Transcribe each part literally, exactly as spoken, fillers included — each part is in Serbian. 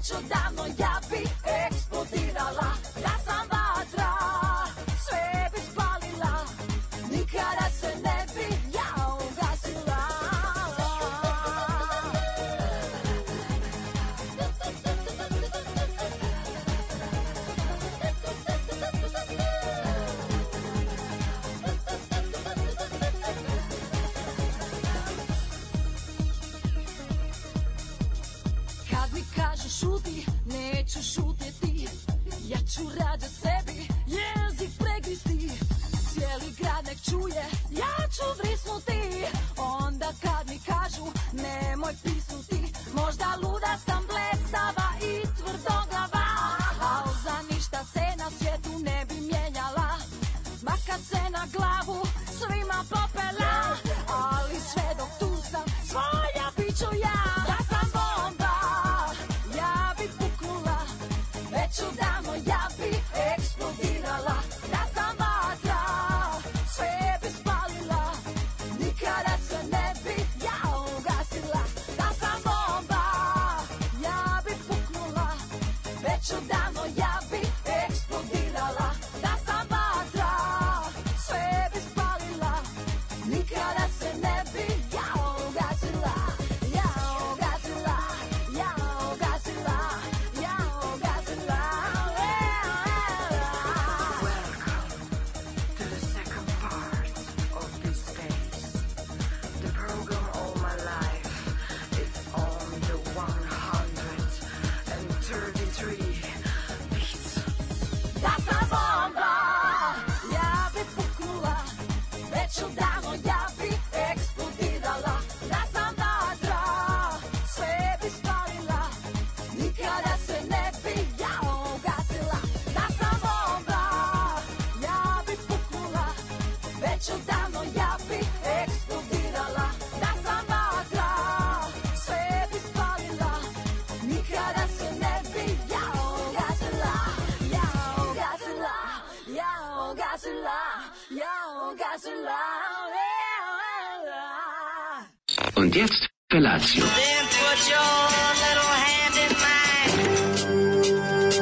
već odavno ja bi eksplodirala. Da sam vatra, sve bi spalila, nikada se ne bi ja ugasila. Kad mi kažu šuti, neću šutjeti, ja ću rađe sebi jezik pregristi. Cijeli grad nek čuje, ja ću vrisnuti. Onda kad mi kažu nemoj pisnuti, možda luda sam, blesava i tvrdoglava, al za ništa se na svijetu ne bi mijenjala, makar se na glavu svima popela. Ali sve dok tu sam, svoja bit ću ja. Da sam bomba, ja bi puknula, već odavno ja bi eksplodirala. Da sam vatra, sve bi spalila, nikada se ne bi ja ugasila. Da sam bomba, ja bi puknula, već odavno ja bi eksplodirala. Da sam vatra, sve bi spalila, nikada se ne bi ja ugasila. Ja ugasila, ja ugasila, ja ugasila. Welcome to the second part of this space. The program all my life, it's on the one hundred thirty-three beats. Da sam bomba, ja bi puknula, već odavno ja bi eksplodirala. Da sam vatra, sve bi spalila, nikada se ne bi ja ugasila. Da sam bomba, ja bi puknula, već odavno ja bi eksplodirala. Da sam vatra, sve bi spalila, nikada se ne bi ja ugasila. Ja ugasila, ja ugasila, ja ugasila. Und jetzt Felatio. Then put your little hand in mine.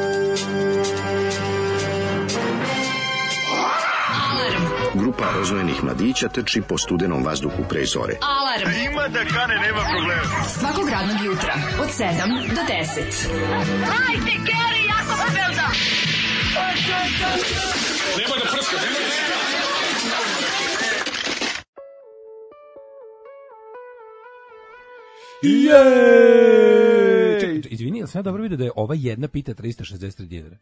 Grupa rozvojenih mladića trči po studenom vazduhu pre zore. Alarm. Ima da kane, nema problema. Svakog radnog jutra od sedam do deset. Hajde, Geri, jako se velda. Nema da prska, nema da prska. Čekaj, izvini, jel sam ja dobro vidio da je ova jedna pita trista šezdeset tri dinara?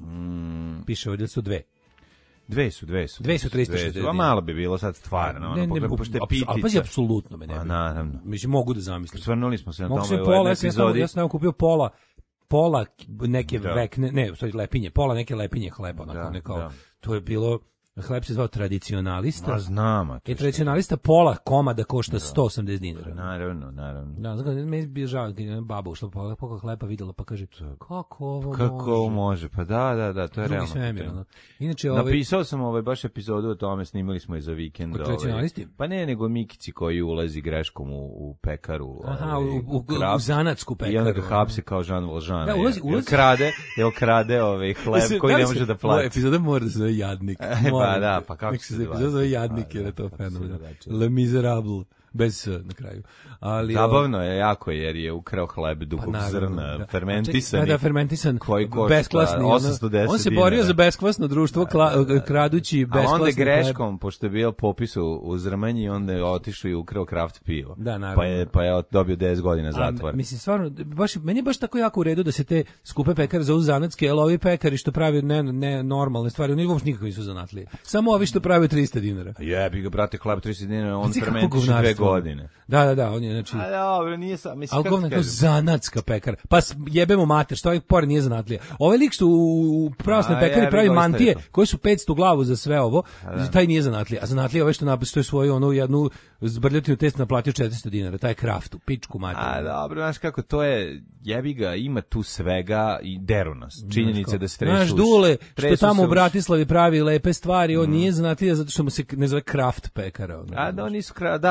Mm. Piše ovdje su dve. Dve su, dve su. Dve su trista šezdeset dinara. A malo bi bilo sad stvarno. Ne, ne, ne, ali pazi, apsolutno me ne bi. A naravno. Mislim, mogu da zamislim. Svrnuli smo se na mogu tome u pola, jednoj ja sam, epizodi. ja sam kupio pola, pola neke Da. vekne, ne, u stvari lepinje, pola neke lepinje hleba, onako, Da, nekao, da. to je bilo, hleb se zvao tradicionalista. Ma znam, a to I što- tradicionalista pola komada košta sto osamdeset dinara. Naravno, naravno. Da, znači, meni je bio žao, kad je baba ušla po pola hleba videla, pa kaže, kako ovo Kako može? ovo može? Pa da, da, da, to je Drugi realno. svemir, pitanje. ono. Inače, ovaj, Napisao sam ovaj baš epizodu o tome, snimali smo je za vikend. O ovaj. tradicionalisti? Pa ne, nego Mikici koji ulazi greškom u, u pekaru. Aha, ovaj, u, u, u, kraft. u zanatsku pekaru. I onda ga hapsi kao Jean Valjean. Da, ulazi- Jel ulazi- krade, jel krade ovaj hleb Mislim, koji da li ne se- može da ova plati. epizoda mora da se zove Jadnik. E, Molim pa da, te. pa kako Nek se se zove? epizoda zove Jadnik, Pa jer da, je to kako se fenomenalno. drugačije. Le Miserable. Bez s na kraju. Ali Zabavno je jako jer je ukrao hleb Pa dugog naravno, zrna, da. fermentisan. Da, da, fermentisan, koji košta besklasni, ono. osamsto deset On se borio dinara. za beskvasno društvo, kla- kradući A besklasni onda je hleb. greškom, pošto je bio popis u, u Zrmanji, onda je otišao i ukrao kraft pivo. Da, naravno. Pa je, pa je dobio deset godina zatvora. A, mislim, stvarno, baš, meni je baš tako jako u redu da se te skupe pekare zovu zanatske, jer ovi pekari što pravi ne, ne normalne stvari, oni uopšte nikako nisu zanatlije. Samo ovi što pravi trista dinara. Jebi ga, brate, hleb trideset dinara, on Pazi kako fermentiše dve govnarstvo. godine. Da, da, da, on je, znači... A dobro, nije sam, mislim, Ali kako govna ti kao kažem? zanatska pekara. Pa s- jebemo mater, što ovaj pored nije zanatlija. Ovaj lik što u, u pravosnoj A, pekari jebi pravi ga, mantije, ostaje to. koji su petsto glavu za sve ovo, taj nije zanatlija. A zanatlija ovaj što napisao, što je svoju onu jednu zbrljotinu test naplatio četiristo dinara. Taj kraft, u pičku mater. A dobro, znaš kako, to je, jebi ga, ima tu svega i deru nas. Činjenica da se tresu Naš uši. Dule, što Tresu tamo se u uši. Bratislavi pravi lepe stvari, on nije zanatlija zato što mu se ne zove kraft pekara. ono. A da, oni su kra... da, Kraft to i su-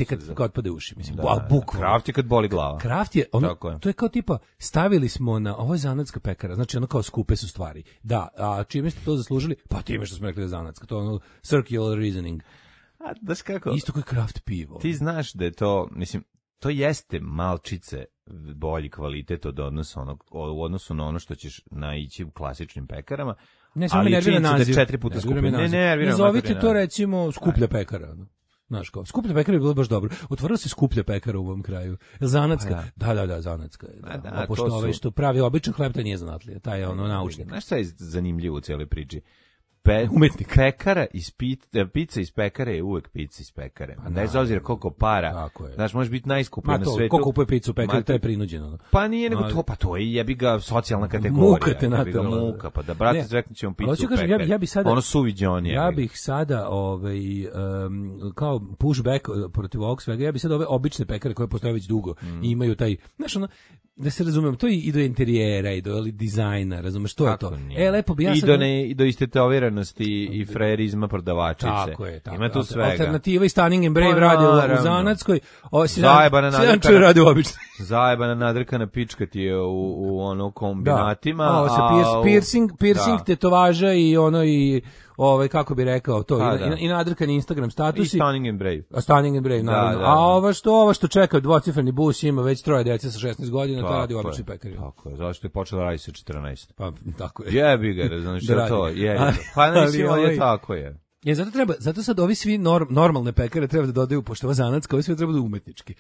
kad, kad otpade uši, mislim, Da, da, da, bukvalno. Kraft je kad boli glava. Kraft je, ono, Tako je. to je kao tipa, stavili smo na, ovo je zanatska pekara, znači ono kao skupe su stvari. Da, a čime ste to zaslužili? Pa time što smo rekli da je zanatska, to je ono circular reasoning. A, znaš kako? Isto kao Kraft pivo. Ti znaš da je to, mislim, to jeste malčice bolji kvalitet od odnosa onog, u odnosu na ono što ćeš naići u klasičnim pekarama. Ne, samo ali me je nervira činjenica naziv. da je četiri puta Nervira skuplje. me Ne, naziv. ne, nervira me Nazovite materina. to recimo skuplja pekara. ono. Znaš kao, skuplja pekara bi bilo baš dobro. Otvorila se skuplja pekara u ovom kraju. Zanatska. Pa Da, da, da, zanatska. je, Da. da, A pošto to su- ovaj što pravi običan hleb, taj nije zanatlija. Taj je ono naučnik. Znaš šta je zanimljivo u cijeloj priči? Pe, Umetnik. Pekara iz pit, pizza iz pekare je uvek pizza iz pekare. Pa Bez da, obzira koliko para. tako je. Znaš, može biti najskuplji Ma na to, svetu. ko kupuje picu u pekari, Ma, to je prinuđeno. ono. Pa nije nego Ali- to, pa to je jebi ga socijalna kategorija. Muka te jebi ga natala. muka, pa da brate Ne, zveknut ćemo ali picu hoću u kažem, pekari. ja bi- ja bi sada- Ono suvi John je. Ja bih sada ovaj um, kao pushback protiv ovog svega, ja bih sada ove obične pekare koje postoje već dugo Mm. i imaju taj, znaš ono, da se razumem, to i do interijera i do ali, dizajna, razumeš, to je Kako to. nije? E, lepo bi ja I sad... do, ne, i do istetoviranosti i frajerizma prodavačice. Tako je, tako Ima je. tu svega. Alternativa i Stunning and Brave Pa, radi u- u naravno. Zanatskoj, ovo si Zajebana jedan nadrkana- čuje radi u običnoj. Zajebana nadrkana pička ti je u, u ono kombinatima. Da. A, ovo sa a piers- u- piercing, piercing da. tetovaža i ono i ovaj kako bi rekao to Pa, i, da. i, i nadrkani Instagram I statusi. Stunning and Brave. A Stunning and Brave, naravno. da, da. A ovo što, ovo što čeka dvocifreni bus ima već troje djece sa šesnaest godina, to Tako radi u je, običnoj pekari. Tako je, zašto je počela raditi sa četrnaest. Pa, tako je. Jebi ga, znaš Da što to, radi. je. Ali- Pa ne mislim, ali on ovaj- je tako je. Je, zato treba, zato sad ovi svi norm, normalne pekare treba da dodaju, pošto ova zanatska, ovi sve treba da budu umetnički.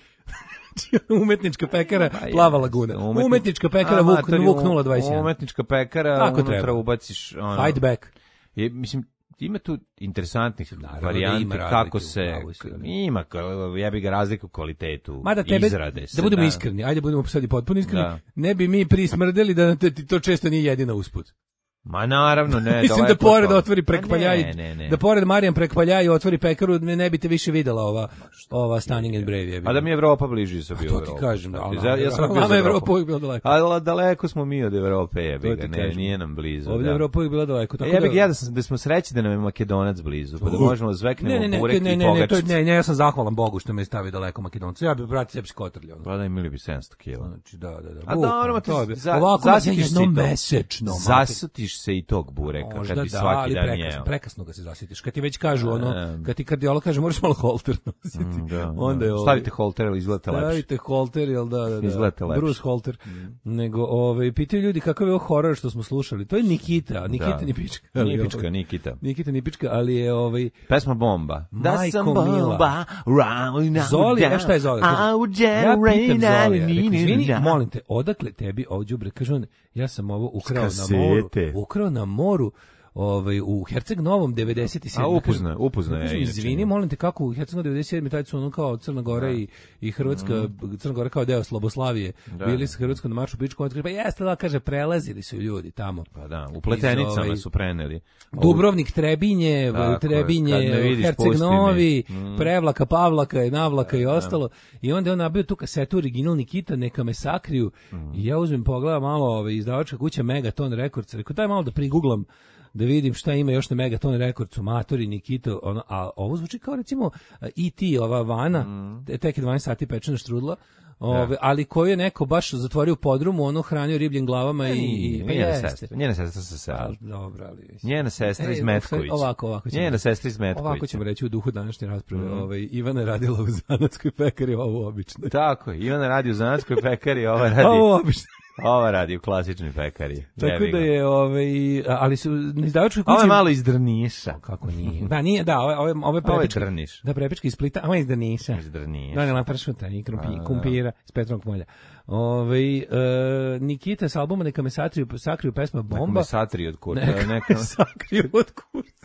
Umetnička pekara, Pa je, plava laguna. umetni- Umetnička pekara, Vuk, Amatori, Vuk nula dvadeset jedan. Umetnička pekara, Tako unutra treba. ubaciš ono, Fight back. je, mislim, ima tu interesantnih Naravno da varijante ima razlike, kako u se pravu si, ali- ima ja bih ga razliku u kvalitetu Mada tebe, izrade se, da budemo iskreni, ajde budemo sad i potpuno iskreni, Da. ne bi mi prismrdeli da te- ti to često nije jedina usput. Ma naravno ne, Mislim da daleko pored od toga. otvori prek Pa Paljaj, ne, ne, ne. da pored Marijan prek Paljaj otvori pekaru, ne, ne bi te više videla ova ova Stunning and Brave. Je A da mi je Evropa bliži sa bio to ti Evropa. kažem, da, Znači, ali- ja, ja sam ali bio nama za je Evropu. Evropa uvijek bila daleko. Ali daleko smo mi od Evrope, jebi To ga, ti ne, kažem. nije nam blizu. Ovdje da. je Evropa uvijek bila daleko. Tako Ja bih da, ja da, sam, da smo srećni da nam je Makedonac blizu, pa da možemo zveknemo ne, ne, ne, burek ne, i ne, ne, to, je- pogačice. ne, ne, ja sam zahvalan Bogu što me stavi daleko Makedoncu. Ja bih brati sebi skotrljao. Pa da imali bi sedamsto kila. Znači, da, da, da. A bukvalno, dobro, to bi- za, ovako na zasitiš se i jednom to. mesečno. Zasitiš se i tog bureka Možda kad bi da, svaki ali dan prekasno, jeo. prekasno ga se zasitiš. Kad ti već kažu ono, E. kad ti kardiolog kaže moraš malo holter nositi. Mm, da, onda je da. ovaj- Stavite holter, ali izgleda lepše. Stavite holter, jel da, da, da. Izgleda lepše. Bruce Holter. Nego, ovaj, pitaju ljudi kakav je ovo horor što smo slušali. To je Nikita, Nikita Da. ni pička. ali, Nipička, ovaj, Nikita. Nikita ni pička, ali je ovaj Pesma Bomba. Da Majko sam mila. bomba, round and Zoli, down, a šta je Zoli? Our Ja pitam generation, Zolija, rekao, izvini, da. molim te, odakle tebi ovo đubre? Kaže on, ja sam ovo ukrao na moru, kasete. ukrao na moru, ovaj u Herceg Novom devedeset sedam. A upuzna, upuzna je, Kaže, inače. izvini, molim te, kako u Herceg Novom devedeset sedam taj su ono kao Crna Gora i i Hrvatska, Crna Gora kao deo Sloboslavije. Da. Bili su Hrvatskom na maršu pičku, on kaže, pa jeste da, kaže, prelazili su ljudi tamo. Pa da, u pletenicama Iz, ovaj, su preneli. Dubrovnik, Trebinje, Tako je, Trebinje, kad me vidiš, Herceg pusti mi. Novi, Mm. Prevlaka, Pavlaka, i Navlaka i ostalo. I onda je on nabio tu kasetu original Nikita, neka me sakriju. Mm. I ja uzmem pogledam malo ovaj, izdavačka kuća Megaton Records. Rekao, daj malo da priguglam da vidim šta ima još na Megaton Recordsu, Matori, Nikito, ono, a ovo zvuči kao recimo E T, ova Vana, Mm. tek je dvanaest sati pečena štrudla, ove, ali koju je neko baš zatvorio u podrumu, ono hranio ribljim glavama i, i pa njena jeste. sestra, njena sestra sa sela. Ali, dobro, ali... Njena sestra E, iz Metkovića. Ovako, ovako ćemo Njena reći. sestra iz Metkovića. Ovako ćemo reći u duhu današnje rasprave. Mhm. Ovaj, Ivana je radila u zanatskoj pekari, ovo obično. Tako je, Ivana radi u zanatskoj pekari, ova radi, Ovo obično. ova radi u klasičnoj pekari. Tako Jebi da ga. je, ovaj, ali su na izdavačkoj kući... Ovo je malo iz Drniša. Kako nije? Da, nije, da, ovo, ovo, je- ovo je Ovo je prepička. Drniš. Da, prepička iz Splita, a ovo je iz Drniša. Iz Drniša. Donela pršuta i krumpi, A, kumpira s Petrom Kmolja. Ove, e, Nikita s albuma Neka me sakriju, sakriju pesma Bomba. Bomba. Satri od kurta. Neka Neka... me sakriju od kurca.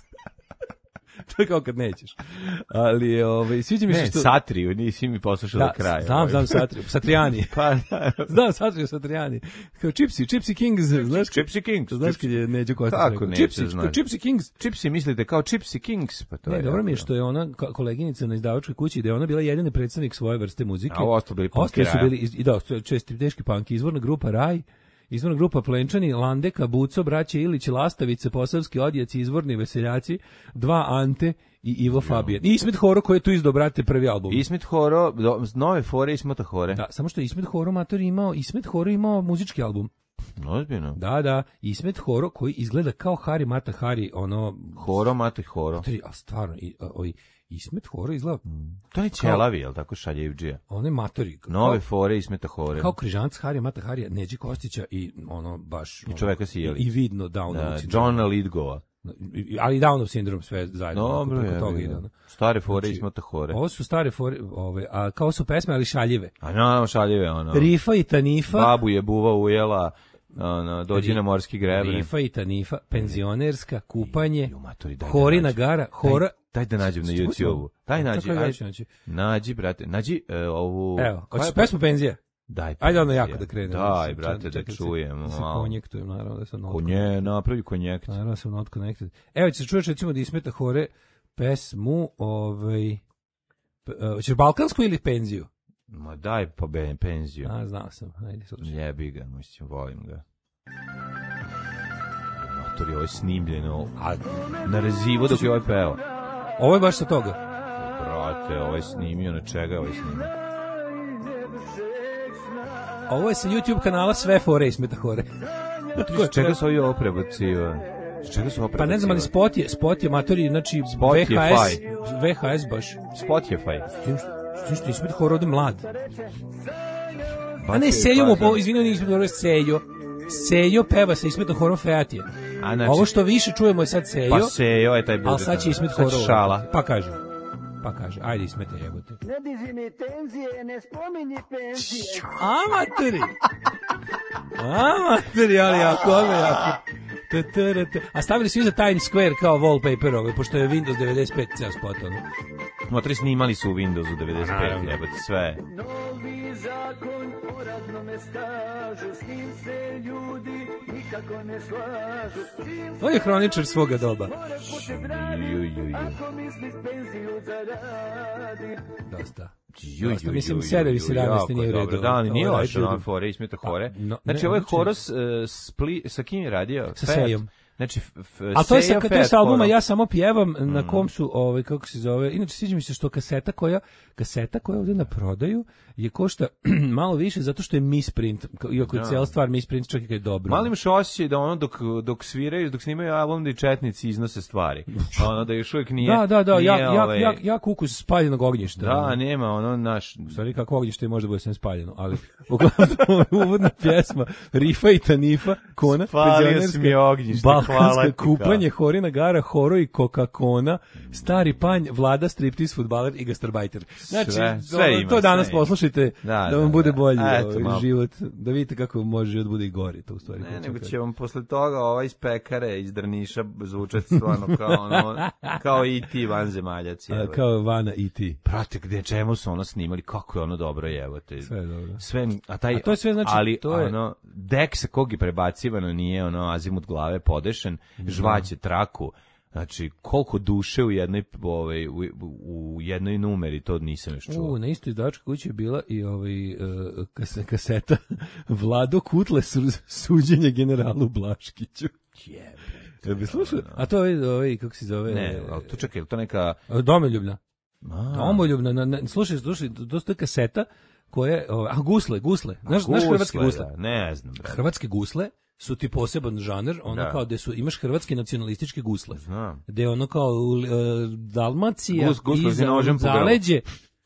To je kao kad nećeš. Ali je, ovaj, sviđa mi se Ne, što... Satriju, nisi mi poslušao do kraja. znam, znam Satriju, Satrijani. Pa, da. Znam Satriju, Satrijani. Kao Chipsy, Chipsy Kings, znaš? Gypsy Kings. Znaš kad je Neđo Kostić Kako rekao? neće Chipsy, znati? Chipsy Kings. Gypsy mislite kao Gypsy Kings? Pa to Ne, je dobro mi je jako- što je ona ka- koleginica na izdavačkoj kući, da je ona bila jedini predstavnik svoje vrste muzike. A ovo ostalo bili Ostali su punkeraja. bili, iz- i da, česti teški punk, izvorna grupa Raj, izvorna grupa Plenčani, Landeka, Buco, braće Ilić, Lastavice, Posavski odjaci, izvorni veseljaci, dva Ante i Ivo Fabijan. I Ismet Horo koji je tu izdao, brate, prvi album. Ismet Horo, do, nove fore Ismeta Hore. Da, samo što je Ismet Horo mator imao, Ismet Horo imao muzički album. Ozbiljno. Da, da, Ismet Horo koji izgleda kao Hari Mata Hari, ono... Horo, Mata Horo. A stvarno, i, a, oj, Ismet Horo izgleda... To je ćelavi, jel tako, Šaljevđija? On je matori. Nove fore Ismeta Hore. Kao križanac Hari Mata Harija, Neđi Kostića i ono baš... I čoveka si jeli. I vidno Downov da, sindrom. Johna Lidgova. Ali Downov sindrom sve zajedno. Dobro, preko je, toga je, ide. je. Stare fore Znači, Ismeta Hore. Ovo su stare fore, ove, a kao su pesme, ali šaljive. A no, šaljive, ono. Rifa i Tanifa. Babu je buva ujela, ono, dođi na morski greben. Rifa i Tanifa, penzionerska, kupanje, Ju, maturi, daj da Horina nađem. gara, hora... Daj, daj da nađem na YouTube-u. Daj nađi, Tako je, aj, naći. nađi, brate, nađi e, ovu... Evo, koja hoćeš je pesmu penzija? Daj, Ajde ono penzija. jako da krenemo. Daj, Čekaj, brate, da čekaj, čujemo. Da se malo. konjektujem, naravno da sam not Konje, napravi konjekt. Naravno da sam not connected. Evo, ćeš čuješ recimo da Ismeta Hore pesmu, ovaj... P, uh, ćeš balkansku ili penziju? Ma daj pa ben, penziju. A, znao sam. Ajde, slušaj. Jebi ga, mislim, volim ga. Matori, ovo je snimljeno, a na rezivu dok je ovaj peo. Ovo je baš sa toga. Brate, ovo je snimio, na čega je ovo snimio? Ovo je sa YouTube kanala Sve fore Ismeta Hore. Iz čega su ovi ovo prebaciva? Iz čega su ovo prebaciva? Pa ne znam, ali spot je, spot je matori, znači Spot je V H S, faj. V H S baš. Spotify. S tim što, s tim što Ismet Hore ovde mlad. A ne, Sejo mu, po, izvinjamo, Ismet Hore, Sejo. Sejo peva sa Ismetom Horom Featije. A, znači, Ovo što više čujemo je sad Sejo, pa Sejo je taj bude. ali sad će Ismet Sad Hore. šala. Pa kaže. Pa kaže, ajde Ismete, jebote. Ne diži mi tenzije, ne spominji penzije. Amateri! Amateri, ali jako, ali jako. T, t, t, t. A stavili su iza Times Square kao wallpaper ove, pošto je Windows devedeset pet ceo spot, ono. Motri snimali su u Windowsu devedeset pet, jebate, sve. Novi zakon o radnome stažu, s njim se ljudi nikako ne slažu. On je hroničar svoga doba. Ju, ju, ju. Ako misliš penziju zaradi. Dosta. Ju, Dosta, ju, mislim, ju, sedam i ju, sedamnaest jako nije u redu. dobro. Da, ali nije Ovo je loše, redu. ono, fore, Ismeta Hore. Pa, no, Znači, ne, ovo je znači- Horos uh, spli, sa kim je radio? Sa Fat. Sejom. Znači, f, f, A to je sa, Sejo, to je Fat sa albuma Horo. Ja samo pjevam, na kom su, ovaj, kako se zove, inače sviđa mi se što kaseta koja, kaseta koja ovdje na prodaju je košta malo više zato što je misprint, iako je Da. cijela stvar misprint, čak i kad je dobro. Mali imaš osjećaj da ono dok, dok sviraju, dok snimaju album da i četnici iznose stvari. Ono da još uvijek nije... Da, da, da, nije, jak, jak, ovaj, jak, jak ukus spaljenog ognjišta. Da, nema ono naš... U stvari kako ognjište može da bude sve spaljeno, ali uglavnom ovo je uvodna pjesma Rifa i Tanifa, Kona, Spalio si mi ognjište, hvala balkanska ti, kupanje, Horina gara, Horo i Coca-Cola, stari panj, vlada, striptiz, fudbaler i gastarbajter. Znači, Sve, sve ono, ima, to danas sve ima. poslušajte da, Da, vam da, bude da. bolji Eto, ovaj, malo. život, da vidite kako može život bude i gori, to u stvari. Ne, hoću nego kažem. će vam posle toga ovaj iz pekare, iz Drniša zvučati stvarno kao ono, kao i ti vanzemaljac. A, Evo. kao Vana i ti. Prate, gde čemu su ono snimali, kako je ono dobro, evo te. Sve je dobro. Sve, a taj, A to je sve, znači, ali to je- ono, dek sa kog je prebacivano nije ono azimut glave podešen, žvaće traku, znači koliko duše u jednoj, ovaj, u, u jednoj numeri, to nisam još čuo. U, na istoj izdavačkoj kući je bila i ovaj, uh, kas, kaseta Vlado Kutle su, suđenje generalu Blaškiću. Jebe. Jel bi slušao? A to je, ovaj, kako se zove? Ne, ali to čekaj, je li to neka... Domoljubna. A, Domoljubna. Na, na, slušaj, slušaj, to je kaseta koje, ovaj, a gusle, gusle. Znaš, znaš gusle, hrvatske gusle? da, ne znam, brate. Hrvatske gusle su ti poseban žanr, ono Da. kao gde su, imaš hrvatske nacionalističke gusle. Znam. Gde ono kao uh, Dalmacija Gus- gusle i s nožem po grlu. zaleđe.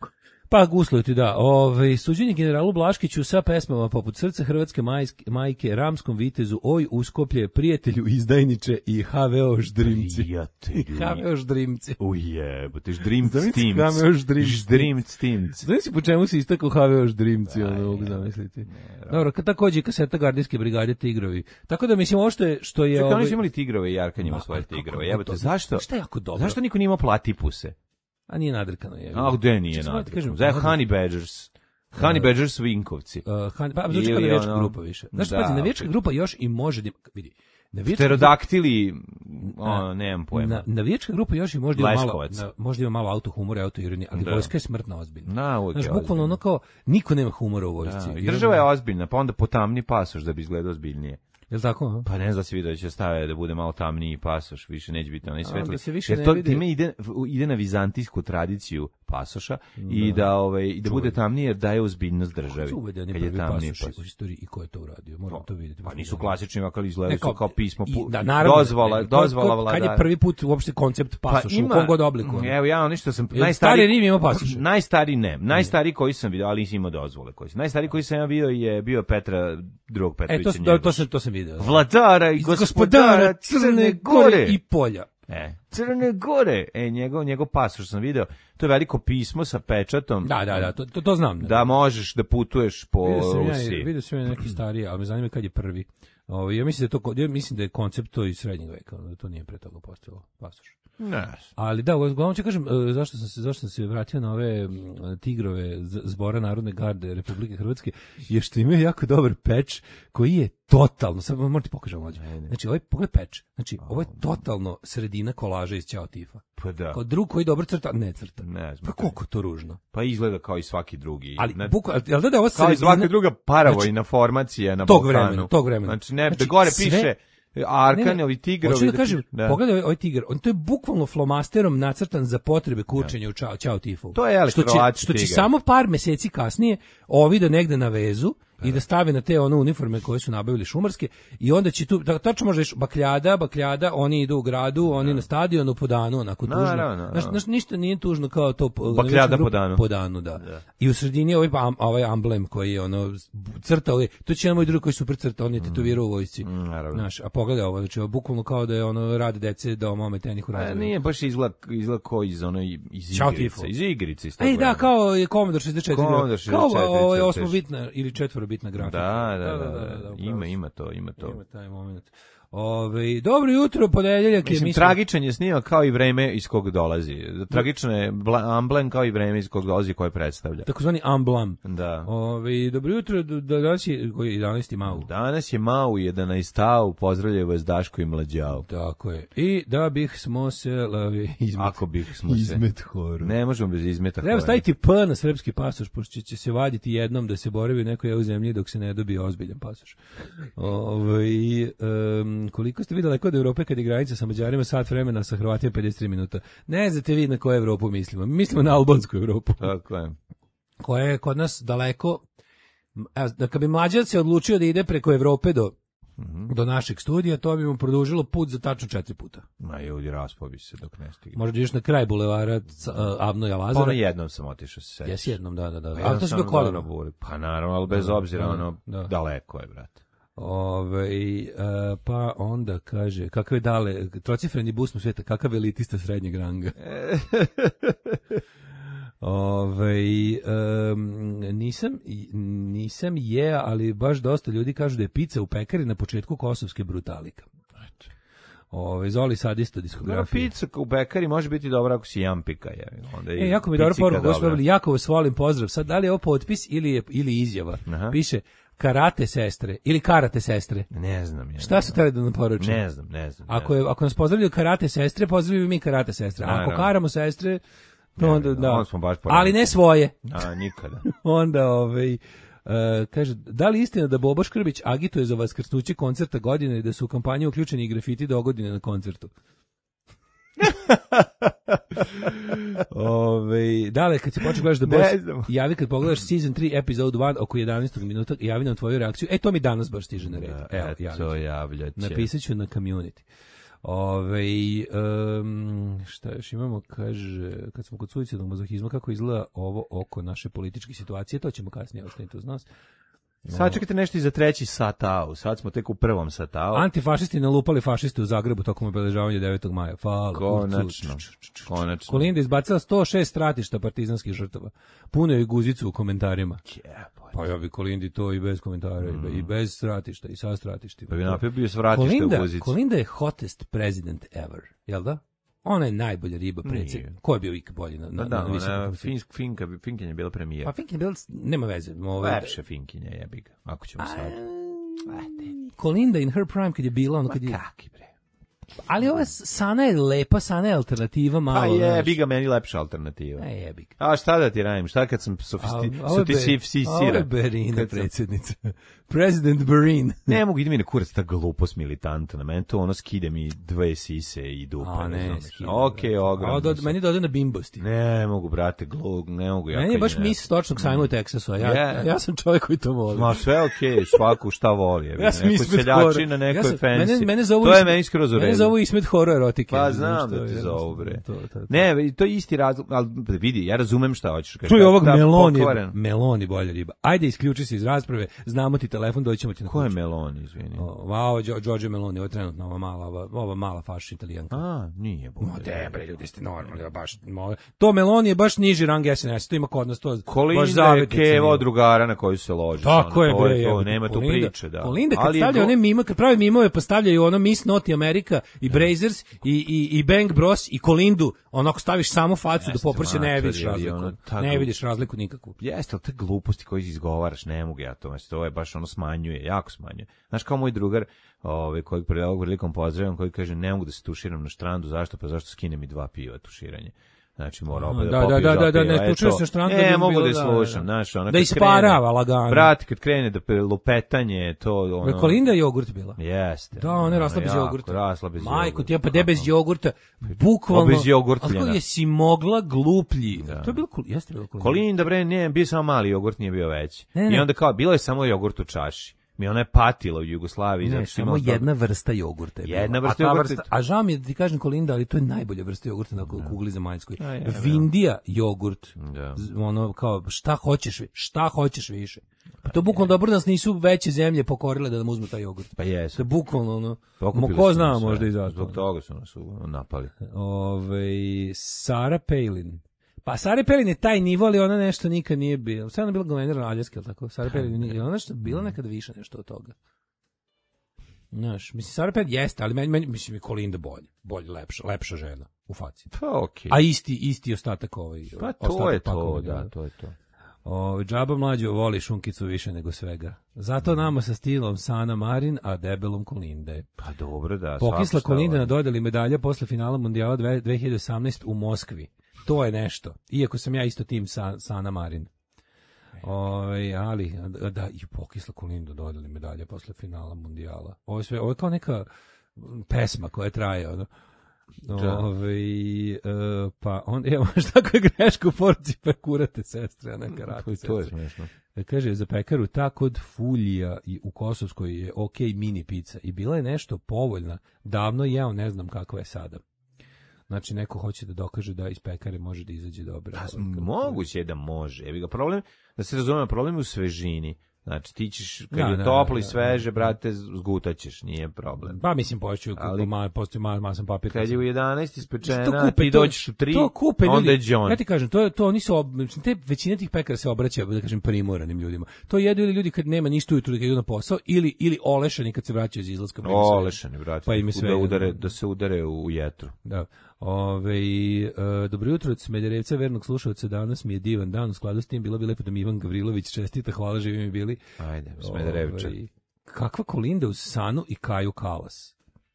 Pa gusluju ti, da. Ove, suđenje generalu Blaškiću sa pesmama poput Srce hrvatske majske, majke, Ramskom vitezu, Oj uskoplje, Prijatelju izdajniče i ha ve o Ždrimci. Prijatelju. ha ve o Ždrimci. Ujebote, ždrimc Zamisli stimc. ha ve o Ždrimci. Ždrimc stimc. Znaš si po čemu se istakao ha ve o Ždrimci, ono mogu zamisliti. Dobro, kad takođe i kaseta Gardijske brigade Tigrovi. Tako da mislim ovo što je... Što je Čekaj, ovaj- oni su imali tigrove i Jarkan ima svoje kako- tigrove. kako Jebote, to- zašto? Šta je jako dobro? Zašto niko nije imao platipuse? A nije nadrkano je. A gde nije Čekaj, samo da ti kažem, nadrkano? Za Honey Badgers. Honey Badgers Vinkovci. Uh, Han, pa, znači Ili navijačka ono- grupa više. Znaš, Da, pazi, navijačka okej. grupa još i može da... Vidi, navijačka Pterodaktili, ono, nemam pojma. Na, navijačka grupa još i možda ima malo, Leskovac. na, možda ima malo autohumora i autoironije, ali Da. vojska je smrtno ozbiljna. Na, uvijek Znaš, je bukvalno ono ozbiljno. kao, niko nema humora u vojsci. Da, i I država je ono- ozbiljna, pa onda potamni pasoš da bi izgledao ozbiljnije. Jel tako? A? Pa ne znam da se vidi da će stave da bude malo tamniji pasoš, više neće biti onaj svetli. Da se više Jer ne to vidi. time ide, ide na vizantijsku tradiciju pasoša Da. i da ovaj i da bude tamniji jer daje ozbiljnost državi. Su uvedeni Kad je prvi tamniji pasoši u pasoš. istoriji i ko je to uradio? Moram to vidjeti. Pa nisu klasični, ako izgledaju Ne, su kao pismo, i- pu- da, naravno, dozvola, ne, ko- dozvola ko- vladara. Kad je prvi put uopšte koncept pasoša, u kom god obliku? ono? Evo ja ono što sam Jel najstariji stari Rim ima pasoše? Najstariji ne, najstariji koji sam video, ali nisam imao dozvole koji sam. Najstariji koji sam ja bio je bio Petra drugog E, Petrovića. to, to, to, sam, to sam video. Vladara i Iz gospodara Crne Gore i polja. E, Crne Gore. E, njegov, njegov pasoš sam video. To je veliko pismo sa pečatom. Da, da, da, to, to, to znam. Da možeš da putuješ po Vidio sam ja, Rusiji. vidio sam ja neki stariji, ali me zanima kad je prvi. Ovo, ja mislim da je to, ja mislim da je koncept to iz srednjeg veka, da to nije pre toga postalo pasoš. Ne. Ali da, uglavnom ću kažem, e, zašto sam se zašto sam se vratio na ove m, tigrove z- zbora Narodne garde Republike Hrvatske, je što imaju jako dobar peč koji je totalno, sad moram ti pokažem mlađe. Znači, ovaj pogled peč, znači, ovo je totalno sredina kolaža iz Ćao Tifa. Pa da. Kao drug koji dobro crta, ne crta. Ne znam. Pa koliko to ružno. Pa izgleda kao i svaki drugi. Ali, Ne- buko, jel da da je ovo kao i sredina? svaka druga paravojna formacija na tog Balkanu. vremena, tog vremena. Znači, ne, Znači, da gore sve- piše Arkane, ovi tigrovi. Hoću da da kažem, piše- da. pogledaj ovaj, ovaj tigar, on to je bukvalno flomasterom nacrtan za potrebe kurčenja u Ćao, Ćao Tifu. To je, ali, što će, Hrvati što će tigar. samo par meseci kasnije ovi da negde na vezu i da stave na te one uniforme koje su nabavili šumarske i onda će tu, da, tačno možda iš bakljada, bakljada, oni idu u gradu, oni na stadionu po danu, onako tužno. Naravno, Znaš, znaš, ništa nije tužno kao to. Bakljada navijačka grupa po danu. Po danu, da. I u sredini je ovaj, am- ovaj amblem koji je ono crtao, to će jedan moj drug koji super crtao, on je tetovirao u vojsci. naravno. Znaš, a pogledaj ovo, znači ovo bukvalno kao da je ono rade dece da omome tenih u A razvoju. nije baš izgleda, izgleda kao iz ono iz Ćao igrice, Tifo. iz igrice. Iz tog Ej, da, vremena. kao je Commodore šezdeset četiri. Commodore šezdeset Kao četiri, ovo je crtež. osmobitna ili četvorobitna grafika. Da, da, da, da, upravo ima, si. ima to, ima to. Ima taj moment. Ove, dobro jutro, ponedeljak je. Mislim, mi smo- tragičan je snimak kao i vreme iz kog dolazi. Tragičan je bla- amblem kao i vreme iz kog dolazi koje predstavlja. Takozvani amblam. Da. Ove, dobro jutro, do- do- danas je koji je jedanaesti mau. Danas je Mau jedanaestau, pozdravljaju vas Daško i Mlađao. Tako je. I da bih smo se lavi izmet. Ako bih smo se. Izmet horu. Ne možemo bez izmeta. Treba hora. staviti P na srpski pasoš, pošto će se vaditi jednom da se boravi u nekoj EU zemlji dok se ne dobije ozbiljan pasoš. Ovaj em, koliko ste vidjeli kod Evrope kad je granica sa Mađarima sat vremena, sa Hrvatima pedeset tri minuta. Ne znate vi na koju Evropu mislimo. Mi mislimo na albansku Evropu, Tako je. koja je kod nas daleko. Evo, da kad bi Mlađan se odlučio da ide preko Evrope do do našeg studija, to bi mu produžilo put za tačno četiri puta. Ma ljudi, raspao bi se dok ne stigne. Možda ideš na kraj bulevara C- Avnoja Pa ono Lazara. jednom sam otišao se sećaš. Jesi jednom, da, da, da. Pa Ali to se bio jednostavno kolima. dobro boli. Pa naravno, ali bez obzira, da, ono, da. daleko je, brate. Ove, e, pa onda kaže, kakav je dale, trocifreni bus mu sveta, kakav elitista srednjeg ranga. Ove, em, nisam, nisam je, ali baš dosta ljudi kažu da je pizza u pekari na početku kosovske brutalika. Ove, Zoli sadista Dobra diskografije. pizza u bekari može biti dobra ako si jampika. Je. Onda je E, jako mi je dobra picika poruka, dobra. gospodin, jako vas volim, pozdrav. Sad, da li je ovo potpis ili, je, ili izjava? Aha. Piše karate sestre ili karate sestre. Ne znam. Ja, Šta su hteli da nam poruče? Ne znam, ne znam. Ako, ne je, ako nas pozdravljaju karate sestre, pozdravljaju mi karate sestre. A ako Naravno. karamo sestre, to Ne, onda, ne, da. onda smo baš poravni. Ali ne svoje. znam. A, nikada. Onda, ovaj, e, kaže, da li je istina da Bobo Škrbić agituje za vaskrsnuće koncerta godine i da su u kampanju uključeni i grafiti do godine na koncertu? Ove, dale, kad si počeo gledaš The Ne Boss, znam. javi kad pogledaš season tri, episode jedan, oko jedanaestog minuta, javi nam tvoju reakciju. E, to mi danas baš stiže na red. Evo, Eto, javi. javlja će. Napisat ću na community. Ove, um, šta još imamo, kaže, kad smo kod suicidnog mazohizma, kako izgleda ovo oko naše političke situacije, to ćemo kasnije ostaviti uz nas. Sad čekajte nešto i za treći satau. Sad smo tek u prvom satau. Antifašisti nalupali fašiste u Zagrebu tokom obeležavanja devetog maja. Hvala. Konačno. Konačno. Kolinda izbacila sto šest stratišta partizanskih žrtava. Puno je guzicu u komentarima. Jebote. Pa ja bi Kolindi to i bez komentara, i be- i bez stratišta, i sa stratištima. Pa bi napio bio svratište u Kolinda, guzici. Kolinda je hottest president ever, jel da? Ona je najbolja riba predsjednik. Nije. Ko je bio ikad bolji na, na, Da, da, na visokom ona, funkciji? finsk, finka, finkinja je bila premijer. Pa Finkin Bill, nema veze. Ovaj, Lepše finkinja jebi ga, ako ćemo sad. Kolinda in her prime kad je bila, ono kad je... Kaki bre. Ali ova Sana je lepa, Sana je alternativa malo. Pa je, znaš. bi ga meni lepša alternativa. E, jebi ga. A šta da ti radim? Šta kad sam sofisti, A, ovo je Be- ovo sofisticiran? je Berina, Kad sam- predsjednica. President Berin. Ne mogu, ide mi na kurac ta glupost militanta, na meni to ono skide mi dve sise i dupe. A ne, razumeš? skida, Okej, da. ogromno. A do, meni dode na bimbosti. Ne mogu, brate, glu, ne mogu. Ja Meni je kad baš ne- mis stočnog sajma u Teksasu, a ja, Je. ja sam čovjek koji to voli. Ma sve okej, svaku šta voli. Je. Ja sam neko Ismet seljačina, horor. neko Ja sam- je fancy. Mene, mene zovu to je Ismet- meni skroz u Mene redu. zovu Ismet horor erotike. Pa znaš, znam to da je te jednostavno zovu, bre. to- to- to. Ne, to je isti razlog, ali vidi, ja razumem šta hoćeš. kažeš. Čuj ovog Ta Meloni, pokvaren- Meloni bolja riba. Ajde, isključi se iz rasprave, znamo ti telefon, doći ćemo ti na Ko je kuću. Meloni, izvini? O, Wow, Gio- Giorgio Meloni, ovo je trenutno ova mala, ova, ova mala fašiš italijanka. A, nije bolje. Ma de, bre, ljudi ste normalni, ja baš, mo- to Meloni je baš niži rang S N S, to ima kod nas, to baš Kolinda je zavetnica Kevo nije. drugara na koju se loži. Tako ono, je, to bre, to, jebote, nema tu Kolinda- priče, da. Kolinda kad Ali je stavlja go- one mime, kad pravi mimove, pa stavljaju ono Miss Naughty America i Brazers i, i, i Bang Bros i Kolindu, onako staviš samo facu da Jeste, poprće, ne mater, vidiš je li razliku. ono ta Ne glup- vidiš razliku nikakvu. Jeste, ali te gluposti koje izgovaraš, ne mogu ja to, to je baš ono smanjuje, jako smanjuje. Znaš, kao moj drugar, ovaj, kojeg pred ovog prilikom pozdravljam, koji kaže, ne mogu da se tuširam na štrandu, zašto? Pa zašto skine mi dva piva tuširanje. Znači, mora Aha, opet da da, popiju da, da, dva da, piva, ne eto. tučeš se na štrandu, Ne, da bi mogu bilo, da je da, slušam, da. znaš, ona Da kad isparava krene- lagano. Brate, kad krene da pe- lupetanje, to ono... Kolinda je jogurt bila. Jeste. Da, ona je rasla bez jako, jogurta. rasla bez Majko, jogurta. ti ja pa de bez Kako? jogurta, bukvalno. O, bez jogurtljena. Ali jesi mogla gluplji. Da. To je bilo, kol- jeste bilo Kolinda. Kolinda, bre, nije, bio samo mali jogurt, nije bio veći. Ne, ne. I onda kao, bilo je samo jogurt u čaši. Mi ona je patila u Jugoslaviji. Ne, zato što samo imala to- jedna vrsta jogurta je bila. Jedna vrsta a ta jogurta- vrsta- A žao mi je da ti kažem Kolinda, ali to je najbolja vrsta jogurta na kugli zemaljskoj. A, je, da. Vindija jogurt. Da. Z- Ono kao šta hoćeš, vi- šta hoćeš više. Pa to bukvalno dobro da nas nisu veće zemlje pokorile da nam uzmu taj jogurt. Pa To jesu. je bukvalno ono. Pokupili Mo ko su zna nas sve. možda i zato. Zbog toga su nas u- napali. Ove, Sara Palin. Pa Sara Palin je taj nivo, ali ona nešto nikad nije bila. Sada ona je bila guverner Aljaske, ali tako? Sara Palin nije. Ona nešto bila nekad više nešto od toga. Znaš, mislim, Sara Palin jeste, ali meni, meni mislim, je Kolinda bolje. Bolje, lepša, lepša žena u faci. Pa okej. A isti, isti ostatak ovaj. Pa to ostatak je to, pakovanja. da, to je to. Ove, džaba mlađo voli šunkicu više nego svega. Zato nama sa stilom Sana Marin, a debelom Kolinde. Pa dobro, da. Pokisla svako šta Kolinda voli. na dodeli medalja posle finala Mundijala dve- dve hiljade osamnaeste u Moskvi. To je nešto. Iako sam ja isto tim sa, Sana Marin. Ove, ali, da, i pokisla Kolinda dodeli medalja posle finala Mundijala. Ovo je sve, ovo je kao neka pesma koja traje, ono. Ove, e, pa on, evo, šta koja je greška u poruci, pa kurate sestre, a neka rati To je sestre. smešno. Kaže, za pekaru ta kod Fulija i u Kosovskoj je ok mini pizza i bila je nešto povoljna. Davno jeo, ne znam kakva je sada. Znači, neko hoće da dokaže da iz pekare može da izađe dobra. Pa, moguće je da može. Evi ga problem, da se razumemo, problem je u svežini. Znači, ti ćeš, kad Da, je da, toplo da, i da, sveže, brate, zgutaćeš, nije problem. Pa mislim, poću, Ali- kako ma, postoji ma, masan papir. Kad je u jedanaest To ispečena, kupe, ti to- dođeš u tri, to kupe ljudi. onda je John. Ja ti kažem, to je to oni su ob, mislim, te većina tih pekara se obraća, da kažem, primoranim ljudima. To jedu ili ljudi kad nema ništa ujutru da idu na posao ili ili olešani kad se vraćaju iz izlaska. pa im sve- Olešani, brate, Pa im je sve da, jedno. udare, da se udare u jetru. Da. Ove, e, dobro jutro od Smederevca, vernog slušalca, danas mi je divan dan, u skladu s tim bilo bi lepo da mi Ivan Gavrilović čestita, hvala, živi mi bili. Ajde, Smederevče. Ove, kakva Kolinda uz Sanu i Kaju Kalas.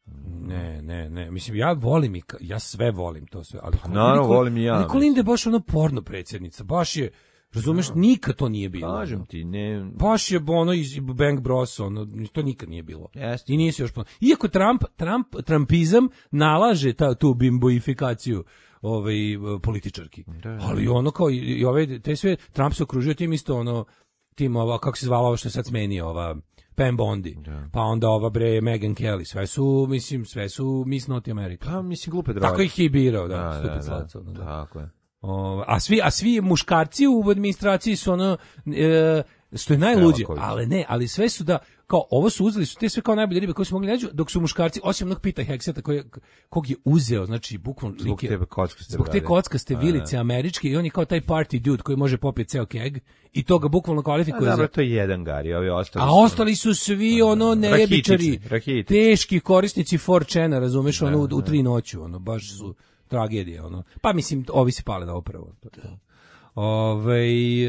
Ne, ne, ne, mislim, ja volim i, Ka- ja sve volim to sve, ali Kolinda- naravno, volim i ja, ali Kolinda je baš ono porno predsjednica, baš je, razumeš, nikad to nije bilo. Kažem ono. ti, ne... Baš je ono iz Bang Bros, ono, to nikad nije bilo. Jeste. I nije se još pon- Iako Trump, Trump, Trumpizam nalaže ta, tu bimboifikaciju ovaj, političarki. Da. Ali ono kao, i, i ove, te sve, Trump se okružio tim isto, ono, tim ova, kako se zvala ovo što je sad smenio, ova, Pam Bondi, Da. pa onda ova bre Meghan Kelly, sve su, mislim, sve su Miss Naughty America. Pa, mislim, glupe droge. Tako ih je i birao, da, Da, da, stupid da, slaca, ono, da. tako je. O, a svi a svi muškarci u administraciji su ono e, što je najluđe, Selaković. ali ne, ali sve su da kao ovo su uzeli su te sve kao najbolje ribe koje su mogli naći, dok su muškarci osim onog Pita Hekseta koji je- kog je uzeo, znači bukvalno Zbog lik je- te kockaste zbog te brade. kockaste A, vilice američke i on je kao taj party dude koji može popiti ceo keg i to ga bukvalno A, kvalifikuje za dobro, to je jedan Gari, ovi ostali a su- ostali su svi ono nejebičari, Rahitici, rahitici. teški korisnici four chana, razumeš, ono u, u da. tri noću, ono baš su tragedije, ono. Pa mislim ovi se pale na opravo. To je to. Ovaj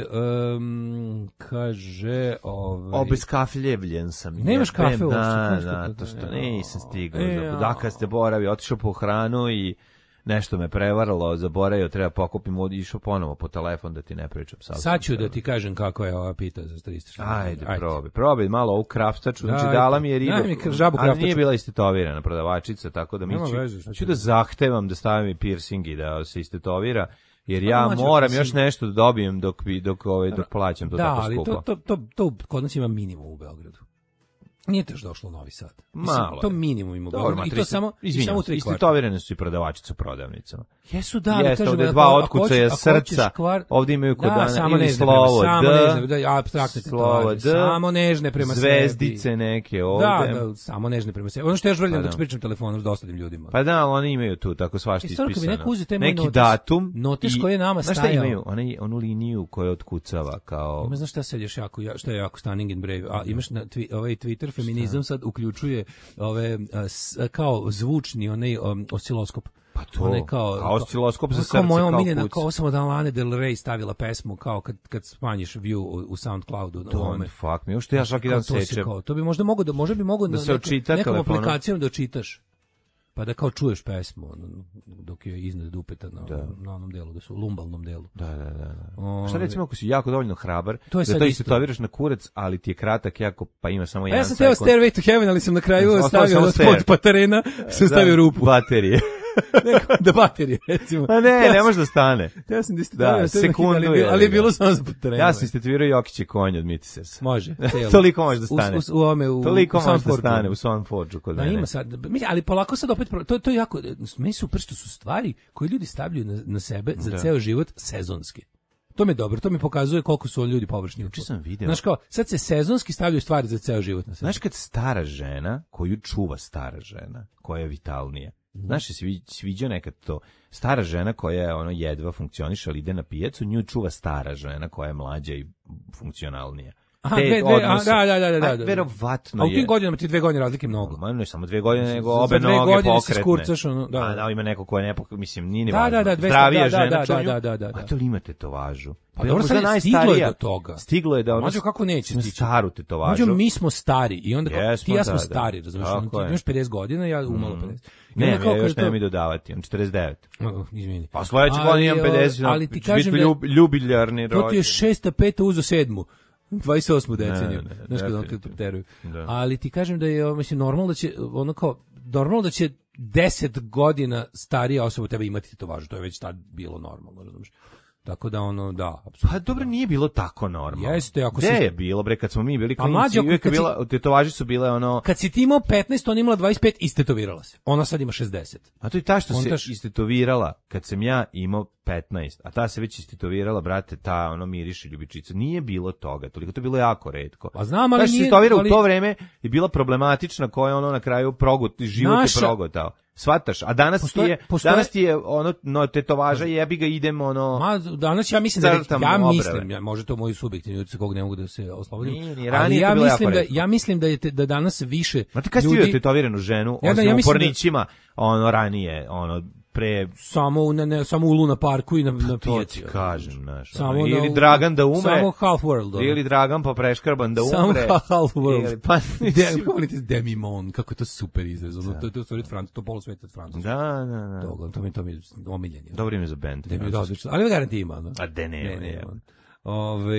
um, kaže, ovaj Obeskafljevljen sam. Nemaš kafe uopšte, Da, znaš da, kako to to što je. nisam stigao. E, Da, kad ste boravi, otišao po hranu i nešto me prevaralo, zaboravio, treba pokupim, išao ponovo po telefon da ti ne pričam. Sad ću da ti kažem kako je ova pita za tristo. Ajde, probaj. Probaj malo ovu kraftaču. Znači, Ajde. dala mi je ribu. Daj mi žabu ali kraftaču. nije bila istetovirana prodavačica, tako da mi Nema ću, veze, šta ću će da da- zahtevam da stavim i piercing i da se istetovira, jer ja mlađo, moram mislim- još nešto da dobijem dok, bi- dok, ovaj, dok plaćam to Da, tako ali skupo. to, to, to, to kod nas ima minimum u Beogradu. Nije to još došlo u Novi Sad. Mislim, Malo to je. minimum ima u Dobro, Beogradu. I to matrica- samo, i izvinjam samo u se, tri kvarta. istetovirane su i prodavačice u prodavnicama. Jesu, da, ali Jeste, kažem, ovde ako- dva ako otkucaja hoćeš- ako hoćeš srca, kvar- ovde imaju kod da, dana, samo ili nežne slovo prema, D, samo nežne, da, apstraktne slovo tetovaže, D, samo nežne prema zvezdice sebi. neke ovde. Da, da, samo nežne prema sebi. Ono što ja žvrljam Pa dok da. pričam telefonom s dosadnim ljudima. Pa da, ali oni imaju tu tako svašta I stvarno, kad bi ispisano. neko uzeo taj moj Neki notis- datum. notis i- koji je nama znaš šta stajao. imaju? Oni, onu liniju koja otkucava kao... Ima, znaš šta sad još jako, ja- što je jako stunning and brave, a imaš na twi, ovaj Twitter feminizam sad uključuje ove a, s- kao zvučni onaj um, osiloskop. Pa to, Onaj kao, kao osciloskop za kao srce, moja kao omiljena, kuc. kao sam od Lane Del Rey stavila pesmu, kao kad, kad smanjiš view u, u SoundCloudu. Na ovome. Don't fuck me, što ja svaki dan Kao to si sečem. kao, to bi možda mogo da, možda bi mogo Da na se nekom- očita nekom telefonom. aplikacijom da očitaš. Pa da kao čuješ pesmu ono, dok je iznad dupeta na, Da. na onom delu, da su u lumbalnom delu. Da, da, da. da. Ove. Šta recimo ako si jako dovoljno hrabar, To je da sad to isto. istetoviraš na kurac, ali ti je kratak jako, pa ima samo Pa jedan ja sam teo sekund. Stairway to Heaven, ali sam na kraju Ostao stavio samo od stair. pod paterena, sam Da, stavio rupu. Baterije. Neko, da baterije, recimo. A ne, ne može da stane. Ja sam Da, distribuirao sekundu ali, je bilo- je, ali je da. bilo samo za paterena. Ja sam istetovirao Jokić i konj od Mitisesa. Može, celo. Toliko može da stane. U, u, u, ome, u, Toliko u može da Soundforgeu. stane u Soundforgeu kod Da, mene. ima sad, mislim, ali polako sad opet, pro- to, to je jako, meni su super što su stvari koje ljudi stavljaju na, na sebe za Da. ceo život sezonski. To mi je dobro, to mi pokazuje koliko su ljudi površni. Juče sam video. Znaš kao, sad se sezonski stavljaju stvari za ceo život na sebe. Znaš kad stara žena, koju čuva stara žena, koja je vitalnija, znaš, jesi vi- si viđao nekad to, stara žena koja je ono jedva funkcioniše, ali ide na pijacu, nju čuva stara žena koja je mlađa i funkcionalnija. Aha, Te dve, dve, a, odnose- da, da, da, da, A, da. verovatno A u tim je. godinama ti dve godine razlike mnogo. Ma, ne samo dve godine, nego Za obe dve noge godine se pokretne. skurcaš, ono, da. A da, ima neko ko je nepok... mislim, nije ni Da, važno. da, da, dvesta- Zdravija da, da, žena da, čovjek. da, da, da, da. A to li ima tetovažu? Pa To je dobro, možda sad je stiglo je najstarija. do toga. Stiglo je da ona... Mađo, kako neće ima stići? staru tetovažu. Mađo, mi smo stari i onda kao, Jesmo, ti i ja smo da, da. stari, razumiješ, Tako ono, ti je. imaš pedeset godina, ja umalo pedeset. I Ne, onda kao ne, još kad ne to- mi dodavati, on četrdeset devet. O, izvini. Pa sledeće Ali, godine imam o, pedeset, ali ti ću kažem biti da- ljub, ljubiljarni To ti je rođen. šesta, peta uzo sedmu. dvadeset osmu deceniju. ne, ne, Znaš kad on kad definitivno. preteruju. Da. Ali ti kažem da je, mislim, normalno da će, ono kao, normalno da će deset godina starija osoba tebe imati tetovažu. To je već tad bilo normalno, razumiješ. Tako da ono, da, apsolutno. Pa dobro, nije bilo tako normalno. Jeste, ako Gde si- je bilo, bre, kad smo mi bili Pa klinci, mlađe, ako- uvijek je kad si- bila, tetovaže su bile ono... Kad si ti imao petnaest, ona imala dvadeset pet, istetovirala se. Ona sad ima šezdeset. A to je ta što Kontaš? se istetovirala kad sam ja imao petnaest, a ta se već istetovirala, brate, ta ono miriše ljubičica. Nije bilo toga, toliko to je bilo jako retko. Pa znam, ali Ta što se nije- istovirala ali- u to vreme je bila problematična, koja je ono na kraju progut, život Naša- je progutao. Svataš, a danas Postoje- ti je, postoje- danas ti je ono, no, tetovaža, jebi ga, idem ono... Ma, danas ja mislim da Crtam ja obrve. mislim, ja, može to moji subjektivni utisak kog ne mogu da se oslobodim. Nije, nije, ali ranije je ja to bilo mislim jako da retko. ja mislim da je te, da danas više Ma ti kad si ljudi vidio tetoviranu ženu, Ja da, osim ja u mislim da- pornićima, ono ranije, ono, pre... samo u ne, ne, samo u Luna Parku i na na To pijaci. ti kažem, znaš. Samo ono, na- ili Dragan da umre, Samo Half World. ono. ili Dragan pa preškrban da Samo umre. Half World. Ili, pa, De, kako volite Demi-Mon, kako je to super izraz. Ono, to, to je u stvari od Francuska, to polu sveta od Francuska. da, da, da. To, to mi to mi je omiljen. Dobro ime za bend. Demi da odlično. Ali garanti ima, no. A de ne, Ne, ne, ne, on. Ove,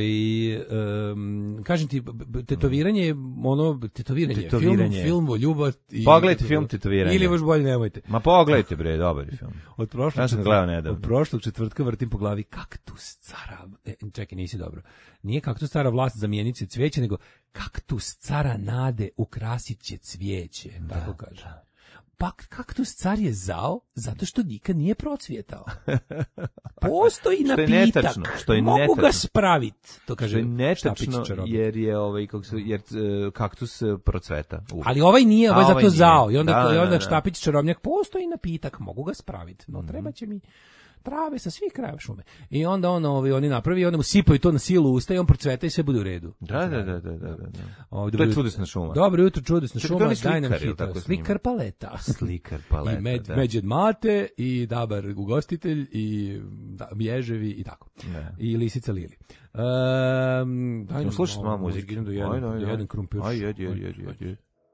um, kažem ti, b- b- tetoviranje je ono, tetoviranje, Tetoviranje. film, film o ljubav i... Pogledajte film Tetoviranje. Ili baš bolje nemojte. Ma pogledajte bre, dobar je film. Od prošlog, Ja sam ga četvr- gledao nedavno. od prošlog četvrtka vrtim po glavi kaktus cara... E, čekaj, nisi dobro. Nije kaktus cara vlast zamijenice cvijeće, nego kaktus cara nade ukrasit će cvijeće. Tako kaže. Pa kaktus car je zao zato što nikad nije procvjetao. Postoji Što je napitak. netačno, što je Mogu ga netačno. spravit. To Što kaže je netačno, Štapić čarobnik. jer je ovaj kako se jer e, kaktus e, procveta. uvek. Ali ovaj nije, ovaj A je ovaj zato nije. zao. I onda, Da, i onda da, da. Štapić čarobnjak, postoji napitak, mogu ga spraviti. No treba će mi trave sa svih krajeva šume. I onda on, ovaj, oni napravi, onda mu sipaju to na silu usta i on procveta i sve bude u redu. Da, da, da, da, da, da. Ovdje To je bude- čudesna šuma. Dobro jutro, čudesna Čekaj, šuma, to je daj nam slikar, ili hit. tako Slikar snima? paleta. Slikar paleta, I med, da. Međed Mate, i Dabar ugostitelj, i da, Ježevi, i tako. Da. I Lisica Lili. Um, daj Ćemo nam slušati malo malo muzike. idem do jedan, Ajde, ajde, do jedan ajde. krumpir. Ajde, ajde, ajde, ajde, ajde.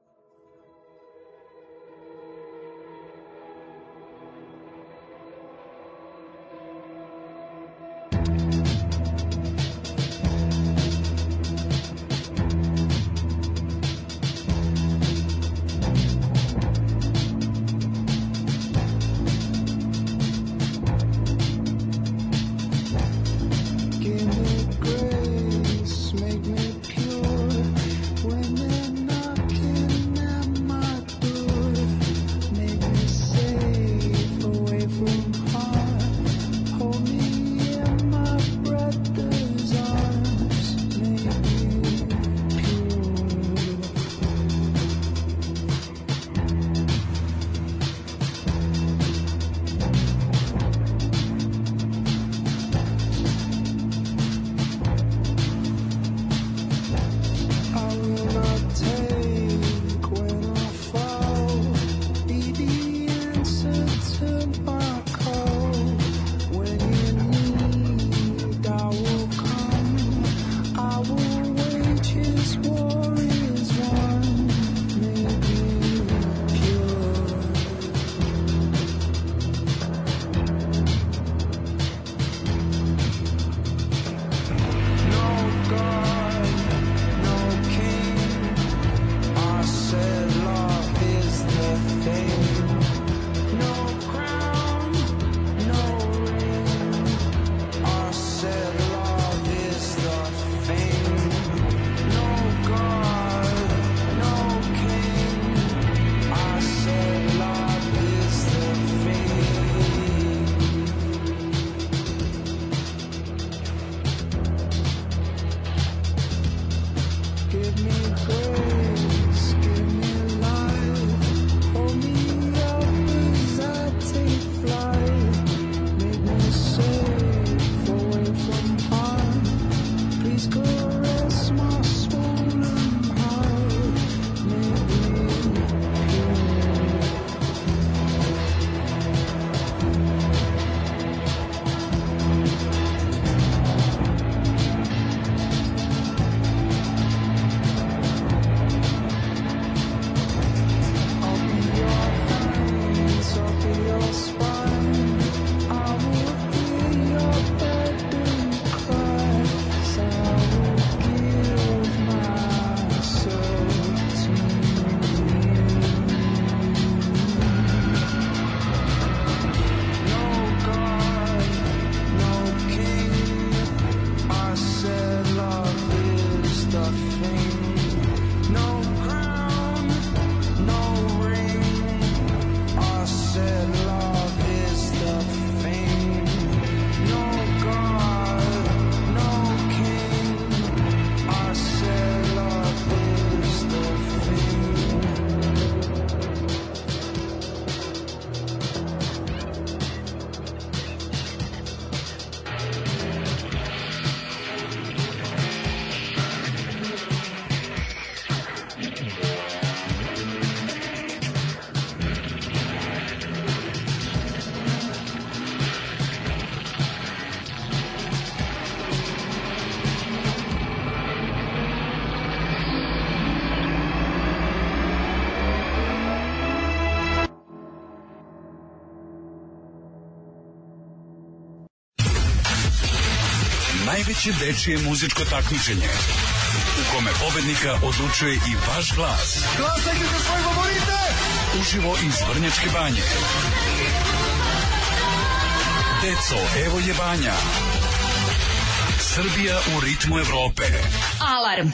Give me grace, make me pure. When they're knocking at my door, make me safe away from harm. Hold me in my brother's arms, make me pure. I will not take when I fall. Be the answer to my call. When in need, I will come. I will wage his war is won. Make me pure. No God, no king. I said love is the thing. No crown, no ring. I said love is the thing. No God, no king. I said love is the thing. Give me grace, give me life. Hold me up as I take flight. Make me safe away from harm. Please caress my swollen heart. Make me pure. I'll be your hands, I'll be your spine. I will hear your burden cries. I will give myself to you. No God, no king. I said love is the thing. No crown, no ring. I said love is the thing. No God, no king. I said love is the thing. Najveće dečije muzičko takmičenje u kome pobednika odlučuje i vaš glas. Glasajte za svoje favorite! Uživo iz Vrnjačke Banje. Deco, evo je Banja. Srbija u ritmu Evrope. Alarm.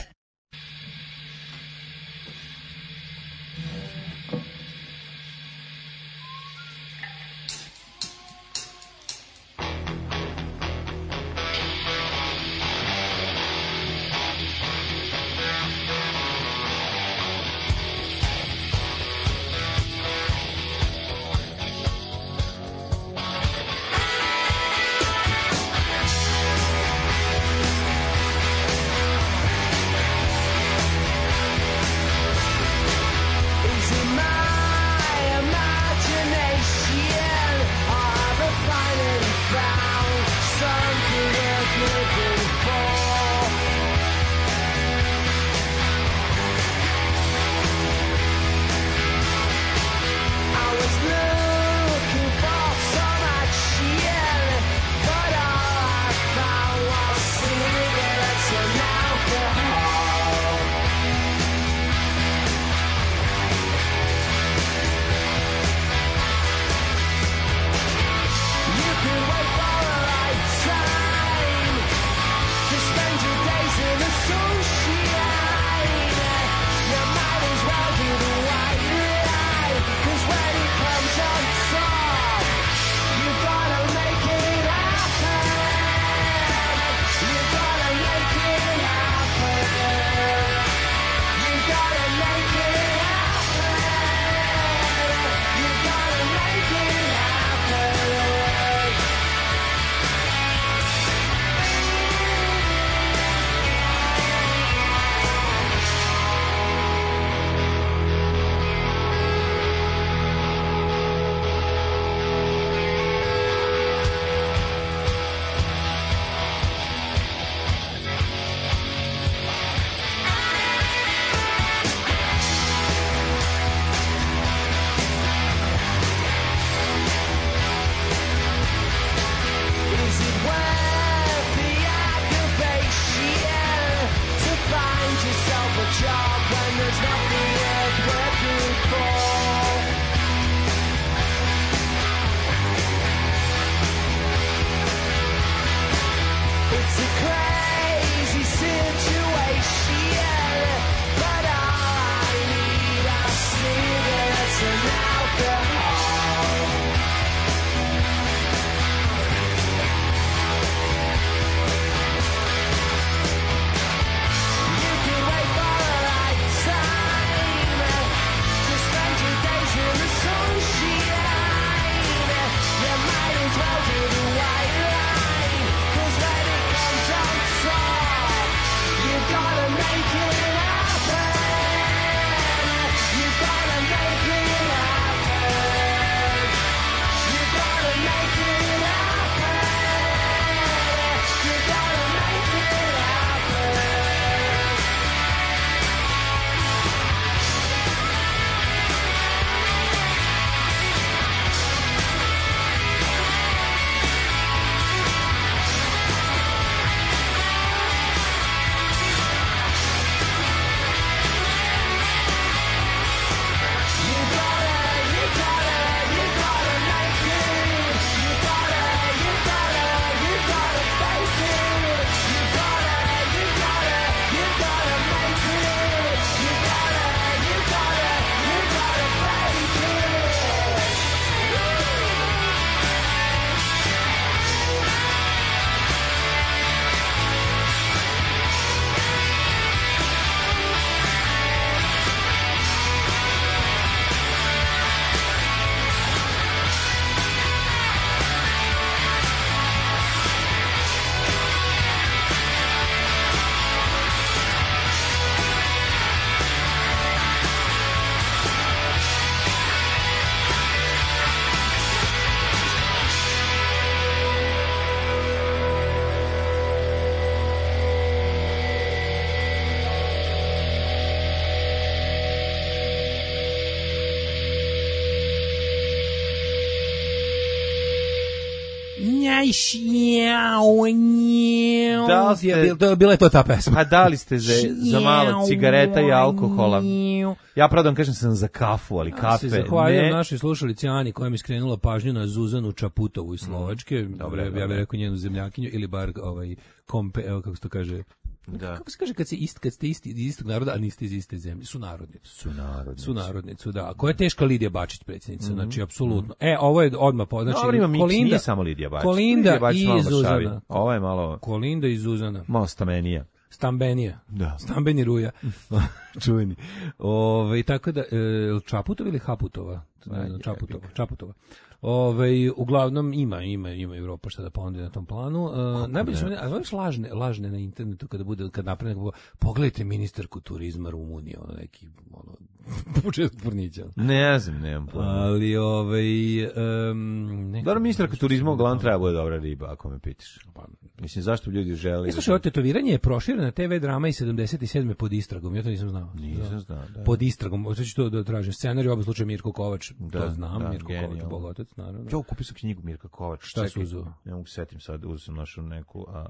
Aj, šjau, njau. Da li ste- Je bil- to- Bila je to ta pesma. Pa da li ste za, za malo cigareta i alkohola? Ja pravo da vam kažem sam za kafu, ali Ja se kafe zahvaljujem ne. našoj slušalici Ani koja mi skrenula pažnju na Zuzanu Čaputovu iz Slovačke. Dobro, ja dobro. bih rekao njenu zemljakinju ili bar ovaj kompe, evo kako se to kaže. Da. Kako se kaže kad se ist, kad ste isti iz istog naroda, a niste iz iste zemlje, su narodnicu. Su narodnicu. Su narodnicu, da. Koja je teška Lidija Bačić predsjednica, znači apsolutno. E, ovo je odmah po, znači Dobro, ima miks, Kolinda, nije samo Lidija Bačić. Kolinda Lidija Bačić i malo mršavi. Zuzana. Ovo je malo, Kolinda i Zuzana. malo stamenija. Stambenija. Da. Stambeni ruja. Čuveni. Ove, tako da, e, Čaputova ili Haputova? Ne znam, Čaputova. Čaputova. Ove, uglavnom ima, ima, ima Evropa šta da ponudi na tom planu. E, najbolje su, a znaš lažne, lažne na internetu kada bude, kad napravi nekako, pogledajte ministarku turizma Rumunije, ono neki, ono, početak pornića. Ne znam, nemam pojma. Ali, ovaj... Um, Dobro, ministarka turizma uglavnom treba bude dobra riba, ako me pitaš. Pa, Mislim, zašto bi ljudi želi... E, slušaj, ovo tetoviranje je proširena te ve drama i sedamdeset sedme pod istragom, ja to nisam znao. Nisam znao, da. Pod istragom, sad ću to da tražim. Scenarij, u ovom slučaju Mirko Kovač, Da, to znam, da, Mirko Kovač, genijalno. bogotac, naravno. Jo, kupio sam knjigu Mirka Kovač. Šta Čekaj, su uzeo? Ne mogu setim sad, uzeo sam našu neku... A,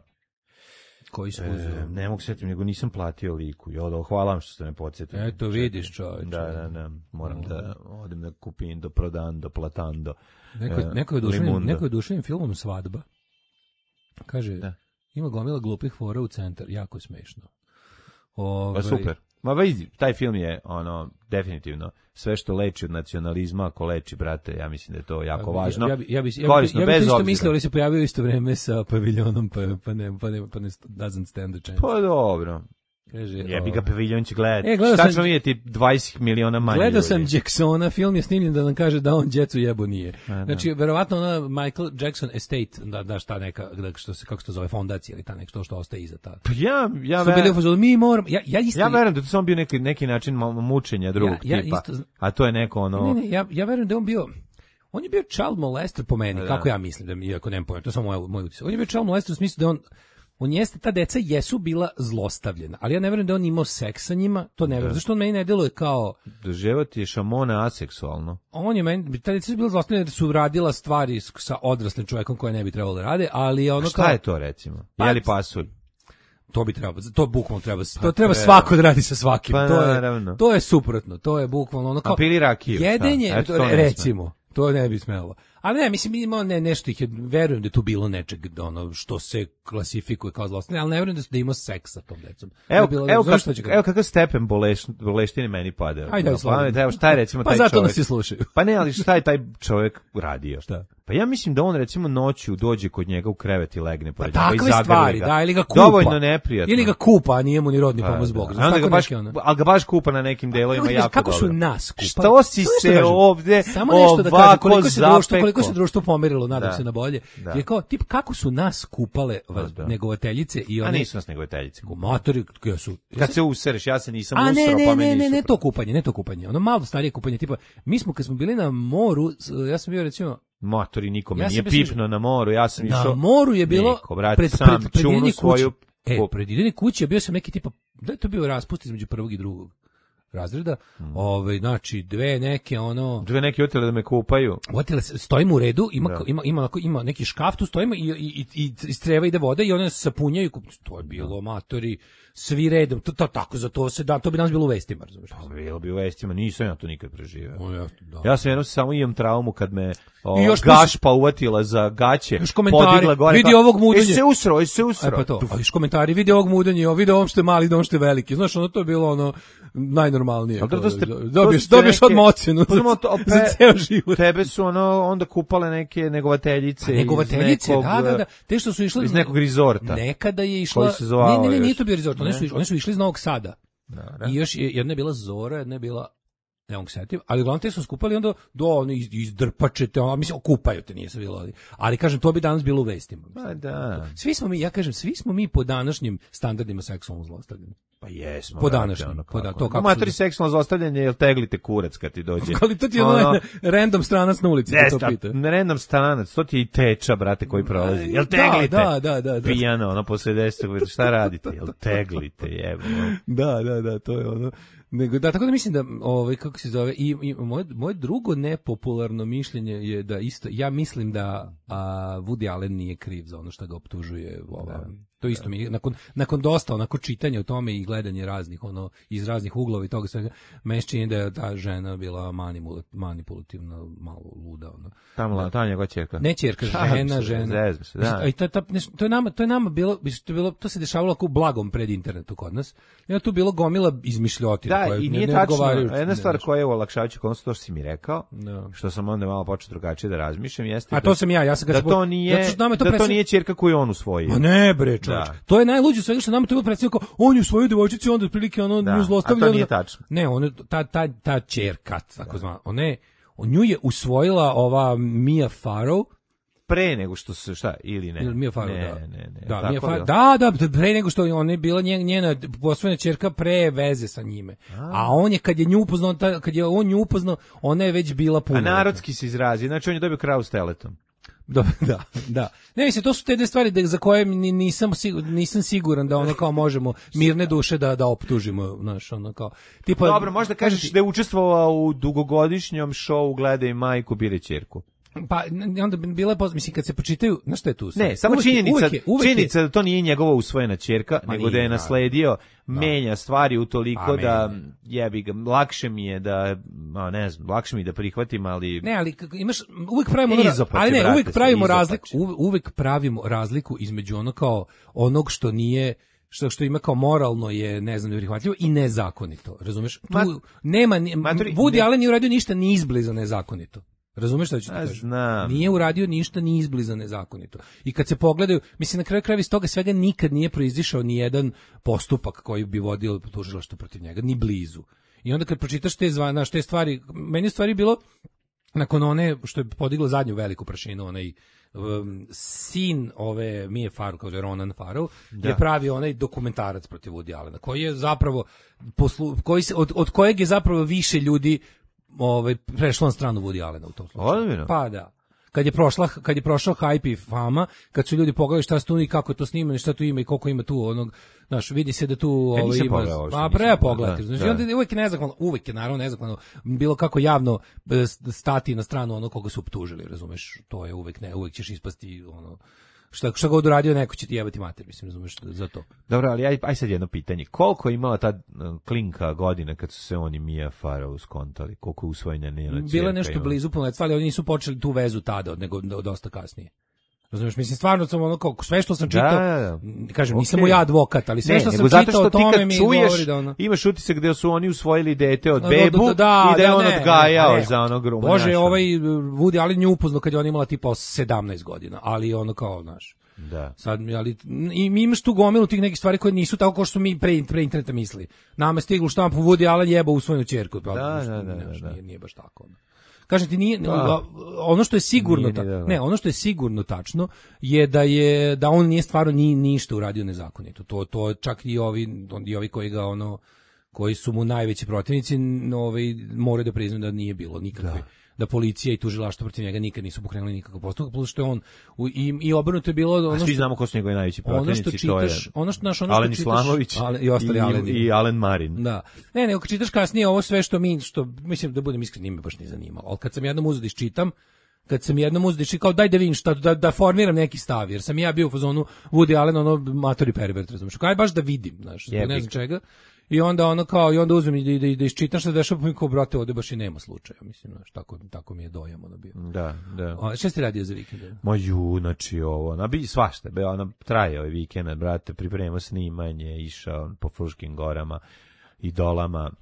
Koji su e, uzeo? ne mogu setim, nego nisam platio liku. Jo, da, hvala vam što ste me podsjetili. Eto, vidiš, čoveče. Da, da, da, moram da odem da kupim do Prodando, Platando. Neko, e, neko je oduševljen, Limundo. neko je oduševljen filmom Svadba. Kaže, Da. ima gomila glupih fora u centar, jako je smešno. Ovaj, Pa super. Ma vidi, taj film je ono definitivno sve što leči od nacionalizma, ako leči, brate, ja mislim da je to jako važno. Ja bi ja bi ja bi, Korisno, ja bi bez isto obzira. mislio, ali se pojavio u isto vreme sa paviljonom, pa pa ne pa ne pa ne doesn't stand a chance. Pa dobro. Kaže, Jebi ga, o, paviljon će gledati. E, gledao Šta sam- ćemo vidjeti dvadeset miliona manje Gledao ljudi? sam Jacksona, film je snimljen da nam kaže da on djecu jebo nije. da. Znači, verovatno ona Michael Jackson Estate, da, da šta neka, da, što se, kako se to zove, fondacija ili ta nek, to što ostaje iza ta. Pa ja, ja, Su bili u verujem, fazonu, mi moramo, ja, ja isto... ja verujem da je to samo bio neki, neki način ma- mučenja drugog Ja- ja tipa, isto zna- a to je neko ono... Ne, ne, ja, ja verujem da je on bio... On je bio child molester po meni, Da. kako ja mislim, da mi, iako nemam pojma, to je samo moj, moj utisak. On je bio child molester u smislu da on on jeste, ta deca jesu bila zlostavljena, ali ja ne verujem da je on imao seks sa njima, to ne verujem. Zašto on meni ne deluje kao... Doživati je šamona aseksualno. On je meni, ta deca su bila zlostavljena da su radila stvari s- sa odraslim čovjekom koje ne bi trebalo da rade, ali je ono A šta kao... je to recimo? Pa- Je li pasulj? To bi trebalo, to bukvalno treba, to treba treba. svako da radi sa svakim. Pa to je naravno. to je suprotno, to je bukvalno ono kao A pili rakiju, šta? Jedenje, Eto, to, to ne recimo, to ne bi smelo. Ali ne, mislim ima ne nešto ih je, verujem da je tu bilo nečeg ono što se klasifikuje kao zlostavljanje, ali ne verujem da su da ima seks sa tom decom. Evo, Da je bilo- evo, znaš kak, šta će evo kakav stepen boleš, boleštine meni pada. Ajde, Na slobodno. pamet. Evo, šta je recimo Pa taj zato čovjek? nas i slušaju. Pa ne, ali šta je taj čovjek radio? Šta? Pa ja mislim da on recimo noću dođe kod njega u krevet i legne Pa pored njega i takve zagrli stvari, ga. da, ili ga kupa. Dovoljno neprijatno. Ili ga kupa, a nije mu ni rodni Pa, pomoć da. Bog. A Znaš, onda tako ga baš, neki ono. ali ga baš kupa na nekim delovima Kako, jako kako su dobro. nas kupa? Što si Samo nešto se kažem. ovde Samo nešto da kažem, ovako koliko se društvo, koliko se zapeko? društvo pomerilo, nadam Da. se na bolje. Da. Je kao tip kako su nas kupale vas- da. negovateljice i A one nisu nas negovateljice. matori koje su. Kad se usereš, ja se nisam A ne, usrao, ne, pa ne, meni ne, ne nisu- to kupanje, ne to kupanje. Ono malo starije kupanje, tipa mi smo kad smo bili na moru, s- ja sam bio recimo Matori nikome Ja sam nije bio- pipno na moru, ja sam išao... na moru je bilo Niko, brate, pred sam pred pred čunu jedini svoju... kući. E, pred jedini kući je bio sam neki tipa, da je to bio raspust između prvog i drugog razreda. Ovaj znači dve neke ono Dve neki otele da me kupaju. Votile se, stojimo u redu, ima Da. ima ima onako, ima neki škaf, tu stojimo i i i iz creva ide voda i one se sapunjaju, to je bilo matori, svi redom, to, to tako za to se da, to bi danas bilo u vestima, razumeš? Pa bilo bi u vestima, nisam ja to nikad preživeo. O, ja, da. Ja sam jednom samo imam traumu kad me o, I još gašpa uvatila za gaće, Još komentari, podigla gore. vidi pa, ovog mudanja. "E, se usro, e, se usro. E pa to, ali još komentari, vidi ovog mudanja, vidi ovom što je mali, ovom što je veliki. Znaš, ono to je bilo ono najnormalnije. Ali to, to ste, dobiješ, to ste dobiješ neke- odmah ocenu Pa znamo to, za pe- ceo život. Tebe su ono onda kupale neke negovateljice, Negovateljice, iz nekog, da, da, da. Te što su išle iz nekog rizorta. Nekada je išla. Koji se zvao ne, ne, ne, još? nije to bio rezort, one Ne? su išle, one su išli iz Novog Sada. Da, da. I još je- jedna je bila Zora, jedna je bila ne mogu se setiti, ali uglavnom te su skupali onda do ono iz, izdrpačete, a mislim okupaju te, nije se bilo. Ali, ali kažem to bi danas bilo u vestima. Pa da. Svi smo mi, ja kažem, svi smo mi po današnjim standardima seksualno zlostavljeni. Pa jesmo. Po brate, današnjem, ono po da- kako. to kako Matori su- seksualno zlostavljanje, jel teglite kurac kad ti dođe? Ali to ti je ono, random stranac na ulici Ne, da to pita. random stranac, to ti je i teča, brate, koji prolazi. Jel teglite? Da, da, da, da. Pijano, ono, posle desetog, šta radite? Jel teglite, jebo. Da, da, da, to je ono. Nego, da, tako da mislim da, ovaj, kako se zove, i, i moje, moje drugo nepopularno mišljenje je da isto, ja mislim da a, Woody Allen nije kriv za ono što ga optužuje. Ova, to isto mi, nakon, nakon dosta onako čitanja o tome i gledanje raznih, ono, iz raznih uglova i toga svega, meni se čini da je ta žena bila manipula- manipulativna, malo luda. Ono. Tamo, tamo njegova ćerka. Ne ćerka, Šalim žena, se, žena. zezam se, da. I to, to, to, je nama, to je nama bilo, to, je bilo, to se dešavalo kao u blagom pred internetu kod nas. I onda tu bilo gomila izmišljotina. Da, koje i ne- nije ne tačno. odgovaraju- Jedna ne, stvar znaš. koja je u olakšavajuću koncu, to što si mi rekao, Da. što sam onda malo počeo drugačije da razmišljam, jeste A to sam ja, ja sam kad da sam- to nije, zato što nama je to da to predstavlja- nije ćerka koju je on usvojio. Ma ne bre, čovječ. Da. To je najluđe svega što nama to je bilo predstavljeno kao on je u svojoj devojčici, onda otprilike ono Da, nju a zlostavlja. to nije onda- tačno. Ne, on ta ta ta ćerka, tako zvana. Ona je on nju je usvojila ova Mia Farrow. Pre nego što se šta ili ne. Ili Mia Farrow, ne, da. ne, ne. Da, Tako Mia Farrow, bilo? da, da, pre nego što je ona je bila njena, njena posvojena ćerka pre veze sa njime. A on je kad je nju upoznao, ta- kad je on nju upoznao, ona je već bila A punoletna. narodski se izrazi, znači on je dobio kravu s teletom. Da, da, da. Ne, mislim, to su te dve stvari da, za koje ni- nisam, sigur, nisam siguran da ono kao možemo mirne duše da da optužimo, znaš, ono kao. Tipa, Dobro, možda kažeš da je učestvovao u dugogodišnjom šovu Gledaj majku, bire ćerku. Pa n- onda bi bila poz, mislim kad se pročitaju, na što je tu? sad? Ne, samo Uvek je- činjenica, uvek je- uvek je- činjenica da to nije njegova usvojena ćerka, Ma nego nije, da je da. nasledio, menja stvari u toliko Pa da menja. jebi ga, lakše mi je da, a ne znam, lakše mi je da prihvatim, ali Ne, ali kako- imaš uvek pravimo ono, Izopat je, ali ne, brate, uvek pravimo izopat razliku, je. uve- uvek pravimo razliku između ono kao onog što nije što što ima kao moralno je ne znam neprihvatljivo i nezakonito. Razumeš? Tu Ma- nema ni- Matori, Woody ne- Allen nije uradio ništa ni izbliza nezakonito. Razumeš šta ću ti A, kažem? znam. Nije uradio ništa ni izbliza nezakonito. I kad se pogledaju, mislim na kraju krajeva iz toga svega nikad nije proizišao ni jedan postupak koji bi vodio tužilaštvo protiv njega, ni blizu. I onda kad pročitaš te zvana, te stvari, meni je u stvari bilo nakon one što je podiglo zadnju veliku prašinu, onaj um, sin ove Mije Farrow, kao je Ronan Farrow, Da. je pravio onaj dokumentarac protiv Woody Allena, koji je zapravo poslu, koji se, od, od kojeg je zapravo više ljudi ovaj prešlo na stranu Woody Allena u tom slučaju. Ozbiljno? Pa da. Kad je prošla kad je prošao hype i fama, kad su ljudi pogledali šta se tu i kako je to snimano, šta tu ima i koliko ima tu onog, znaš, vidi se da tu Ja ovaj nisam ima. pogledao uopšte, A nisam pre pogledao, pogledati, da, znači da. onda je uvek je nezahvalno, uvek je naravno nezahvalno bilo kako javno e, stati na stranu onog koga su optužili, razumeš? To je uvek ne, uvek ćeš ispasti ono šta šta god uradio neko će ti jebati mater, mislim, razumeš, za to. Dobro, ali aj, aj sad jedno pitanje. Koliko je imala ta uh, klinka godina kad su se oni Mia Farrow skontali? Koliko je usvojena njena ćerka? Bilo je nešto imala? blizu punoletstva, ali oni nisu počeli tu vezu tada, nego do- dosta kasnije. Razumeš, mislim, stvarno sam ono kao, sve što sam Da, čitao, da, da. kažem, nisam Okej. mu ja advokat, ali sve Ne, što nego sam zato čitao što o ti tome kad mi čuješ, govori da ono... imaš utisak da su oni usvojili dete od Da, bebu da, da, i da je da, on ne, odgajao ne, za onog gruma. Bože, znaš, ovaj Woody Allen nju upoznao kad je ona imala tipa sedamnaest godina, ali ono kao, znaš, Da. sad, ali, i mi imaš tu gomilu tih nekih stvari koje nisu tako kao što su mi pre, pre interneta mislili. Nama je stiglo štampu Woody Allen jeba u svoju ćerku. Pa, Da, znaš, da, da, znaš, da. Nije, nije baš tako. ono. Kažem ti, nije, Da. ono što je sigurno, Nije ni ta- da, da. ne, ono što je sigurno tačno je da je da on nije stvarno ni ništa uradio nezakonito. To to čak i ovi i ovi koji ga ono koji su mu najveći protivnici, ovaj moraju da priznaju da nije bilo nikakve da policija i tužilaštvo protiv njega nikad nisu pokrenuli nikakav postupak, plus što je on u, i, i obrnuto je bilo ono A što svi znamo ko su njegovi najveći ono protivnici, što to je čitaš, ono što naš ono Alen što čitaš, Islamović Ale- i ostali Aleni. i Alen Marin. Da. Ne, nego kad čitaš kasnije ovo sve što mi, što, mislim da budem iskren, nije me baš ni zanimalo. Ali kad sam jednom uzeo da iščitam, kad sam jednom uzeo da iščitam, kao daj da vidim šta, da, da formiram neki stav, jer sam ja bio u fazonu Woody Allen, ono, matori pervert, razumiješ. Kaj baš da vidim, znaš, zbog ne znam čega. I onda ono kao, i onda uzmem i da, da, da iščitam što se dešava, pa mi kao, brate, ovde baš i nema slučaja, mislim, znaš, tako, tako mi je dojam ono bio. Da, da. A, šta si radio za vikend? Ma ju, znači ovo, na bi svašta, be, ona traje ovaj vikend, brate, pripremao snimanje, išao po Fruškim gorama i dolama,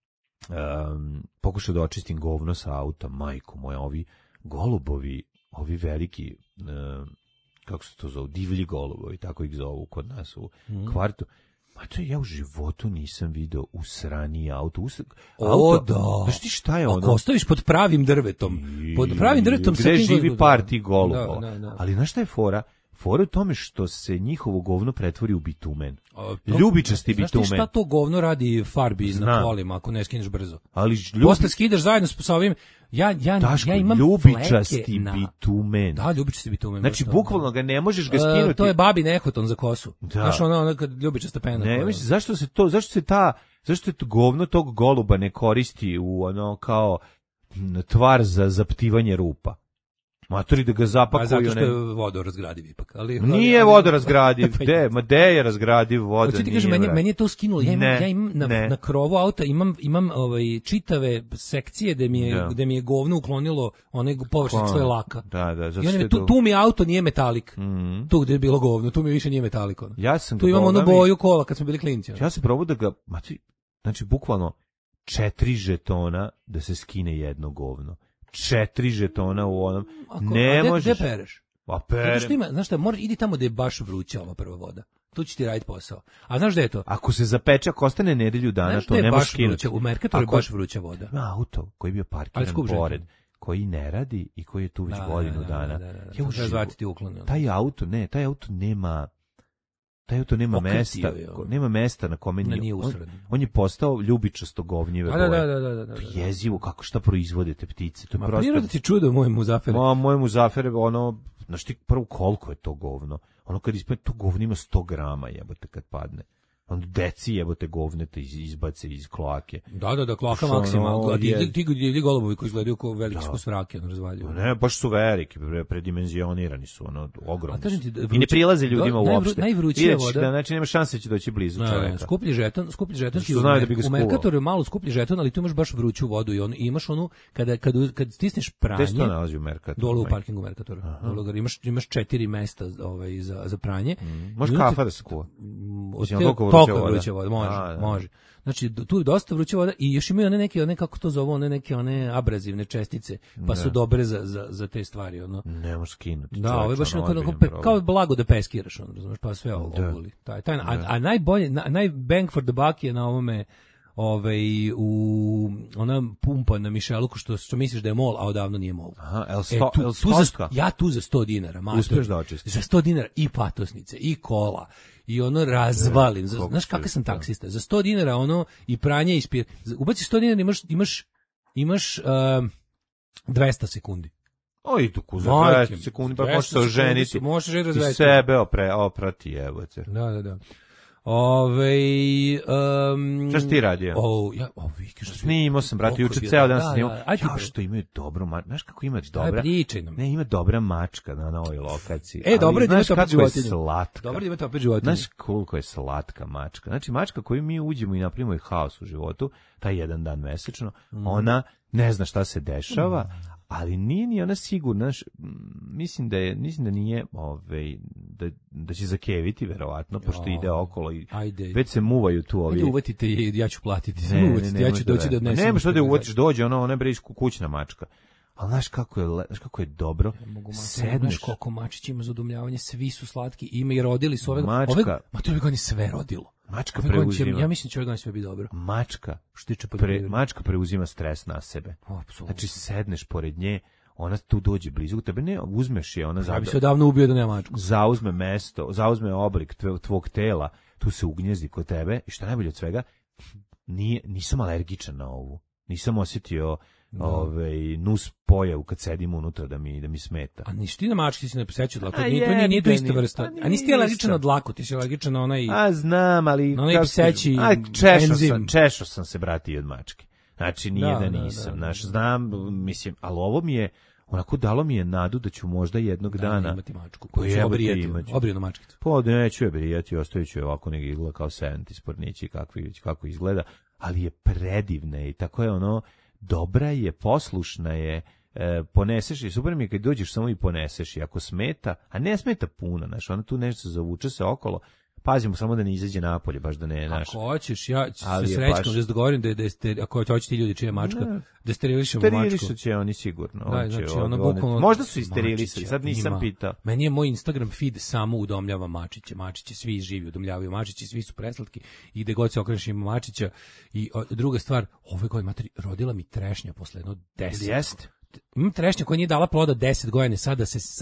um, pokušao da očistim govno sa auta, majko moja, ovi golubovi, ovi veliki, um, kako se to zove, divlji golubovi, tako ih zovu kod nas u Mm. kvartu. Ma to ja u životu nisam video usrani auto. Us... O, auto, da. Znaš ti šta je ono? Ako ostaviš pod pravim drvetom, pod pravim drvetom... sa Gde tim živi golubom- par tih golubova. Da, da, da. Ali znaš šta je fora? Fora u tome što se njihovo govno pretvori u bitumen. A, to- Ljubičasti Znaš ti bitumen. šta to govno radi farbi na Znam. kolima ako ne skineš brzo? Ali ljubi, Posle skidaš zajedno s sa ovim, ja, ja, Daško, ja imam ljubičasti fleke na... bitumen. Da, ljubičasti bitumen. Znači, baš to, bukvalno ga ne možeš ga E, skinuti. to je babi nehoton za kosu. Da. Znaš, ono, ono kad ljubičasta pena. Ne, koja- mislim, zašto se to, zašto se ta, zašto je to govno tog goluba ne koristi u ono kao m, tvar za zaptivanje rupa? Matori da ga Pa zapakuju. zato što ne- je vodorazgradiv ipak. Ali, Nije ali- vodorazgradiv, Pa gde, ma gde je razgradiv voda? Hoću ti nije, kažem, meni, brate. meni je to skinulo. Ja imam, Ne, ja imam na, ne. na krovu auta imam, imam ovaj, čitave sekcije gde mi je, Da. gde mi je govno uklonilo onaj površinu Hvala. svoje laka. Da, da, zato I on što je, je tu, to- tu mi auto nije metalik. Mhm. Tu gde je bilo govno, tu mi više nije metalik. Ono. Ja sam Tu ga, imamo onu boga mi- boju kola kad smo bili klinci. ono. Ja sam probao da ga, znači, znači bukvalno četiri žetona da se skine jedno govno. Četiri žetona u onom. Ako- ne a gde- možeš. gde pereš? Pa Zato perem. što ima, znaš šta, moraš, idi tamo gde je baš vruća ova prva voda. Tu će ti raditi posao. A znaš gde je to? Ako se zapeče, ako ostane nedelju dana, Znaš to gde je ne možeš baš skinuti. vruća? U Merkatoru je Ako- baš vruća voda. Ima auto koji je bio Ali parkiran skup žeton. pored, koji ne radi i koji je tu već Da, godinu da, da, dana. da, da, da. Ja Treba u životu- zvati ti ukloni, ono. Taj auto, ne, taj auto nema taj auto nema Okrtio mesta, je, ono. nema mesta na kome Ne, nije. nije on, usred. on je postao ljubičasto govnjive Da, da, boje. da, da, da, da, To je da. jezivo kako šta proizvode te ptice. To je Ma prosto. priroda ti čudo, moj Muzafere. Ma, moj Muzafere, ono, znaš ti prvo koliko je to govno? Ono kad ispane, to govno ima sto grama, jebote, kad padne. Onda deci jebote govnete iz, izbace iz kloake. Da, da, da, kloaka Što maksima. ono A ti, je- ti, ti divlji golobovi koji izgledaju kao veliki Da. da. svrake, ono razvaljuju. Ne, baš su veliki, pre, predimenzionirani su, ono, ogromni A kažem su. ti, da, I ne vruće- prilaze ljudima do- najvru- uopšte. najvrućija Ideš, voda- da, znači nema šanse da će doći blizu Ne, čoveka. ne, skuplji žeton, skuplji žeton Što ti u, znaju da Mer- bi ga u skuvao. Merkatoru je malo skuplji žeton, ali tu imaš baš vruću vodu i on i imaš onu kada kad kad stisneš pranje. Gde se to nalazi u Merkatoru? Dole u majke? parkingu Merkatora. Dole imaš imaš četiri mesta ovaj za za pranje. Može I onda kafa te- da se kuva. Mm, Od Mislim, te, toliko toliko vruća voda. vruća voda, može, A, da. može. Znači, d- tu je dosta vruća voda i još imaju one neke, one kako to zovu, one neke one abrazivne čestice, pa su Da. dobre za, za, za te stvari, ono. Ne možeš skinuti. Da, ovo je baš ono, onako, onako ozbiljan pe- problem. kao blago da peskiraš, ono, razumeš, pa sve ovo Da. oguli. Taj, taj, a, a najbolje, na, naj bang for the buck je na ovome, ovaj, u ona pumpa na mišeluku što, što misliš da je mol, a odavno nije mol. Aha, el, E, sto, tu, el tu za, stotka? ja tu za sto dinara, mater. Uspeš da očistiš? Za sto dinara i patosnice, i kola, i ono razvalim. Za- kako Znaš se kakav sam da. taksista? Za sto dinara ono i pranje i spir. Ubaciš sto dinara imaš, imaš, imaš um, dvesta sekundi. O, i tu kuza, Majke dvadeset mi, sekundi, pa dvesta možeš se sekundi oženiti. su- možeš ženi I razvesti. sebe opre, oprati, jebote. Da, da, da. Ove, um, Šta si ti radio? O, ja, o, vi kažeš. Snimao sam, brate, Koliko juče je bio ceo dobar. dan sam Da, snimao. da, ajde ti Ja, pre- što imaju dobro, ma- znaš kako ima Daj, dobra... pričaj nam. Ne, ima dobra mačka na novoj lokaciji. E, dobro je da znaš imate opet kako je životinju. slatka. Dobro da imate opet životinju. Znaš koliko je slatka mačka. Znači, mačka koju mi uđemo i napravimo je haos u životu, taj jedan dan mesečno, Mm. ona ne zna šta se dešava, ali nije ni ona sigurna, znaš, m, mislim da je, mislim da nije, ovaj, da, da će zakeviti, verovatno, pošto Jo, ide okolo i ajde. već se muvaju tu ovi. Ajde uvatite i ja ću platiti. Ne, ne, Uvatite, ne, ja nemoj ću to doći da ne. odnesem. Nema što da ispred uvatiš, dođe, ono, ona je bre isku- kućna mačka. Ali znaš kako je, le- znaš kako je dobro, Mogu mačka, sedneš, znaš koliko mačići ima za udomljavanje, svi su slatki, ima i rodili su ove, Mačka- ove, ma to ove godine sve rodilo. mačka Ove godine će- preuzima, ja mislim da će ove godine sve biti dobro. mačka, Što tiče pre, poljoprivrede. mačka preuzima stres na sebe. Apsolutno. Znači, sedneš pored nje, ona tu dođe blizu tebe, ne, uzmeš je, ona Ja bi zada, se odavno ubio da nema mačku. zauzme mesto, zauzme oblik tve- tvog tela, tu se ugnjezdi kod tebe i što je najbolje od svega, nije, nisam alergičan na ovu. Nisam osjetio ovaj, nus pojavu kad sedim unutra da mi, da mi smeta. A nisi ti na mački, ti si ne posećao dlaku. A Nije to, nije, nije to jebi ga, ista nije. vrsta. Pa A nisi ti alergičan nisam. na dlaku, ti si alergičan na onaj... A znam, ali Na onaj kako ti kažem, pseći a, češao enzim. sam, češao sam se brati i od mačke. Znači nije Da, da, da, nisam, da, znaš, da. znam, mislim, ali ovo mi je onako dalo mi je nadu da ću možda jednog Da, dana imati mačku. Pa Koju ću jebote, obrijeti. imat ću. Obrijenu mačkicu. Pa neću je brijati, ostavit ću je ovako nek izgleda kao senti spornići kakvi, kako izgleda, ali je predivna i tako je ono, dobra je, poslušna je, e, poneseš je, super mi je kad dođeš samo i poneseš i ako smeta, a ne smeta puno, znaš, ona tu nešto zavuče se okolo, pazimo samo da ne izađe napolje, baš da ne, znaš. Ako hoćeš, ja ću Ali se je srećkom baš- da se dogovorim da, da je ster, ako hoće ti ljudi čija je mačka, Ne. da sterilišemo mačku. Sterilišat će oni sigurno. Da, on će znači, od- ono one- bukvalno... Možda su i sterilisali, Mačića sad nisam ima. pitao. Meni je moj Instagram feed samo udomljava mačiće. Mačiće, svi živi udomljavaju mačiće, svi su preslatki i gde god se okreneš ima mačića. I o, druga stvar, ove godine materi, rodila mi trešnja posle jedno deset. Jeste? Imam trešnja koja nije dala ploda deset godina, sada se sa,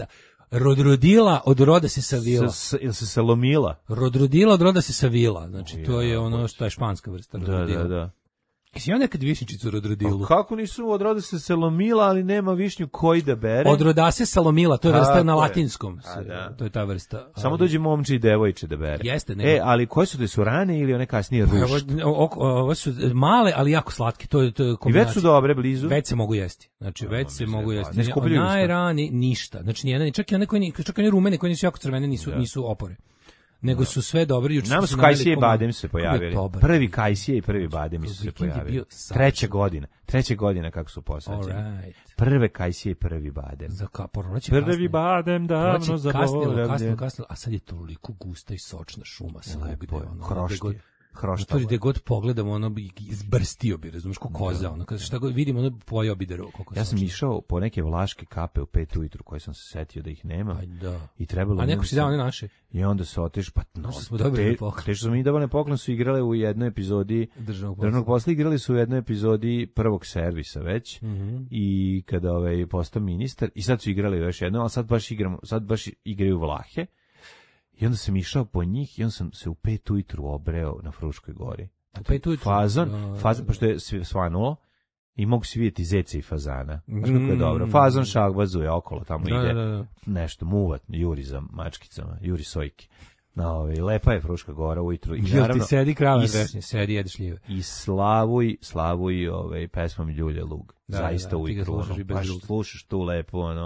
Rodrodila od roda se savila. S, ili se salomila? Rodrodila od roda se savila. Znači, to je ono što je španska vrsta rodrodila. Da, da, da. Jesi ja nekad višnjičicu rodrodilu? Pa kako nisu od roda se salomila, ali nema višnju koji da bere? Od roda se salomila, to je vrsta Tako na je. latinskom. A, da. To je ta vrsta. Samo dođe momče i devojče da bere. Jeste, ne. E, ali koje su te su rane ili one kasnije rušt? Ovo, ovo su male, ali jako slatke. To je, to je I kombinacija. već su dobre blizu? Već se mogu jesti. Znači, već se mogu jesti. Ne skupljaju se. Najrani, ništa. Znači, nijedan, čak i one koje, čak i one rumene koje nisu jako crvene, nisu, Da. nisu opore. Nego su sve dobri. Juče Nama su su naveli kajsije i kom- badem se kom je pojavili. dobar. Prvi kajsije i prvi badem su se Vikend je pojavili. bio savršen. Treća godina. Treća godina kako su posađeni. Alright. Prve kajsije i prvi badem. Za ka, proleće Prvi kasnije. badem davno Proleće kasnilo, zaboravljen. kasnilo, kasnilo, a sad je toliko gusta i sočna šuma svugde. Ono, Krošti. gde god- Hroštavo. To gde god pogledamo, ono bi izbrstio bi, razumiješ, ko koza, ono, kad šta god vidimo, ono pojao bi drvo, koliko Ja sam sočno. išao po neke vlaške kape u pet ujutru koje sam se setio da ih nema. Aj, da. I trebalo A mi neko da si dao sam- one naše? I onda se otiš, pa no, Što smo dobili na poklon. Te što smo mi dobili na poklon su igrale u jednoj epizodi Državnog posla. Državnog posla, igrali su u jednoj epizodi prvog servisa već. Mhm. I kada ovaj postao ministar i sad su igrali još jedno, ali sad baš igramo, sad baš igraju Vlahe. I onda sam išao po njih i onda sam se u pet ujutru obreo na Fruškoj gori. U pet ujutru? Fazon, Da, fazon, da. pošto je svi- svanulo i mogu se vidjeti zeca i fazana. Znaš kako je Mm. dobro. Fazon šagvazuje okolo, tamo Da, ide da, da. nešto, muvat, juri za mačkicama, juri sojke. Na ovaj, lepa je Fruška gora ujutru. I Jel ti naravno, sedi krava i s- trešnje, sedi jedeš šljive. I slavuj, slavuj ovaj, pesmom Ljulje Lug. Da, Zaista da, ti ga ujutru. slušaš Ono, i bez baš druga. slušaš tu lepu, ono,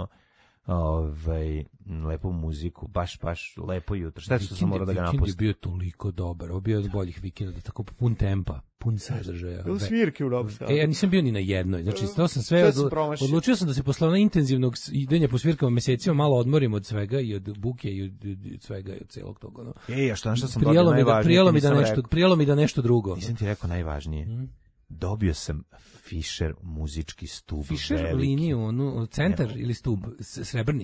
ovaj, lepu muziku, baš, baš lepo jutro. Šta što sam morao da ga Vikend je napustim? bio toliko dobar, ovo je bio od boljih vikenda, tako pun tempa, pun sadržaja. Jel Ve- svirke u Novom Sadu? E, ja nisam bio ni na jednoj, znači to sam sve, Sve sam odlu- promašio. odlučio sam da se posle onog intenzivnog s- idenja po svirkama mesecima malo odmorim od svega i od buke i od, od svega i od celog toga. No. Ej, a šta, šta sam Prijelo dobio mi da, najvažnije? prijelo ti mi da nisam nešto, rekao. prijelo mi da nešto drugo. Nisam ti rekao najvažnije. Dobio sam Fischer muzički stub. Fischer veliki. liniju, onu, centar ili stub, s- srebrni,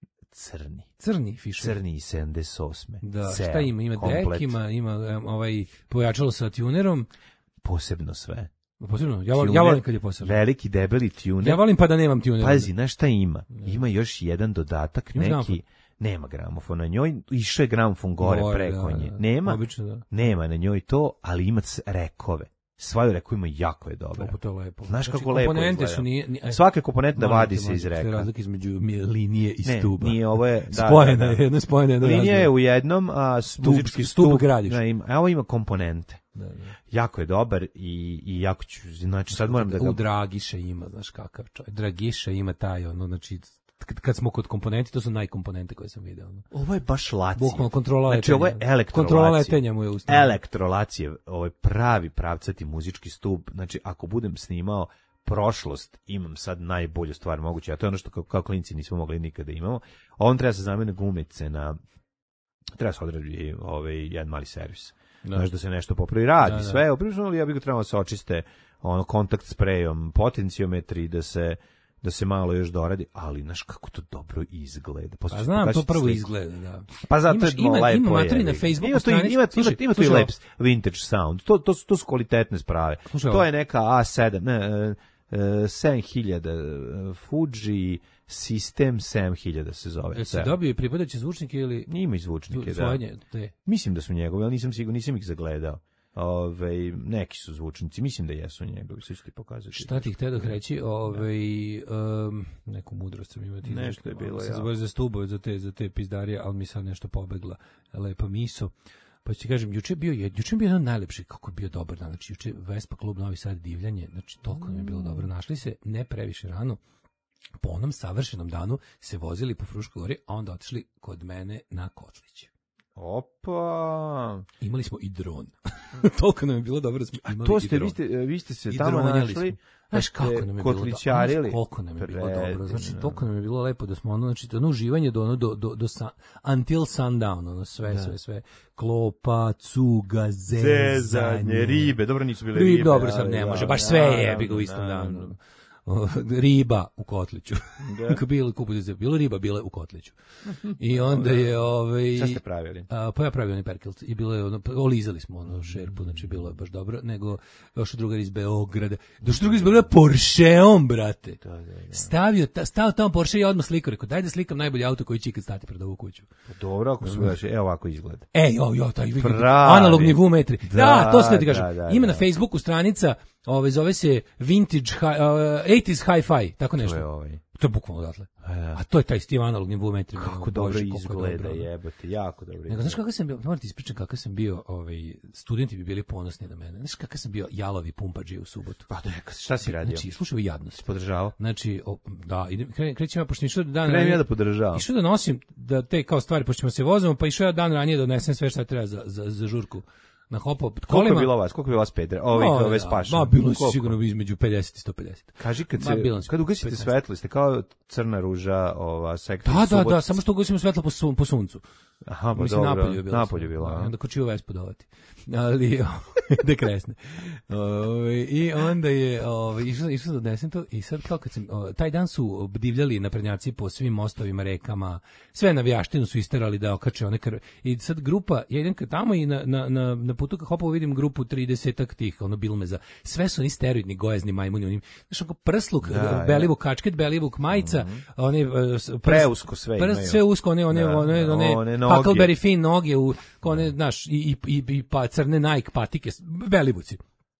Crni. crni Fischer. Crni i sedamdeset osme. Da, Ceo, šta ima? Ima komplet. dek, ima, ima em, ovaj pojačalo sa tunerom. Posebno sve. Posebno, ja, volim- ja Tuner, volim kad je posebno. Veliki, debeli tuner. Ja volim pa da nemam tuner. Pazi, znaš šta ima? Ima još jedan dodatak, Ima neki... gramofon. Nema gramofona na njoj, išao je gramofon gore, Gore, preko da, nje. da. Nema, Obično, da. nema na njoj to, ali ima c- rekove. Svaju reku ima jako je dobro. Kako to lepo. Znaš Znači, kako lepo komponente izgleda. su nije, nije, Svaka komponenta Molim vadi te, se molim iz te, to je reka. razlika između mi- linije i Ne, stuba. nije, ovo je... Da, Spojena da, je, da. jedna spojena, jedna Linija je razdvojena. u jednom, a stup, Muzički stup gradiš. Da, ima, a ovo ima komponente. Da, da. Jako je dobar i, i jako ću, znači sad moram da ga... U Dragiša ima, znaš kakav čovjek. Dragiša ima taj, ono, znači, kad, kad smo kod komponenti, to su najkomponente koje sam video. Ono. Ovo je baš lacije. Bukvalno kontrola Znači, ovo je letenja. elektrolacije. Kontrola letenja mu je ustavljena. Elektrolacije, ovo je pravi pravcati muzički stup. Znači, ako budem snimao prošlost, imam sad najbolju stvar moguće, a to je ono što kao, kao klinci nismo mogli nikada imamo. On treba se zamene gumice na... Treba se odradi ovaj, jedan mali servis. Da. Znaš da se nešto popravi, radi Da, da. sve, oprično, ali ja bih ga trebalo da se očiste ono, kontakt sprejom, potenciometri, da se da se malo još doradi, ali znaš kako to dobro izgleda. Posle Pa ću znam, to pokazati prvo sliku. izgleda, da. Pa zato Imaš- je malo ima, lepo ima je, materi na jebi. Facebooku Ima to, i- stranici. ima, ima, Slušaj, ima to i slušaj lep vintage sound. To, to, su- to su kvalitetne sprave. Slušaj to ovo. je neka A sedam, ne, e, e, sedam hiljada, e, Fuji System sedam hiljada se zove. Jesi ceo. dobio i pripadajuće zvučnike ili Ima i zvučnike, da. svoje, te? Mislim da su njegovi, ali nisam siguran, nisam ih zagledao. Ove, neki su zvučnici, mislim da jesu njegovi, sve ću ti pokazati. Šta ti htio da reći, ovaj, um, neku mudrost sam imati. Nešto je bilo, ja. ja. Za stubove, za te, za te pizdarije, ali mi sad nešto pobegla lepa miso. Pa ću ti kažem, juče je bio, jed- juče je bio jedan najlepši, kako je bio dobar dan. Znači, juče Vespa klub Novi Sad divljanje, znači, toliko nam je bilo dobro. Našli se, ne previše rano, po onom savršenom danu se vozili po Fruškoj gori, a onda otišli kod mene na Kotlić. Opa! Imali smo i dron. Toliko nam je bilo dobro da smo A imali to i ste, dron. vi ste, vi ste se I tamo dronjali našli, smo. Znaš kako nam je bilo kotlićarili. dobro, koliko nam je bilo dobro, Predivno. znači toliko nam je bilo lepo da smo ono, znači ono uživanje do ono, do, do, do sun, until sundown, ono sve, Da. sve, sve, klopa, cuga, zezanje, Zezanje, ribe, dobro nisu bile ribe, ribe. dobro sam, ali ne da, može, baš sve je, naravno, bi ga u istom naravno. danu. o, riba u kotliću. Da. bilo, kupuju, bilo riba, bila u kotliću. I onda je... Ovaj, šta ste pravili? A, pa ja pravio onaj perkelt i bilo je ono, olizali smo ono šerpu, znači bilo je baš dobro, nego došao drugar iz Beograda. Došao drugar iz Beograda Porscheom, brate. Da, da, da. Stavio, ta, stavio tamo Porsche i odmah slikao, rekao, daj da slikam najbolji auto koji će ikad stati pred ovu kuću. Dobro, ako su gledaš, evo ovako izgleda. Ej, jo, jo, taj analogni vumetri. Da, da, to se ti kažem. Da, da, ima da. Na Facebooku stranica, ovaj, zove se Vintage hi, uh, osamdesetih Hi-Fi, tako nešto. To je ovaj. To je bukvalno odatle. A, da. A to je taj Steve analogni vumetri. Kako dobro izgleda, jebote, jako dobro izgleda. Nego, znaš kakav sam bio, moram ti ispričam kakav sam bio, ovaj, studenti bi bili ponosni na mene. Znaš kakav sam bio jalovi pumpađi u subotu. Pa neka, šta si radio? Znači, slušaj jadnost. Podržavao? Znači, o, da, idem, kre, krećem ja, pošto išao da dan... Krenem ja da podržavam. Išao da nosim da te kao stvari, pošto ćemo se vozimo, pa išao ja dan ranije da odnesem sve šta treba za, za, za žurku. Na hopo kolima. Koliko je bilo vas? Koliko je bilo vas pedra? Ovih, no, ove spaša? Ma, bilo si sigurno između pedeset i sto pedeset. Kaži, kad, se, kad ugasite svetlo, ste kao crna ruža, ova, sektor da, da, da, samo što ugasimo svetlo po, sun, po suncu. Aha, pa mislim, dobro. Napolju je bilo. Napolju je bilo. Da, onda kočio vespu dovati. Ali, da kresne. Ove, I onda je, ove, išao, išao da odnesem to i sad kao kad sam, o, taj dan su divljali naprednjaci po svim mostovima, rekama, sve navijaštinu su isterali da okače one krve. I sad grupa, ja idem tamo i na, na, na, na putu ka Hopovu vidim grupu tridesetak tih, ono, bilmeza. Sve su oni steroidni, gojezni majmuni, onim, znaš, ono, prsluk, da, belivuk kačket, belivuk majica, mm -hmm. one, prst, preusko sve prst, sve usko, one, one, da, one, one, one Huckleberry Finn noge, u, one, znaš, i, i, i, i pa crne Nike patike, belivuci,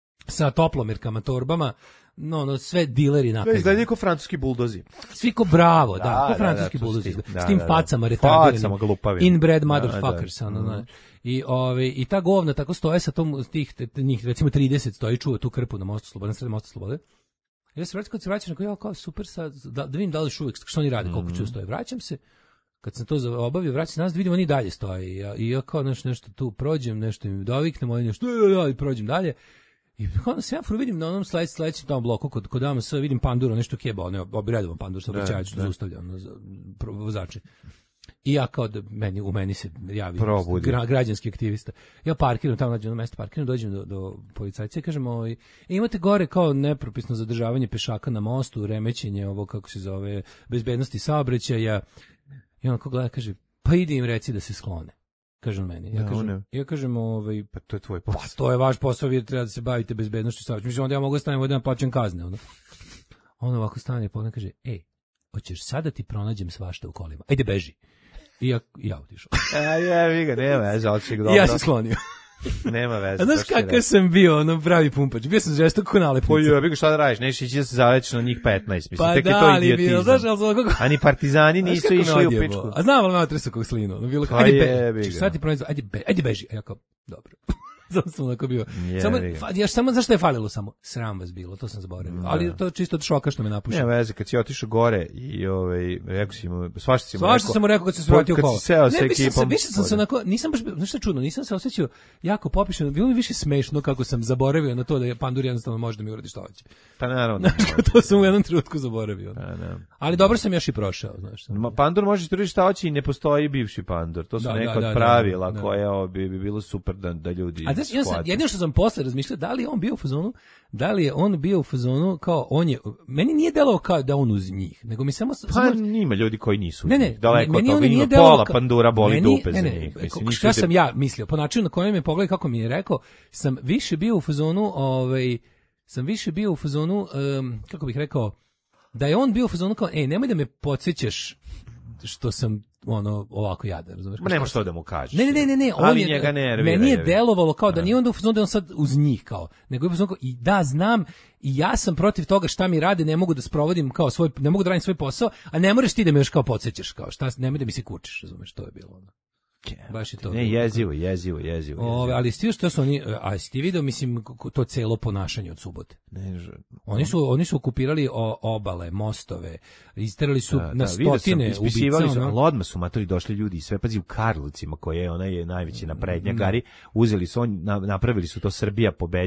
sa toplomirkama, torbama, no, no, sve dileri napred. Da, izgledaju kao francuski buldozi. Svi ko bravo, da, da kao francuski da, da, buldozi. Da, s tim da, facama retardiranim. Facama Inbred motherfuckers, da, da. Ono, mm. I, ove, i ta govna tako stoje sa tom, tih, njih, recimo trideset stoji, čuva tu krpu na mostu Slobode, na sred mosta Slobode. Ja se vraćam, kad se vraćam, ja kao super, sad, da, da vidim da li uvijek, što oni rade, koliko mm. čuo stoje. Vraćam se, kad sam to obavio, vraćam se nas, da vidim, oni dalje stoje. I ja, i ja kao nešto, nešto tu prođem, nešto im doviknem, oni nešto, i prođem dalje. I onda se ja vidim na onom sljedećem sledećem tamo bloku, kod, kod dama sve vidim panduro, nešto kjeba, ono, obiredovan pandur, što obraćajući, što zaustavlja, ono, za vozače. I ja kao da meni, u meni se javi gra, građanski aktivista. Ja parkiram tamo, nađem na mesto parkiram, dođem do, do policajca i kažem, ovaj, imate gore kao nepropisno zadržavanje pešaka na mostu, remećenje ovo, kako se zove, bezbednosti saobraćaja. I on kao gleda, kaže, pa idi im reci da se sklone. Kažem meni. Ja, ja kažem, ja kažem, ovaj, pa to je tvoj posao. Pa to je vaš posao, vi treba da se bavite bezbednošću saobraćaja. Mislim, onda ja mogu da stanem ovdje na plaćam kazne. Onda. On ovako stane i pogleda kaže, ej, hoćeš sada ti pronađem svašta u kolima. Ajde, beži. I ja, ja otišao. A je, vi ga, nema veze, otišao dobro. Ja se sklonio. Nema veze. A znaš kakav sam bio, ono pravi pumpač. Bio sam žestok ko nalepnica. Poju, ja bih šta da radiš, nećeš ići da se zalećeš na njih petnaest. Mislim, pa tek da, je to idiotizam. Znaš, ali kako... A ni partizani nisu išli u pičku. A znam, ali me otresu kog slinu. Ono, bilo, ajde, beži. Sad ti pronađu, ajde, be, ajde beži. A ja kao, dobro. Samo sam onako bio. Yeah, samo, ja samo, zašto je falilo samo? Sram vas bilo, to sam zaboravio. Da. Ali to čisto od šoka što me napušio. Ne veze, kad si otišao gore i ovaj, rekao si mu, svašta si mu svašta rekao. sam mu rekao kad se vratio u kola. Kad si seo sa ekipom. Više sam se onako, nisam baš, znaš što čudno, nisam se osjećao jako popišeno, bilo mi više smešno kako sam zaboravio na to da je pandur jednostavno može da mi uradi što hoće. Pa naravno. To sam u jednom trenutku zaboravio. Pa, ali dobro sam još i prošao, znaš. Pandur može da uradi šta hoće i ne postoji bivši pandur. To su da, neka da, od pravila da, koje da. bi, bi bilo super da, da ljudi shvate. Jedino što sam posle razmišljao, da li je on bio u fazonu, da li je on bio u fazonu kao on je, meni nije delovao kao da on uz njih, nego mi samo... Pa samo, ima ljudi koji nisu ne, ne, daleko meni toga, ima pola pandura boli meni, dupe ne, ne, za njih. Mislim, šta sam ja mislio, po načinu na kojem je pogledaj kako mi je rekao, sam više bio u fazonu, ovaj, sam više bio u fazonu, um, kako bih rekao, da je on bio u fazonu kao, ej, nemoj da me podsjećaš što sam ono ovako jadan, razumeš? Ma nema što da mu kažeš. Ne, ne, ne, ne, on je njega nervira. Meni je delovalo kao da nije onda u fazonu da on sad uz njih kao, nego je fazonu i da znam i ja sam protiv toga šta mi rade, ne mogu da sprovodim kao svoj, ne mogu da radim svoj posao, a ne moraš ti da me još kao podsjećaš kao, šta, nemoj da mi se kučiš, razumeš, to je bilo ono. Yeah, baš je to. Ne, jezivo, jezivo, jezivo. Ove, ali svi što su oni, a si ti vidio, mislim, to celo ponašanje od subote. Ne, že, oni su oni su okupirali o, obale, mostove, isterali su da, na da, stotine ubica. Su, ali odmah su matori došli ljudi i sve, pazi, u Karlovcima, koje je ona je najveći naprednjak, Gari, uzeli su, on, na, napravili su to, Srbija pobeđuje,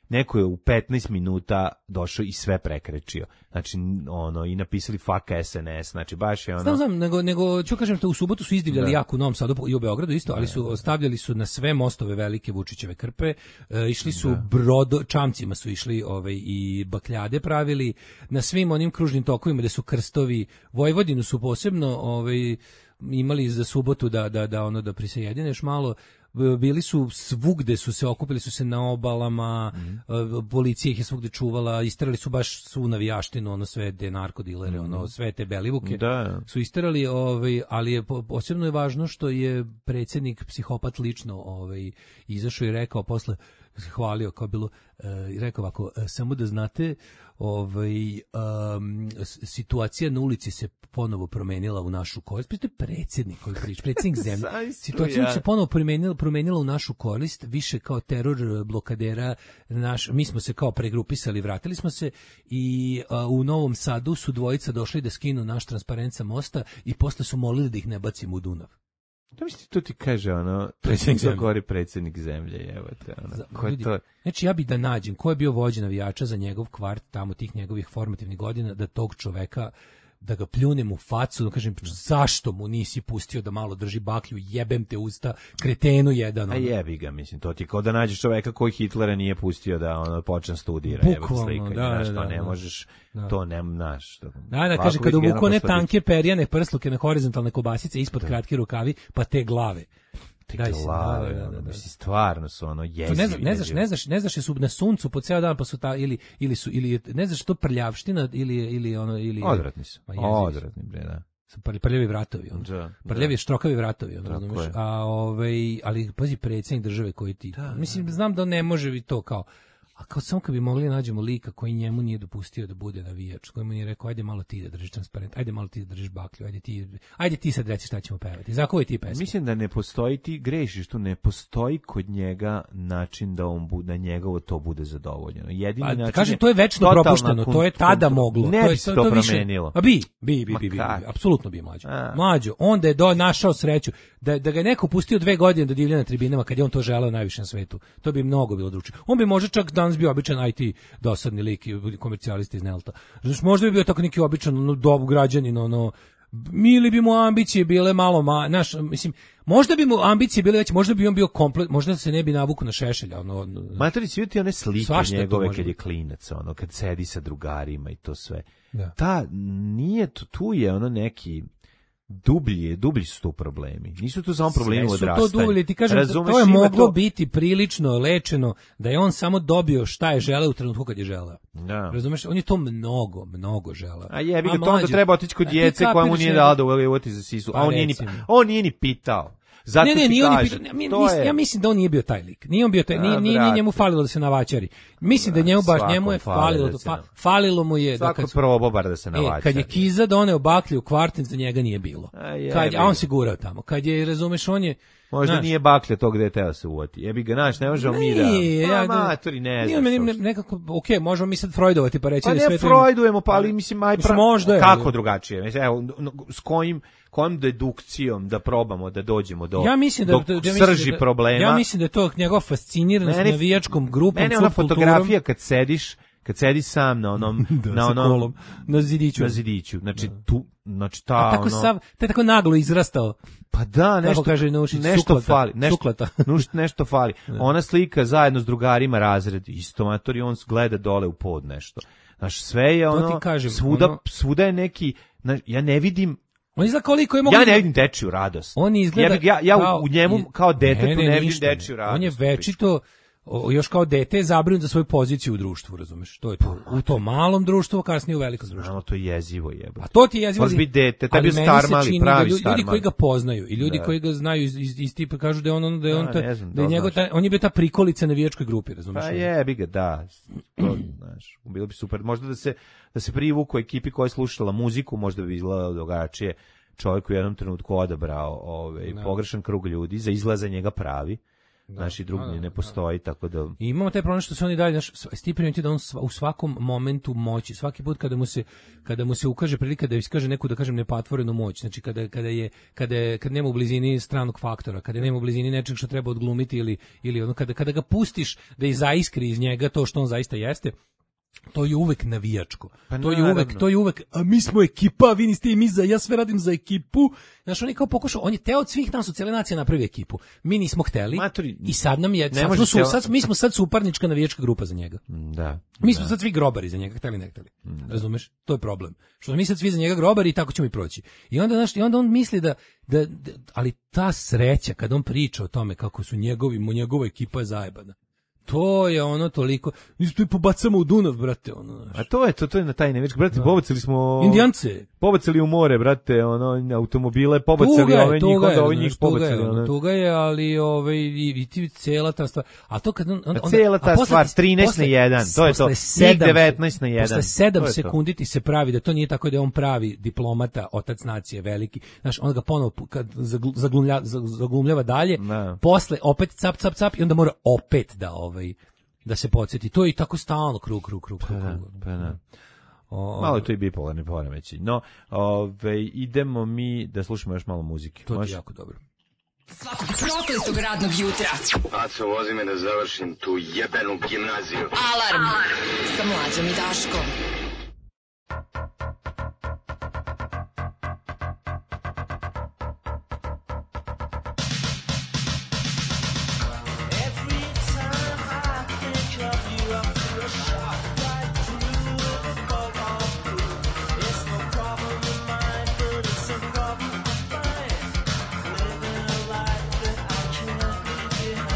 neko je u petnaest minuta došao i sve prekrečio. Znači, ono, i napisali fuck S N S, znači baš je ono... Znam, znam, nego, nego ću kažem, to u subotu su izdivljali jako u Novom Sadu i u Beogradu isto, ali su stavljali su na sve mostove velike Vučićeve krpe, e, išli su da. brodo, čamcima su išli ovaj, i bakljade pravili, na svim onim kružnim tokovima gde su krstovi, Vojvodinu su posebno ovaj, imali za subotu da, da, da, ono, da prisajedineš malo, bili su svugde, su se okupili su se na obalama, mm. policija ih je svugde čuvala, isterali su baš svu navijaštinu, ono sve te narkodilere, mm. ono sve te belivuke da. su isterali, ovaj, ali je posebno je važno što je predsjednik psihopat lično ovaj, izašao i rekao posle, hvalio kao bilo, i rekao ovako, samo da znate, ovaj, um, situacija na ulici se ponovo promenila u našu korist. Piste predsjednik koji priča, predsjednik zemlje. Situacija se ponovo promenila, promenila u našu korist, više kao teror blokadera. Naš, mi smo se kao pregrupisali, vratili smo se i a, u Novom Sadu su dvojica došli da skinu naš transparent sa mosta i posle su molili da ih ne bacimo u Dunav. To misli, to ti kaže, ono, predsjednik zemlje. Gori predsjednik zemlje, evo te, ono. Za, ko je to? Znači, ja bi da nađem ko je bio vođa navijača za njegov kvart, tamo tih njegovih formativnih godina, da tog čoveka, da ga pljunem u facu, da kažem, zašto mu nisi pustio da malo drži baklju, jebem te usta, kretenu jedan. Ono. A jebi ga, mislim, to ti kao da nađeš čoveka koji Hitlera nije pustio da ono počne studira, bukvalno, jebem slikanje, da, znaš, da, to ne da, možeš, da. to ne, znaš. To, da, da, kaže, kada uvuku one tanke perjane prsluke na horizontalne kobasice ispod da. kratke rukavi, pa te glave. Te glave, da, da, da, da. Mislim, stvarno su ono jezivi. Ne znaš, ne znaš, ne znaš, ne znaš su na suncu po ceo dan pa su ta ili ili su ili ne znaš što prljavština ili ili ono ili odvratni su. Odvratni bre, da. Su prljavi vratovi, on. Da, prljavi štrokavi vratovi, on, razumeš? A ovaj ali pazi predsjednik države koji ti. Da, mislim znam da ne može i to kao a kao samo kad bi mogli nađemo lika koji njemu nije dopustio da bude navijač, koji mu nije rekao ajde malo ti da držiš transparent, ajde malo ti da držiš baklju, ajde ti, ajde ti sad reci šta ćemo pevati. Za koji ti pesme? Mislim da ne postoji, ti grešiš tu, ne postoji kod njega način da on bude, da njegovo to bude zadovoljeno. Jedini a, način kažem, to je večno propušteno, to je tada moglo. Ne to bi se to, to promenilo. A bi, bi, bi, bi, bi, apsolutno bi mlađo. A. Mlađo, onda je do, našao sreću da, da ga je neko pustio dve godine da divlja na tribinama kad je on to želeo najviše na svetu. To bi mnogo bilo drugačije. On bi možda čak danas bio običan I T dosadni lik i komercijalista iz Nelta. Znači, možda bi bio tako neki običan ono, dob građanin, ono, ili bi mu ambicije bile malo, ma, naš, mislim, možda bi mu ambicije bile veće, možda bi on bio komplet, možda se ne bi navukao na Šešelja. Ono, ono, Matori, svi ti one slike njegove kad je klinac, ono, kad sedi sa drugarima i to sve. Da. Ta, nije, tu je ono neki... dublji, dublji su tu problemi. Nisu tu samo problemi odrastanja. Sve su to dublji, ti kažem, razumeš, to je moglo to... biti prilično lečeno, da je on samo dobio šta je želeo u trenutku kad je želeo. Da. Razumeš, on je to mnogo, mnogo želeo. A jebi ga, to onda treba otići kod djece koja mu nije dala da uvoti za sisu. A on nije ni, on nije ni pitao. Zato ne, ne, ti nije on kažem, ni pitao. Ja, ja mislim da on nije bio taj lik. Nije on bio taj, nije, nije, nije njemu falilo da se navačari. Mislim da, da njemu baš njemu je falilo, da fa, falilo mu je da kad probao bar da se navačari. E, kad je Kiza doneo baklju u kvartin, za njega nije bilo. A, kad, a on se gurao tamo. Kad je, razumeš, on je možda naš, nije baklja tog gde je teo se uvoti. Jebi ga, naš, ne možemo mi da... Ja, matori, ne znam. Nije, ne, nekako, okej, okay, možemo mi sad freudovati pa reći pa da sve... Pa ne freudujemo, pa ali mislim, aj pra... možda je, kako drugačije? Mislim, evo, s kojim, kojim dedukcijom da probamo da dođemo do, ja mislim da, do da, ja srži da, problema. Ja mislim da je to njegova fasciniranost mene, navijačkom grupom, mene ona fotografija kad sediš, kad sedi sam na onom da, na onom kolom, na zidiću, na zidiću. Znači da. tu, znači ta a tako ono, sav, te tako naglo izrastao. Pa da, nešto kaže Nušić, nešto suklata, fali, nešto suklata. nešto fali. Da. Ona slika zajedno s drugarima razred, isto matori, on gleda dole u pod nešto. Znaš, sve je ono, kažem, svuda, ono, svuda je neki, znaš, ja ne vidim. On izgleda koliko je mogu... Ja ne vidim dečiju radost. On izgleda... Ja, ja, ja kao, u njemu kao detetu ne, ne, ne vidim dečiju ne. radost. On je večito, o, još kao dete, zabrinut za svoju poziciju u društvu, razumeš? To je to. U tom malom društvu, kasnije u velikom društvu. Znamo, to je jezivo jebe. A to ti je jezivo. Može biti dete, tebi je star mali, pravi ljudi, star mali. Ljudi koji ga poznaju i ljudi da. koji ga znaju iz, iz, iz tipa kažu da je on, da je on, ta, da, znam, da je njegov, ta, on je bio ta prikolica na navijačkoj grupi, razumeš? Pa jebi ga, da. To, znaš, bilo bi super. Možda da se, da se privuku ekipi koja je slušala muziku, možda bi izgledalo drugačije. Čovjek u jednom trenutku odabrao ovaj, no. pogrešan krug ljudi, za izlaza njega pravi. naši drugi da, da, ne postoji, da. tako da... I imamo taj problem što se oni dalje, znaš, ti primetiti da on sva, u svakom momentu moći, svaki put kada mu se, kada mu se ukaže prilika da iskaže neku, da kažem, nepatvorenu moć, znači kada, kada je, kada je, kad nema u blizini stranog faktora, kada nema u blizini nečeg što treba odglumiti ili, ili ono, kada, kada ga pustiš da i zaiskri iz njega to što on zaista jeste, to je uvek navijačko. Pa to je uvek, to je uvek, a mi smo ekipa, vi niste i mi za, ja sve radim za ekipu. Znaš, on je kao pokušao, on je teo od svih nas, od cijele nacije napravi ekipu. Mi nismo hteli. Maturi, i sad nam je, sad smo, su, teo... sad, mi smo sad suparnička navijačka grupa za njega. Da. Mi smo da. sad svi grobari za njega, hteli ne hteli. Da. Razumeš? To je problem. Što smo mi sad svi za njega grobari i tako ćemo i proći. I onda, znaš, i onda on misli da, da, da, ali ta sreća kad on priča o tome kako su njegovi, njegova ekipa je zajebana. To je ono toliko, isto i pobacamo u Dunav, brate, ono. Znaš. A to je to, to je na taj nevički, brate, da. Pobacili smo Indijance. Pobacili u more, brate, ono, automobile, pobacili ove njih, onda ove njih pobacili. Tuga je, tuga je, ali ove, i, i ti cijela ta stvar, a to kad on... Onda, cijela ta posle, stvar, trinaest na jedan, to je to, njih devetnaest na jedan. Posle sedam sekundi ti se pravi da to nije tako da je on pravi diplomata, otac nacije, veliki, znaš, onda ga ponovo kad zaglumlja, zaglumljava dalje, da. Posle opet cap, cap, cap i onda mora opet da ovaj da se podsjeti. To je i tako stalno krug, krug, krug, krug. Pa, pa da. O, malo je to i bipolarni poremećaj. No, ove, idemo mi da slušamo još malo muzike. To je jako dobro. Svakog prokletog radnog jutra. Aco, vozi me da završim tu jebenu gimnaziju. Alarm, Alarm. Sa Mlađom i Daškom.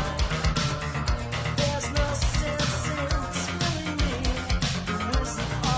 There's no sense in telling me the wisdom of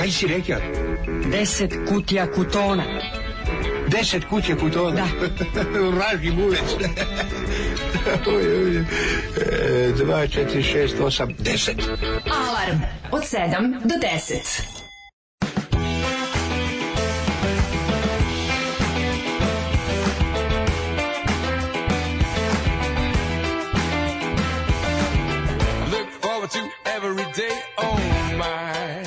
Kaj si rekao? Deset kutija kutona. Deset kutija kutona? Da. Vražgi buvec. Dva, četiri, šest, osam, deset. Alarm od sedam do deset. To every day, oh my.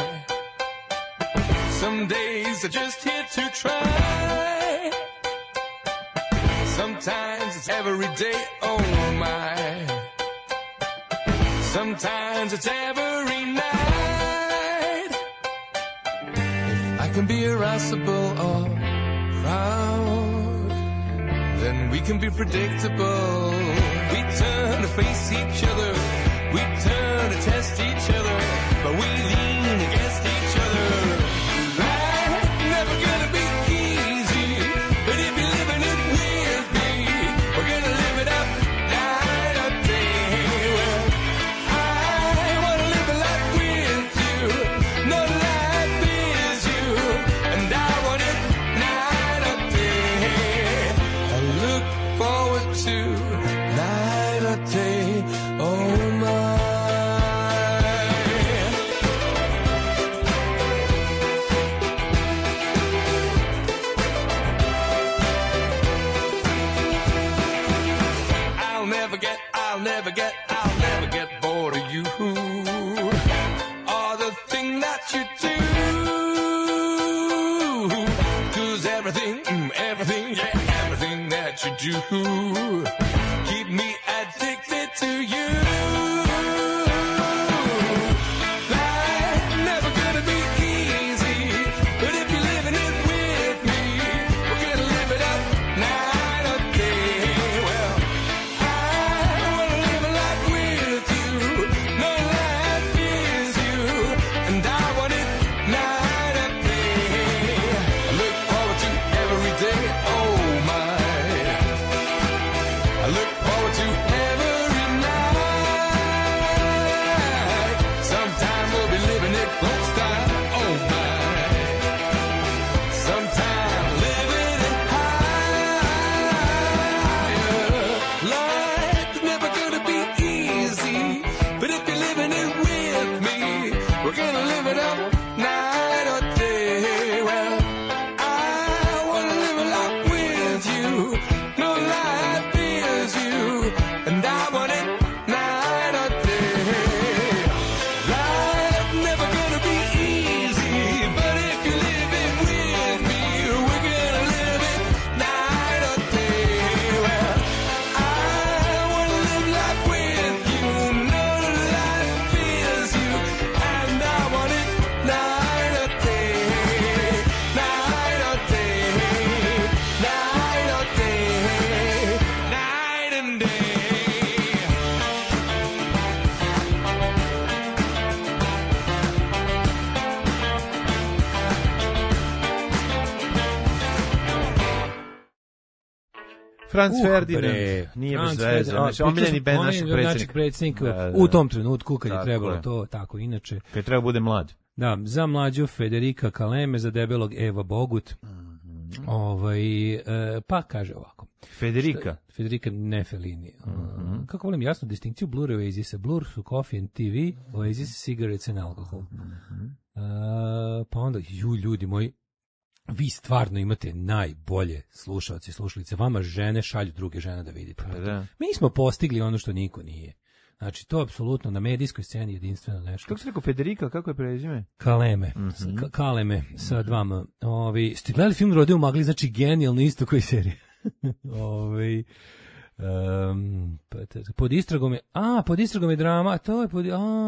Some days are just here to try. Sometimes it's every day, oh my. Sometimes it's every night. If I can be irascible or proud, then we can be predictable. We turn to face each other. We turn to test each other, but we lean against each other. Life's never gonna be easy, but if you're living it with me, we're gonna live it up night or day. Well, I wanna live a life with you, no life is you, and I want it night or day. I look forward to night or day, oh my. I'll never get, I'll never get bored of you, or the thing that you do. 'Cause everything, everything, yeah, everything that you do, keep me addicted to you. Life's never gonna be easy, but if you're living it with me, we're gonna live it up night or day. Well, Franz uh, Ferdinand, bre, nije Franz bez veze, znači omiljeni bend našeg predsjednika. predsjednika Da, da. U tom trenutku kad je Tako trebalo je. to, tako inače. Kad je trebalo bude mlad. Da, za mlađu Federika Kaleme, za debelog Eva Bogut. Mm-hmm. Ovaj, e, pa kaže ovako. Federika? Šta, Federika ne Fellini. Mm-hmm. Kako volim jasnu distinkciju Blura i Oasisa. Blur su coffee and T V, Oasis cigarettes and alcohol. Mm-hmm. E, pa onda, ju, ljudi moji, vi stvarno imate najbolje slušalce i slušalice. Vama žene šalju druge žene da vidite. Pa da. Mi smo postigli ono što niko nije. Znači, to apsolutno na medijskoj sceni jedinstveno nešto. Kako se rekao Federika, kako je prezime? Kaleme, Mm-hmm. Ka- Kaleme, sa dvama. Ovi, ste gledali film Rodeo u magli, znači genijalno isto koji serija. Ovi, um, pod istragom je, a, pod istragom je drama, a to je pod,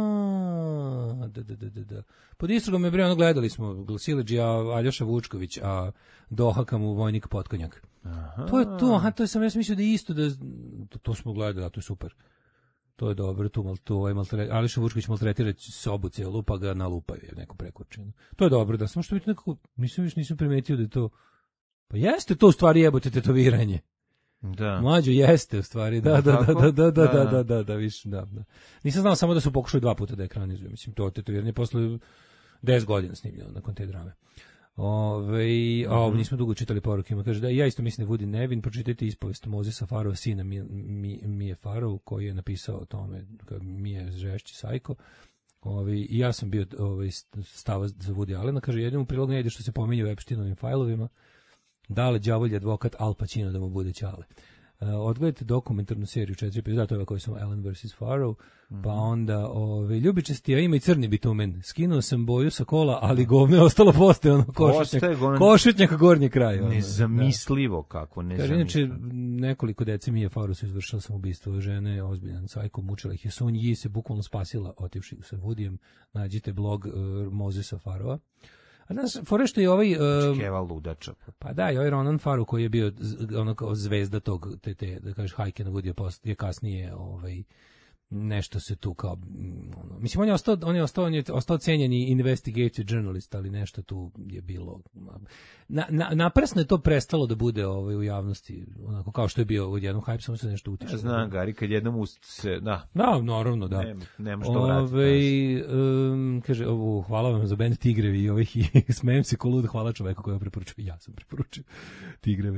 a, da, da, da, da, da. Pod istragom je, bre, ono gledali smo, Sileđija, Aljoša Vučković, a Dohaka mu Vojnik Potkonjak. Aha. To je to, aha, to sam ja sam mislio da je isto, da, to, to smo gledali, a to je super. To je dobro, tu mal to ovaj maltretira, Aljoša Vučković maltretira sobu celu, pa ga nalupaju je neko prekurčeno. To je dobro, da samo što vidite nekako, nisam više nisam primetio da je to, pa jeste to u stvari jebote tetoviranje. Da. Mlađo jeste u stvari, da, da, da, da, da, da, da, da, da, da, više, da, da. Nisam znao samo da su pokušali dva puta da ekranizuju, mislim, to tetoviranje posle deset godina snimljeno nakon te drame. Ove, a ovo nismo dugo čitali porukima. Kaže da ja isto mislim da Woody nevin, pročitajte ispovest Mozesa Farova, sina Mije mi, mi Farov, koji je napisao o tome, Mije žešći sajko. Ove, I ja sam bio ove, stava za Woody Allena. Kaže, jednom prilog ne ide što se pominje u Epsteinovim fajlovima. Dale đavolji advokat Al Pacino da mu bude ćale. Uh, odgledajte dokumentarnu seriju četiri epizoda, to je koji sam Allen versus Farrow, mm-hmm. pa onda ove, ljubičasti, a ima i crni bitumen. Skinuo sam boju sa kola, ali govno je ostalo postoje, ono košutnjak, go... košutnjak gornji kraj. Ono, nezamislivo da. Kako, nezamislivo. Kaže, inače, nekoliko dece Mije Farrow su izvršila sam ubistvo žene, ozbiljan sajko, mučila ih je. Sun Yi se bukvalno spasila otivši sa Woodyjem. Nađite blog uh, Mozesa Farrova. A danas, fore što je ovaj... Uh, Keva ludača. Pa da, i ovaj Ronan Farrow koji je bio ono kao zvezda tog, te, te da kažeš, hajke na Woody post, je kasnije ovaj, nešto se tu kao... Ono, mislim, on je ostao, on je ostao, on je ostao cenjeni investigative journalist, ali nešto tu je bilo... Na, na, naprasno je to prestalo da bude ovaj, u javnosti, onako kao što je bio u jednom hype, samo se nešto utišalo. Znam, Gari, kad jednom ust se... Da, da naravno, da. Ne, nema što vratiti. Ove, um, kaže, ovo, hvala vam za band Tigrevi i ovih i smejem se ko lud, hvala čoveku koji je preporučio. Ja sam preporučio Tigreve.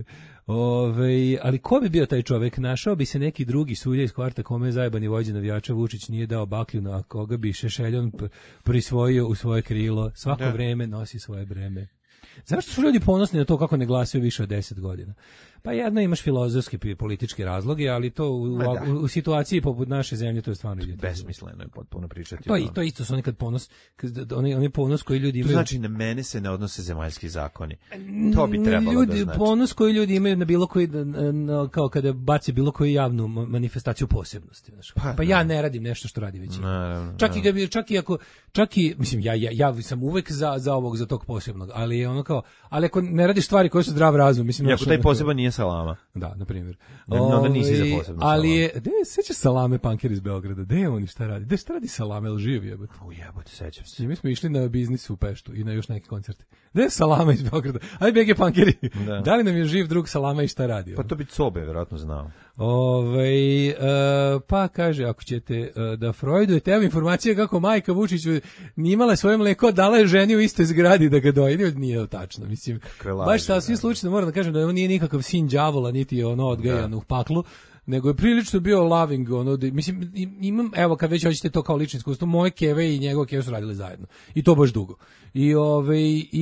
Ove, ali ko bi bio taj čovek? Našao bi se neki drugi sudija iz kvarta kome je zajebani vođa navijača Vučić nije dao baklju, na koga bi Šešeljon prisvojio u svoje krilo. Svako da. Vreme nosi svoje breme. Zašto su ljudi ponosni na to kako ne glasaju više od deset godina? Pa jedno imaš filozofski i politički razloge, ali to u, u, u situaciji poput naše zemlje to je stvarno idiotizam. Besmisleno je potpuno pričati. To i to isto su oni kad ponos, oni oni ponos koji ljudi imaju. To znači na mene se ne odnose zemaljski zakoni. To bi trebalo ljudi, da znači. Ponos koji ljudi imaju na bilo koji na, kao kada baci bilo koju javnu manifestaciju posebnosti, znači. Pa, pa ja ne radim nešto što radi većina. Naravno, čak naravno. i čak i ako čak i mislim ja ja ja sam uvek za za ovog za tog posebnog, ali je ono kao ali ako ne radiš stvari koje su zdrav razum, mislim ja, ako taj poseban nije salama. Da, na primjer. Ne, onda nisi za posebno salame. Ali je, gde se sećaš Salame Panker iz Beograda? Gde je on šta radi? Gde šta radi Salame, el živi jebote? U jebote, sećam se. I mi smo išli na biznis u Peštu i na još neki koncerte. Gde je Salama iz Beograda? Aj B G Pankeri. Da. Da li nam je živ drug Salama i šta radi? Pa to bi Cobe verovatno znao. Ovaj uh, pa kaže ako ćete uh, da Freudujete evo informacije kako majka Vučiću nije imala svoje mleko, dala je ženi u istoj zgradi da ga doji, nije tačno, mislim. Baš sasvim slučajno moram da kažem da on nije nikakav sin đavola niti je ono odgajan u paklu, nego je prilično bio loving, ono, da, mislim, imam, evo, kad već hoćete to kao lično iskustvo, moje keve i njegove keve su radili zajedno. I to baš dugo. I, ove,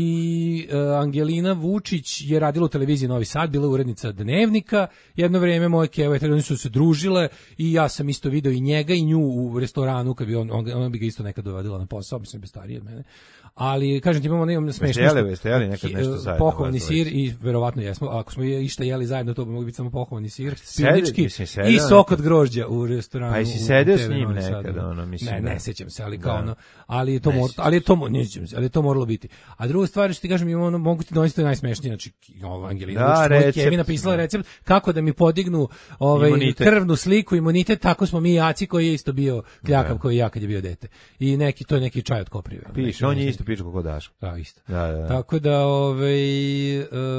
i uh, Angelina Vučić je radila u televiziji Novi Sad, bila urednica Dnevnika, jedno vreme moje keve, oni su se družile i ja sam isto video i njega i nju u restoranu, kad bi on, on, ona bi ga isto nekad dovodila na posao, mislim, bez starije od mene. Ali, kažem ti, imamo, imam smešno što... Jeste jeli nekad nešto zajedno? Pohvalni sir i verovatno jesmo, ako smo išta jeli zajedno, to bi mogli biti samo pohvalni sir, pivnički i sok od grožđa u restoranu. Pa i si sedeo s njim nekad, ono, mislim. Ne, ne sećam se, ali kao ono, ali je to mor, ali je to, ne sećam se, ali je to moralo biti. A druga stvar što ti kažem, ono, mogu ti donositi najsmešnije, znači, ova Angelina Vučić, Kevin napisala recept kako da mi podignu ovaj imunitet. Krvnu sliku, imunitet, tako smo mi jaci koji je isto bio kljakav koji ja kad je bio dete. I neki, to je neki čaj od koprive. Piše, on je isto piče kako daš. Da, isto. Da, da, da. Tako da, ovaj,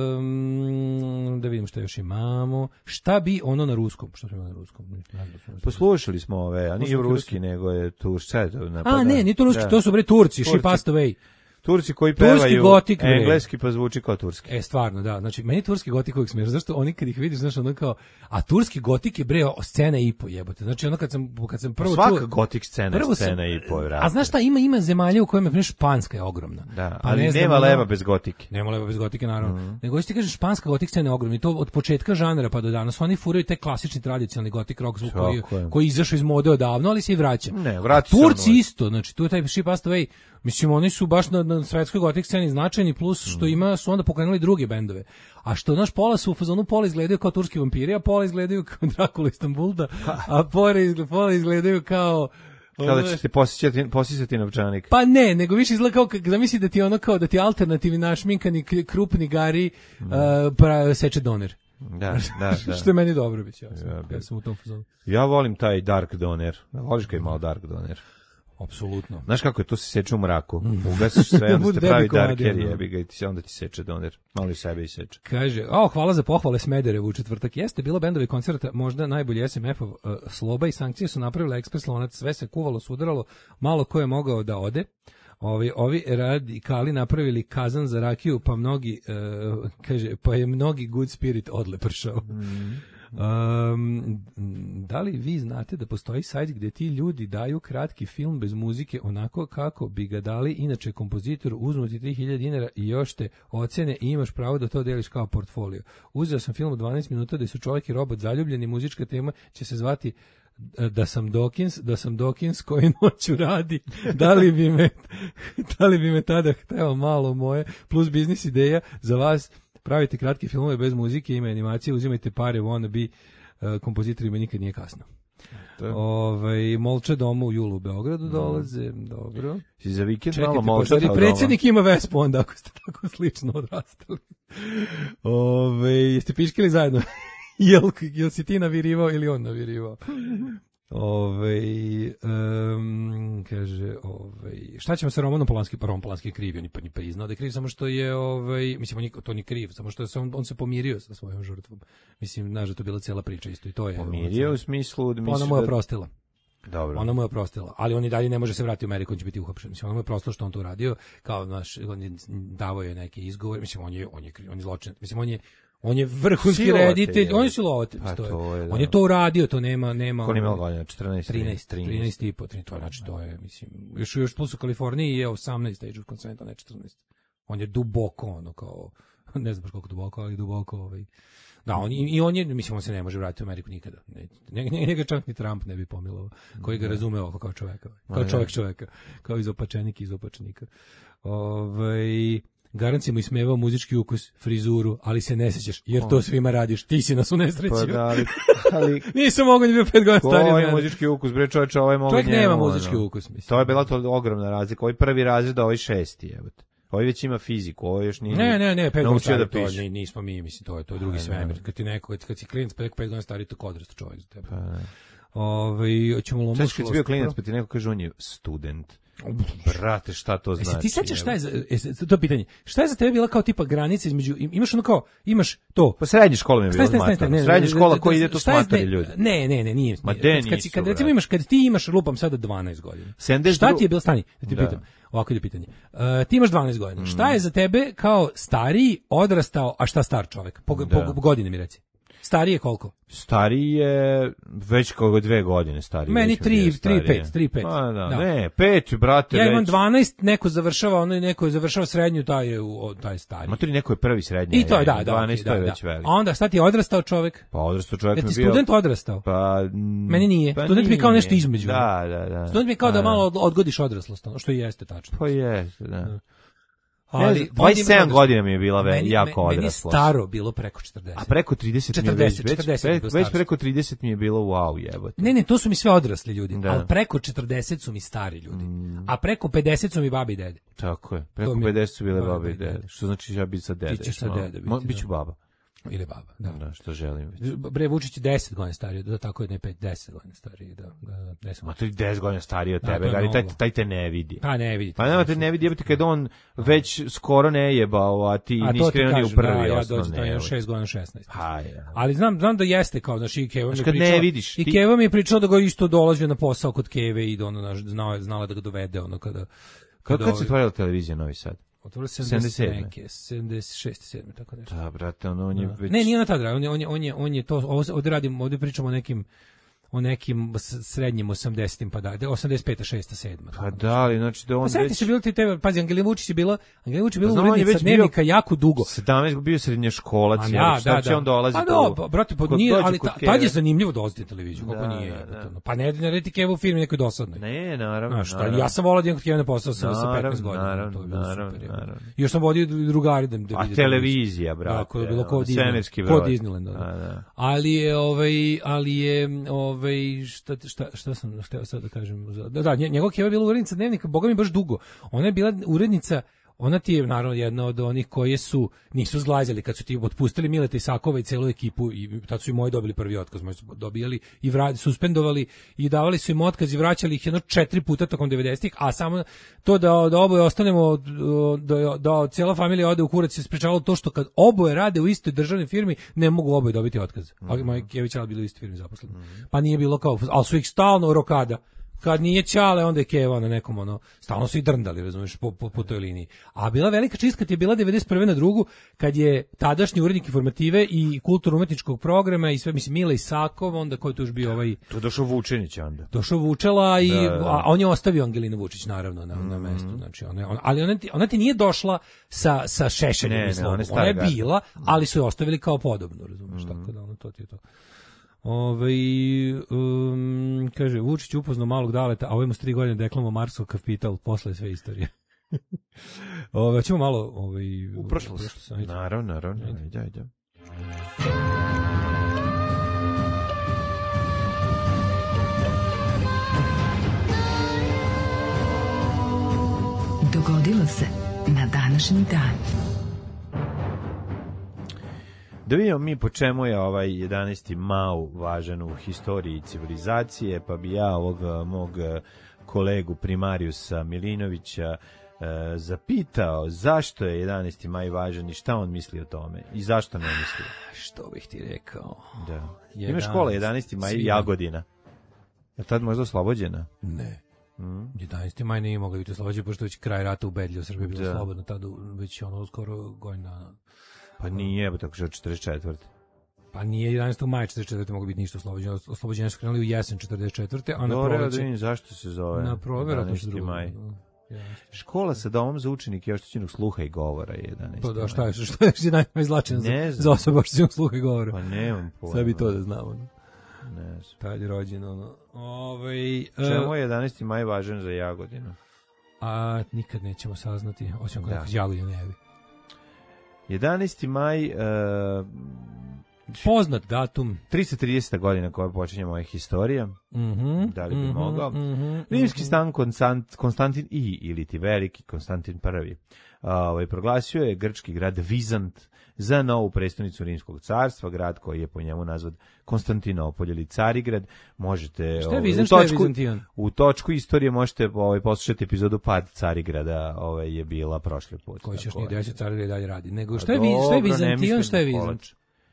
um, da vidimo što još imamo. Šta bi ono na ruskom? Što ima na ruskom? Poslušali smo ove, a nije ruski, nego je turski. A, ne, nije to ruski, da. To su bre Turci, She Passed Away. Turci koji pevaju turski gotik, engleski pa zvuči kao turski. E, stvarno, da. Znači, meni turski gotik uvijek smiješ. Zašto oni kad ih vidiš, znaš, ono kao, a turski gotik je bre scena i po jebote. Znači, ono kad sam, kad sam prvo... Svaka tu, gotik scena je scena sam, i po. A znaš šta, ima, ima zemalja u kojima, znaš, Španska je ogromna. Da, pa ali ne nema leva ono, bez gotike. Nema leva bez gotike, naravno. Mm. Nego ti kažeš, španska gotik scena je ogromna. I to od početka žanra pa do danas. Oni furaju taj klasični tradicionalni gotik rock zvuk koji, koji izašao iz mode odavno, ali se i vraća. Ne, vraća se. Turci isto, znači, tu je taj She Passed Away. Mislim, oni su baš na, na svetskoj gotik sceni značajni, plus što ima, su onda pokrenuli druge bendove. A što, naš pola su u fazonu, pola izgledaju kao turski vampiri, a pola izgledaju kao Drakula Istanbulda, a pola izgledaju, pola izgledaju kao... Kao da će ti posjećati, posjećati novčanik. Pa ne, nego više izgleda kao, zamisli da ti ono kao, da ti alternativni našminkani krupni gari mm. uh, pra, seče doner. Da, da, da. Što je meni dobro biće. Ja, sam, ja, ja sam u tom fazonu. Ja volim taj dark doner. Voliš kad je malo dark doner? Apsolutno. Znaš kako je, to se seče u mraku. Ugasiš sve, onda se pravi darker, jebi ga i ti se, onda ti seče doner. Malo i sebe i seče. Kaže, o, hvala za pohvale Smederevu u četvrtak. Jeste bilo bendovi koncerta, možda najbolji S M F-ov uh, Sloba i Sankcije su napravile ekspres lonac, sve se kuvalo, sudaralo, malo ko je mogao da ode. Ovi, ovi radikali napravili kazan za rakiju, pa mnogi, uh, kaže, pa je mnogi good spirit odlepršao. Mm. Um, da li vi znate da postoji sajt gdje ti ljudi daju kratki film bez muzike onako kako bi ga dali inače kompozitoru, uzmu ti tri hiljade dinara i još te ocene i imaš pravo da to deliš kao portfolio. Uzeo sam film u dvanaest minuta da su čovjek i robot zaljubljeni, muzička tema će se zvati da sam Dawkins, da sam Dawkins koji noću radi, da li bi me, da li bi me tada hteo malo moje, plus biznis ideja za vas, pravite kratke filmove bez muzike, ima animacije, uzimajte pare, wanna be, uh, kompozitorima nikad nije kasno. Ove, Molče doma u julu u Beogradu dolaze, mm. dobro. Si za vikend čekajte, malo Molče doma. Predsjednik ima Vespu onda, ako ste tako slično odrastali. Ove, jeste piškili zajedno? Jel, jel si ti navirivao ili on navirivao? Ove, um, kaže, ove, šta ćemo sa Romanom Polanski? Pa Roman Polanski je kriv, on je pa ni priznao da je kriv, samo što je, ove, mislim, on je, to nije kriv, samo što je on, on se pomirio sa svojom žrtvom. Mislim, znaš da to bila cijela priča isto i to je. Pomirio u smislu da misliš ona mu je oprostila. Dobro. Ona mu je oprostila, ali on i dalje ne može se vratiti u Ameriku, on će biti uhapšen. Mislim, ona mu je oprostila što on to uradio, kao naš, on je davao je neke izgovore, mislim, on je, on je, on je zločinac, mislim, on je, on je vrhunski reditelj, on je silovatelj, pa to je, on je to uradio, to nema, nema. Koliko ima godina? četrnaest, trinaest, trinaest i po, to znači to je, mislim, još još plus u Kaliforniji je osamnaest age of consent, a ne četrnaest. On je duboko, ono kao, ne znam baš koliko duboko, ali duboko, ovaj. Da, on, i on je, mislim, on se ne može vratiti u Ameriku nikada. Ne, ne, njega čak ni Trump ne bi pomilovao, koji ga razume ovako kao čoveka, kao čovjek čoveka, kao izopačenik izopačenika. Ovaj, garancija mu ismevao muzički ukus, frizuru, ali se ne sećaš, jer to svima radiš, ti si nas unesrećio. Pa da, ali, ali nisam mogao ni bio pet godina stariji. Ovo je muzički ukus, bre čovječe, ovo je mogo čovjek njemu. Čovjek nema muzički ukus, mislim. To je bila to ogromna razlika, ovaj prvi razred, ovaj šesti, jebote. Ovaj već ima fiziku, ovo još nije. Ne, ne, ne, pet godina stari, da to ni, nismo mi, mislim, to je to je drugi svemir. Kad ti neko, kad si klinac, pet godina stari, to odrastao čovjek za tebe. Pa. Ovaj, hoćemo lomu. Znači kad si bio klinac, pa ti neko kaže on je student. Brate, šta to znači? Jesi ti sećaš šta je za, je, to pitanje? Šta je za tebe bila kao tipa granica između, imaš ono kao, imaš to. Pa srednja škola mi je bila smatrana. Srednja škola koji ide to smatrali ljudi. Ne, ne, ne, nije. Ma de kad, kad recimo imaš, kad ti imaš lupam sada dvanaest godina. Šta ti je bilo stani? Da ti pitam. Ovako je pitanje. Uh, ti imaš dvanaest godina. Mm. Šta je za tebe kao stariji, odrastao, a šta star čovjek? Po, po, po godine mi reci. Stariji je koliko? Stariji je već kao dve godine stariji. Meni tri, tri, pet, tri, pet. Pa da, da. Ne, pet, brate, ja već. imam dvanaest, neko završava, ono neko je završava srednju, taj je, taj je stariji. Ma tri, neko je prvi srednji. I to je, da, da. dvanaest, da, to je da, već veliko. A onda, šta ti je odrastao čovjek? Pa odrastao čovjek mi je bio. Student odrastao? Pa, meni nije. Pa student mi je kao nešto između. Da, da, da. Student mi je kao da malo odgodiš odraslost, što i jeste tačno. Pa jeste, da. da. Ali dvadeset sedam godina mi je bila ve, meni, jako odraslo. Meni je staro bilo preko četrdeset. A preko trideset mi je već, već, već, već preko trideset mi je bilo wow jebote. Ne, ne, to su mi sve odrasli ljudi, da. Ali preko četrdeset su mi stari ljudi. Mm. A preko pedeset su mi babi i dede. Tako je, preko pedeset su bile babi i dede. Što znači ja biti sa dede? Ti ćeš sa dede biti. No, biću baba. Ili baba, da. Da, što želim već. Bre, Vučić je deset godina stariji, da, tako je, ne pet, deset godina stariji, da, da, deset. Ma to je deset godina stariji od tebe, ali taj, taj te ne vidi. Pa ne vidi. Pa nema te ne vidi, jebate kad on već skoro ne jebao, a ti nisi krenuo ni u prvi da, osnovne. Ja dođem šest godina, šesnaest. Pa ja. Ali znam, znam da jeste kao, znači, i Keva mi je pričao. Ne vidiš. I Keva mi je pričao da ga isto dolazio na posao kod Keve i da ono, znala, znala da ga dovede, ono, kada... Kada kad se otvorila televizija Novi Sad? Otvorila sedamdeset sedamdeset šest sedam tako nešto. Da, brate, ono on je već... Ne, nije na tada, on je, on je, on je, on je to, ovdje radim, ovdje pričamo o nekim, o nekim srednjim osamdesetim pa da, osamdeset peta, šesta, sedma Pa da, ali znači da on pa već... Pa se bilo ti tebe, pazi, Angelina Vučić je bila, Angelina Vučić je bila urednica Dnevnika jako dugo. sedamnaest bio srednjoškolac, ja, da, šta će da. on dolazi pa to? Pa brate, pa nije, ali ta, tad je zanimljivo dolaziti na televiziju, kako nije. Da, da. Pa ne, ne reti Kevu u firmi nekoj dosadnoj. Ne, naravno. Znaš, naravno. Ja sam volao da imam kod Keva na posao sa, sa petnaest godina. Naravno, to je bilo naravno, super. naravno. I još sam vodio drugari da, da A televizija, brate. Da, koje je bilo kod Disneyland. Kod Disneyland, da. Ali je, ovaj, ali je, ovaj, šta, šta, šta sam hteo sad da kažem? Da, da, njegov Keva je bila urednica Dnevnika, boga mi baš dugo. Ona je bila urednica, ona ti je naravno jedna od onih koje su, nisu zglajzali kad su ti otpustili Mileta Isakova i celu ekipu i tad su i moji dobili prvi otkaz, moji su dobijali i vra, suspendovali i davali su im otkaz i vraćali ih jedno četiri puta tokom devedesetih, a samo to da, da oboje ostanemo, da, da cijela familija ode u kurac se sprečavalo to što kad oboje rade u istoj državnoj firmi, ne mogu oboje dobiti otkaz. Mm -hmm. Ali moji Kević ali bili u istoj firmi zaposleni. Mm -hmm. Pa nije bilo kao, ali su ih stalno rokada. Kad nije Ćale, onda je Keva na nekom, ono, stalno su i drndali, razumiješ, po, po, po toj liniji. A bila velika čistka ti je bila devedeset prve na drugu, kad je tadašnji urednik informative i kulturno-umetničkog programa i sve, mislim, Mile Isakov, onda ko je tu još bio ovaj... Tu došao Vučinić onda. Došao Vučela i, da, da. a on je ostavio Angelinu Vučić, naravno, na, na mestu. Znači, ona, on, ali ona ti, ona ti nije došla sa, sa Šešeljem Ne, i ne, Slobom. ona je Ona je stara bila, ali su je ostavili kao podobnu, razumiješ, tako da ono, to ti je to. Ove, um, kaže, Vučić upoznao malog Daleta, a ovaj mu s tri godine deklamo Marsov kapital, posle sve istorije. Ove, ćemo malo... Ovaj, u prošlost. Naravno, naravno. Ajde, ajde. Dogodilo se na današnji dan. Da vidimo mi po čemu je ovaj jedanaesti Mau važan u historiji civilizacije, pa bi ja ovog mog kolegu primarijusa Milinovića e, zapitao zašto je jedanaesti maj važan i šta on misli o tome i zašto ne misli. Što bih ti rekao? Da. Ima škola jedanaesti maj Jagodina. Je tad možda oslobođena? Ne. Mm. jedanaesti maj nije mogla biti oslobođena, pošto već kraj rata ubedljivo u Srbiji bilo slobodno, tada već ono skoro godina. Pa nije, evo tako što od četrdeset četvrte. Pa nije jedanaestog maja četrdeset četvrte moglo biti ništa oslobođeno. Oslobođenje su krenuli u jesen četrdeset četvrte, a na proleće... Dobro, zašto se zove na jedanaesti maj. Škola sa domom za učenike i oštećenog sluha i govora je jedanaesti Pa da, šta je, što je najizlačen za, za osobu oštećenog sluha i govora? Pa nemam pojma. Sve bi to da znamo. No? Ne znam. Tad je rođen, ono... Ovaj, čemu je jedanaesti maj važan za Jagodinu? A nikad nećemo saznati, osim ako nekako Jagodina ne javi. jedanaesti maj... Uh, poznat datum. tristo trideseta godina koja počinje moja historija. Mm-hmm, da li bi mm-hmm, mogao? Mm-hmm, Rimski mm-hmm. stan Konstant, Konstantin I, ili ti veliki Konstantin I. Ovaj, proglasio je grčki grad Vizant za novu prestonicu Rimskog carstva, grad koji je po njemu nazvan Konstantinopolj ili Carigrad. Možete šta je ovaj, Vizant, u, točku, šta je Vizantijan? U točku istorije možete ovaj, poslušati epizodu Pad Carigrada, ovaj, je bila prošli put. Koji će još nije desio, Carigrad dalje radi. Nego šta je, šta je Vizantijan, šta je Vizant?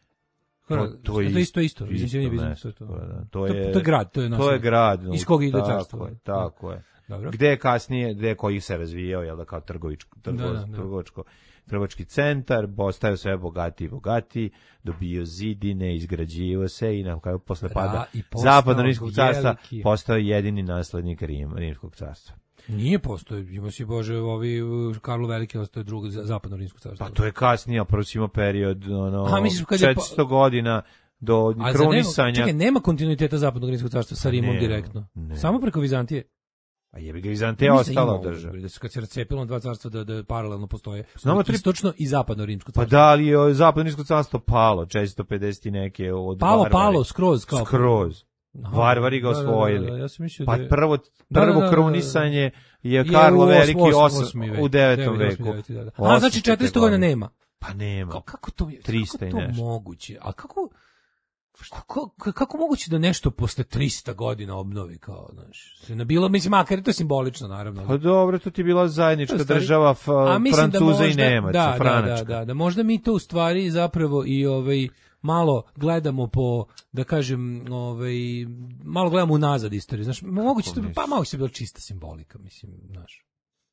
To, to, je isto, isto. isto, isto mesto, to, to. Da, To, to, je, to je grad, to je to je grad. Iz kog ide carstvo. Tako je, tako je. Dobro. Gde je kasnije, gde je koji se razvijao, jel da, kao trgovičko, trgo, da, da, da. trgovačko, trgovački centar, postao sve bogatiji i bogatiji, dobio zidine, izgrađivao se i na kraju posle pada Zapadno Rimskog carstva postao jedini naslednik Rim, Rimskog carstva. Nije postoje, ima si Bože, ovi Karlo Veliki ostaje drugo Zapadno Rimsko carstvo. Pa to je kasnije, a prvo si imao period ono, Aha, misliš, kad četiristo godina do krunisanja. Čekaj, nema kontinuiteta Zapadnog Rimskog carstva sa Rimom direktno. Ne. Samo preko Vizantije. A jebi ga Vizantija ostala država. Da se kad se rascepilo dva carstva da, da paralelno postoje. Znamo tri... Istočno i Zapadno Rimsko carstvo. Pa da li je Zapadno Rimsko carstvo palo četiristo pedeset i neke od palo, Varvari. Palo, skroz. Kao skroz. Aha, Varvari ga osvojili. Da, da, da, ja sam mislio pa da je... prvo, prvo da, da, da, krunisanje je Karlo Veliki u devetom veku. Da, da. A znači četiristo godina nema. Pa nema. Kako, kako to, trista kako to i nešto. moguće? A kako... Kako, kako moguće da nešto posle trista godina obnovi, kao, znaš, se nabilo, mislim, makar je to simbolično, naravno. Pa dobro, to ti je bila zajednička stvari, država f, Francuza i Nemaca, da, Franačka. Da, da, da, da, možda mi to u stvari zapravo i ovaj, malo gledamo po, da kažem, ovaj, malo gledamo unazad istoriju, znaš, moguće to, pa malo se bila čista simbolika, mislim, znaš.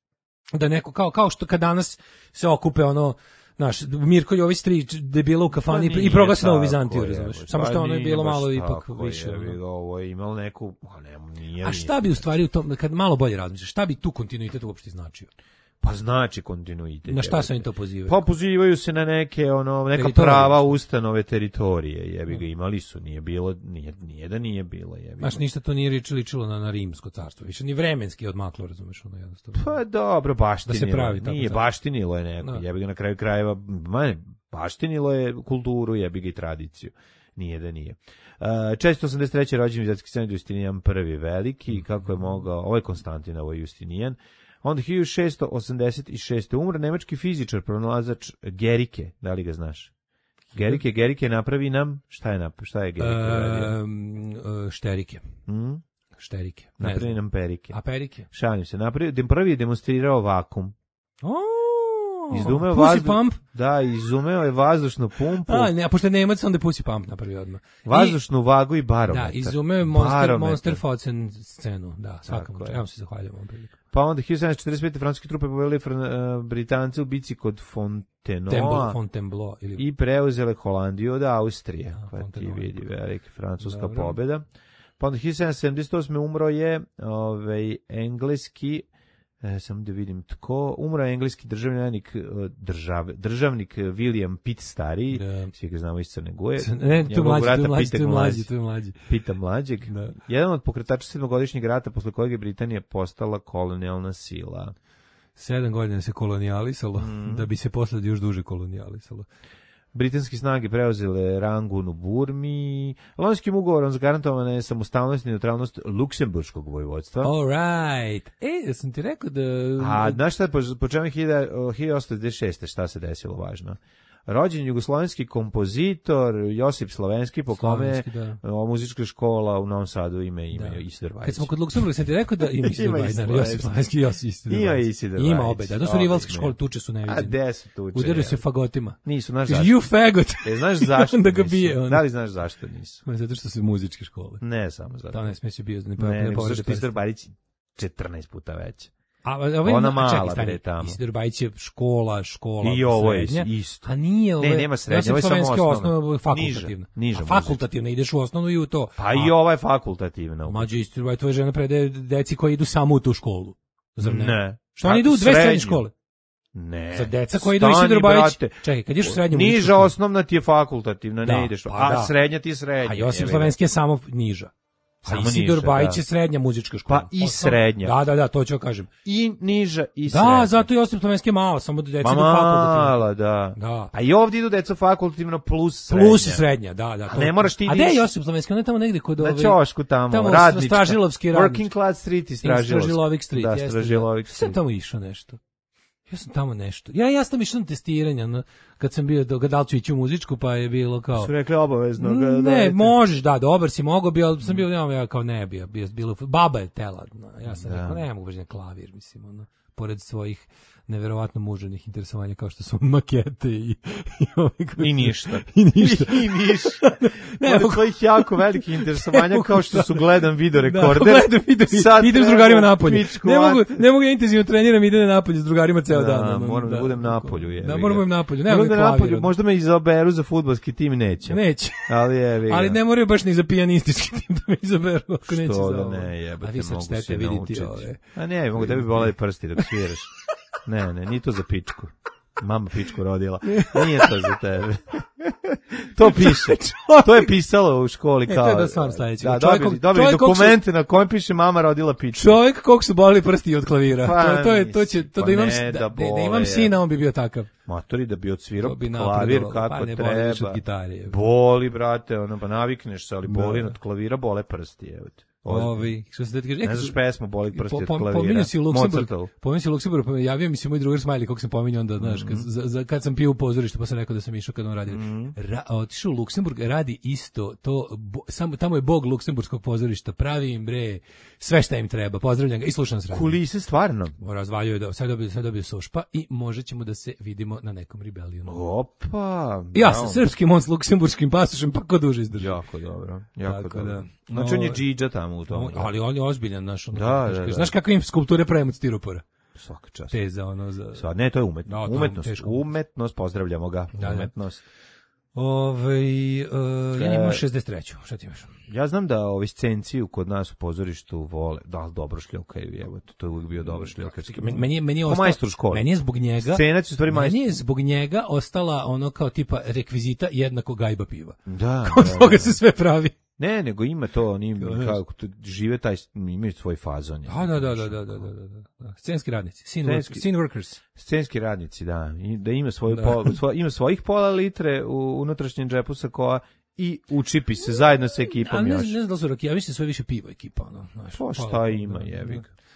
Da neko, kao, kao što kad danas se okupe ono, znaš, Mirko Jović tri debila u kafani pa i proglasi Novu Vizantiju, razumeš. Samo što ono je bilo malo ipak više. Je, ovo je imalo neku, a ne, nije. A šta bi u stvari u tom, kad malo bolje razmišljaš, šta bi tu kontinuitet uopšte značio? Pa znači kontinuitet. Na šta se oni to pozivaju? Pa pozivaju se na neke ono neka teritorije. Prava ustanove teritorije, jebi ga imali su, nije bilo, nije, nije da nije bilo, jebi. Znaš, ništa to nije ličilo na, na rimsko carstvo, više ni vremenski odmaklo, razumeš, ono jednostavno. Pa dobro, baštinilo, da se pravi, tako nije, baštinilo je neko, no. Jebi ga na kraju krajeva, manje, baštinilo je kulturu, jebi ga i tradiciju. Nije da nije. Uh, četiristo osamdeset treće rođen vizantijski car Justinijan prvi veliki, kako je mogao, ovaj Konstantin, ovaj Justinijan. Onda hiljadu šessto osamdeset šeste umre nemački fizičar, pronalazač Gerike, da li ga znaš? Gerike, Gerike napravi nam, šta je napravi, šta je Gerike radio? Uh, šterike. Hmm? Šterike. Napravi nam perike. A perike? Šalim se, napravi, prvi je demonstrirao vakum. O, Izdumeo Pussy vazduh, Pump? Da, izumeo je vazdušnu pumpu. A, ne, a pošto je Nemac, onda je Pussy Pump napravio odmah. Vazdušnu I, vagu i barometar. Da, izumeo je Monster, barometar. Monster Focen scenu, da, svakam. Evo se zahvaljujem ovom priliku. Pa onda hiljadu sedamsto četrdeset pete francuske trupe pobedile uh, Britance u bici kod Fontenoa Fontainebleau, ili... i preuzele Holandiju od Austrije. Da, pa ti Fontenoa. vidi, velika francuska Dobro. pobeda. Pa onda hiljadu sedamsto sedamdeset osme umro je ovaj, engleski, e, samo da vidim tko, umro je engleski državnik, držav, državnik William Pitt stariji, da. Svi ga znamo iz Crne Gore. Ne, tu mlađi, tu mlađi, tu mlađi, tu mlađi. Pita mlađeg. Da. Jedan od pokretača sedmogodišnjeg rata posle kojeg je Britanija postala kolonijalna sila. Sedam godina se kolonijalisalo, mm. da bi se posle još duže kolonijalisalo. Britanske snage preuzele Rangun u Burmi. Lonskim ugovorom zagarantovana je samostalnost i neutralnost Luksemburškog vojvodstva. All right. E, sam ti rekao da... A znaš šta, po, po čemu je hiljadu osamsto devedeset šeste šta se desilo važno? Rođen jugoslovenski kompozitor Josip Slovenski, po kome da. muzička škola u Novom Sadu ime ime Isidor Bajić. Kad smo kod Luksemburga, sam ti rekao da ima Isidor Bajić, Josip Slovenski, Josip Isidor Bajić. Ima Isidor Bajić. Ima obe, da. To su rivalske škole, tuče su neviđene. A gde su tuče? Udaraju se fagotima. Nisu, znaš zašto? You fagot. E, znaš zašto da ga bije on. Da li znaš zašto nisu? Ma, zato što su muzičke škole. Ne, samo zato. Da, ne smije se bio. Ne, ne, ne zato što Isidor Bajić četrnaest puta veća. A, ovaj, ona mala, čekaj, stani, bre, tamo. Isidor Bajić je škola, škola, I ovo je srednja, isto. A nije ovo... Ne, nema srednja, ovo je samo osnovna. Fakultativna. Niža, niža fakultativna, ideš u osnovnu i u to. Pa a, i ova je fakultativna. Mađo, Isidor Bajić, tvoja žena predaje deci koji idu samo u tu školu. Zar ne? Ne. Što oni idu u dve srednje škole? Ne. Za deca koji idu u Isidor Bajić. Čekaj, kad ideš u srednju muzičku niža osnovna ti je fakultativna, da, ne ideš. Pa a da. srednja ti je srednja. A Josip Slovenski je samo niža. Samo a Isidor niža, Bajić da. je srednja muzička škola. Pa i srednja. Da, da, da, to ću kažem. I niža i srednja. Da, zato Josip Slovenski je malo, samo da deca idu fakultativno. Mala, da. da. A i ovdje idu deca fakultativno plus srednja. Plus srednja, da, da. To... A ne moraš ti A gde je Josip Slovenski? On je tamo negde kod ove... Na ćošku tamo, tamo radnička. Stražilovski radnički. Working Class Street i Stražilovski. Stražilovik Street, da, jeste. Stražilovik Street. Sam tamo išao nešto. Ja sam tamo nešto. Ja ja sam išao na testiranje, no, kad sam bio do da li ću ići u muzičku, pa je bilo kao. Su rekli obavezno ga ne, dajete. možeš, da, dobar si, mogao bi, ali sam bio ja, ja kao ne bio, bio bilo baba je tela. No, ja sam da. rekao ne mogu baš na klavir, mislim, ono, pored svojih neverovatno muževnih interesovanja kao što su makete i i, ove, I ništa. I ništa. I, i ništa. Ne, pored svojih jako velikih interesovanja kao što su gledam video rekorder. Da, gledam video, idem s drugarima napolje. Ne mogu, ne mogu ja intenzivno treniram, idem napolje s drugarima ceo da, dan. Moram da, da budem napolju, je. Da, moram da budem napolju. Ne moram da napolju, možda me izaberu za fudbalski tim, neće. Neće. Ali je, ali ne moraju baš ni za pijanistički tim da me izaberu, ako neće za ovo. Što da ne, jebate, mogu se naučiti. A ne, mogu da bi boleli prsti dok sviraš. Ne, ne, nije to za pičku. Mama pičku rodila. Nije to za tebe. To piše. To je pisalo u školi kao. E, to je da stvarno sledeće. Da, dobili, dobili dokumente su, na kojem piše mama rodila pičku. Čovjek kog su bolili prsti od klavira. Pa, to, to je to će to pa da imam ne, da, da, da, da imam sina, on bi bio takav. Matori da bi odsvirao bi klavir kako pa ne treba. Boli gitare, boli, brate, ono, pa navikneš se, ali boli da. od klavira, bole prsti, evo te. Ovi, što se da ti kaže, ne znaš pesmu boli prsti po, od po, klavira. Pominju si Luksemburg, pominju si Luksemburg, pa javio mi se moj drugar Smiley, kog sam pominjao onda, znaš, kad, za, za, kad sam pio u pozorištu, pa sam rekao da sam išao kad on radi. Mm. Ra, otišao u Luksemburg, radi isto, to, bo, samo, tamo je bog Luksemburgskog pozorišta, pravi im bre, sve šta im treba, pozdravljam ga i slušam s radom. Kulise, stvarno. Razvaljuje je da, sad dobio, sad dobio sošpa i možda ćemo da se vidimo na nekom Rebellionu. Opa! Ja sa srpskim, on s luksemburgskim pasošem, pa ko duže izdržao. Jako dobro, jako Tako dobro. Da. Znači on je džidža tamo u tom. Ali on je ozbiljan, naš. Ono, da, da, da. Znaš kakve im skulpture pravimo od stiropora? Svaka čast. Te za ono za... Sva, ne, to je umetnost. Da, umetnost, umetnost, pozdravljamo ga. Da, umetnost. Ove, uh, ja imam šezdeset treću. Šta ti imaš? Ja znam da ovi scenciju kod nas u pozorištu vole, da, dobro šljokaju, evo, to je uvijek bio dobro šljokarski. Meni je, meni je ostala, majstor škole. Meni je zbog njega, Scenac u stvari majstor. Meni je zbog njega ostala ono kao tipa rekvizita jednako gajba piva. Da, Kao da, toga da. se sve pravi. Ne, nego ima to, oni kako to žive taj, imaju svoj fazon. Da, da, da, da, da, da, da, da. Scenski radnici, scene, Scenski, work, scene workers. Scenski radnici, da, I, da ima svoju da. Pol, svo, ima svojih pola litre u unutrašnjem džepu sa koja i učipi se zajedno sa ekipom ali još. Ne, ne znam da su roki, ja više sve više pivo ekipa, ono, znaš. Pa šta ima, jebik.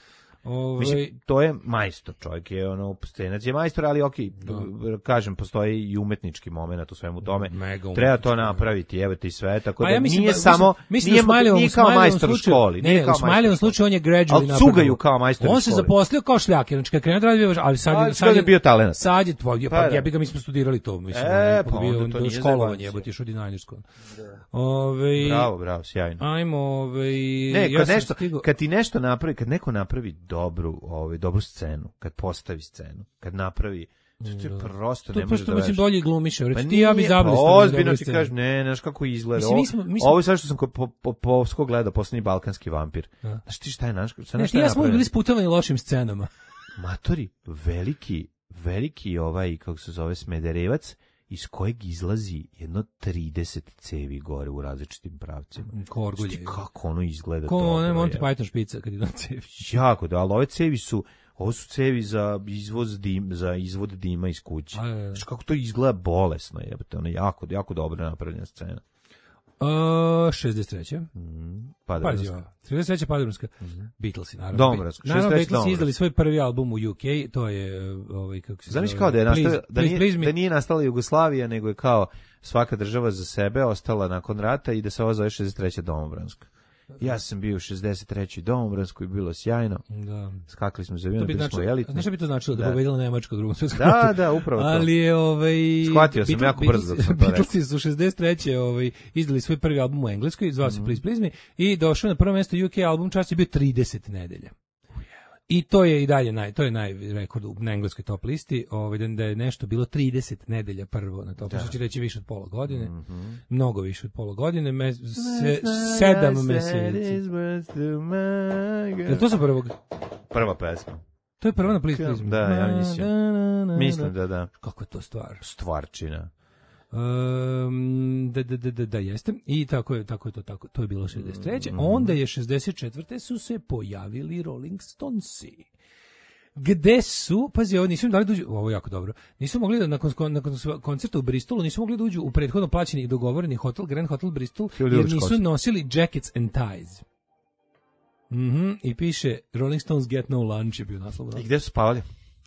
Ove... Mislim, to je majstor, čovjek je ono, scenac je majstor, ali okej, kažem, postoji i umetnički moment u svemu tome. Treba to napraviti, evo ti sve, tako da ja mislim, nije da, samo, mislim, nije, mislim, nije kao majstor u školi. Ne, ne, u Smiljevom slučaju on je gradually napravio. Ali cugaju kao majstor u školi. On se zaposlio kao šljaker, znači kad krenuo da radi, ali sad, ali sad je bio talent. Sad je tvoj, pa ja bih ga, mi smo studirali to, mislim, e, pa onda to nije školovanje, jebote, išao dizajnersko. Ove, bravo, bravo, sjajno. Ajmo, ove, ne, kad, ja nešto, kad ti nešto napravi, kad neko napravi dobru, ovaj, dobru scenu, kad postavi scenu, kad napravi, to je prosto to ne može da mislim bolje glumiše, pa ti ja bi zablistao. Pa ozbiljno ti kažeš, ne, znaš kako izgleda. Mislim, mi smo, mi smo... Ovo je sve što sam po, po, po, po gledao, posljednji balkanski vampir. Ja. Znaš ti šta je naš? Šta ne, ti ja smo bili sputovani lošim scenama. Matori, veliki, veliki ovaj, kako se zove, Smederevac, iz kojeg izlazi jedno trideset cevi gore u različitim pravcima. Korgulje. Kako ono izgleda Ko to? Ko ono Monty Python špica kad ide na cevi. Jako, da, ali ove cevi su, ovo su cevi za izvoz dim, za izvod dima iz kuće. Znaš kako to izgleda bolesno, jebate, ono jako, jako dobro napravljena scena. Uh, šezdeset treće Mm, Pazi ovo. šezdeset treće Padobranska. Mm-hmm. Beatlesi, naravno. Domobranska. Naravno, Beatlesi izdali svoj prvi album u U K, to je, ovaj, kako se zove... Zamisli kao da je nastala, da nije, please da nije nastala Jugoslavija, nego je kao svaka država za sebe ostala nakon rata i da se ovo zove šezdeset treća Domobranska. Ja sam bio u šezdeset trećoj Domobranskoj, bilo sjajno. Da. Skakali smo za avion, bili smo elitni. Znaš šta bi to značilo? Da, da pobedila Nemačka u drugom svjetskom ratu. Da, da, upravo to. Ali je, ovaj... Shvatio sam jako brzo dok sam to rekao. Beatlesi su šezdeset treće ovaj, izdali svoj prvi album u Engleskoj, zvao se mm. Please Please Me, i došao na prvo mjesto U K album, čas je bio trideset nedelja. I to je i dalje naj, to je najrekord na engleskoj top listi, ovaj, da je nešto bilo trideset nedelja prvo na top listi, što će reći više od pola godine, mm-hmm. mnogo više od pola godine, me, se, sedam meseci. Je to sa prvog? Prva pesma. To je prva na Please Please Me. Da, ja mislim. Mislim da da. Kako je to stvar? Stvarčina. Um, da, da, da, da, jeste. I tako je, tako je to, tako, to je bilo šezdeset treće. Mm. Onda je šezdeset četvrte su se pojavili Rolling Stonesi. Gde su, pazi, ovo nisu dali da uđu, ovo je jako dobro, nisu mogli da nakon, nakon koncerta u Bristolu, nisu mogli da uđu u prethodno plaćeni i dogovoreni hotel, Grand Hotel Bristol, jer nisu nosili jackets and ties. Mhm, i piše Rolling Stones get no lunch je bio naslov. I gde su spavali?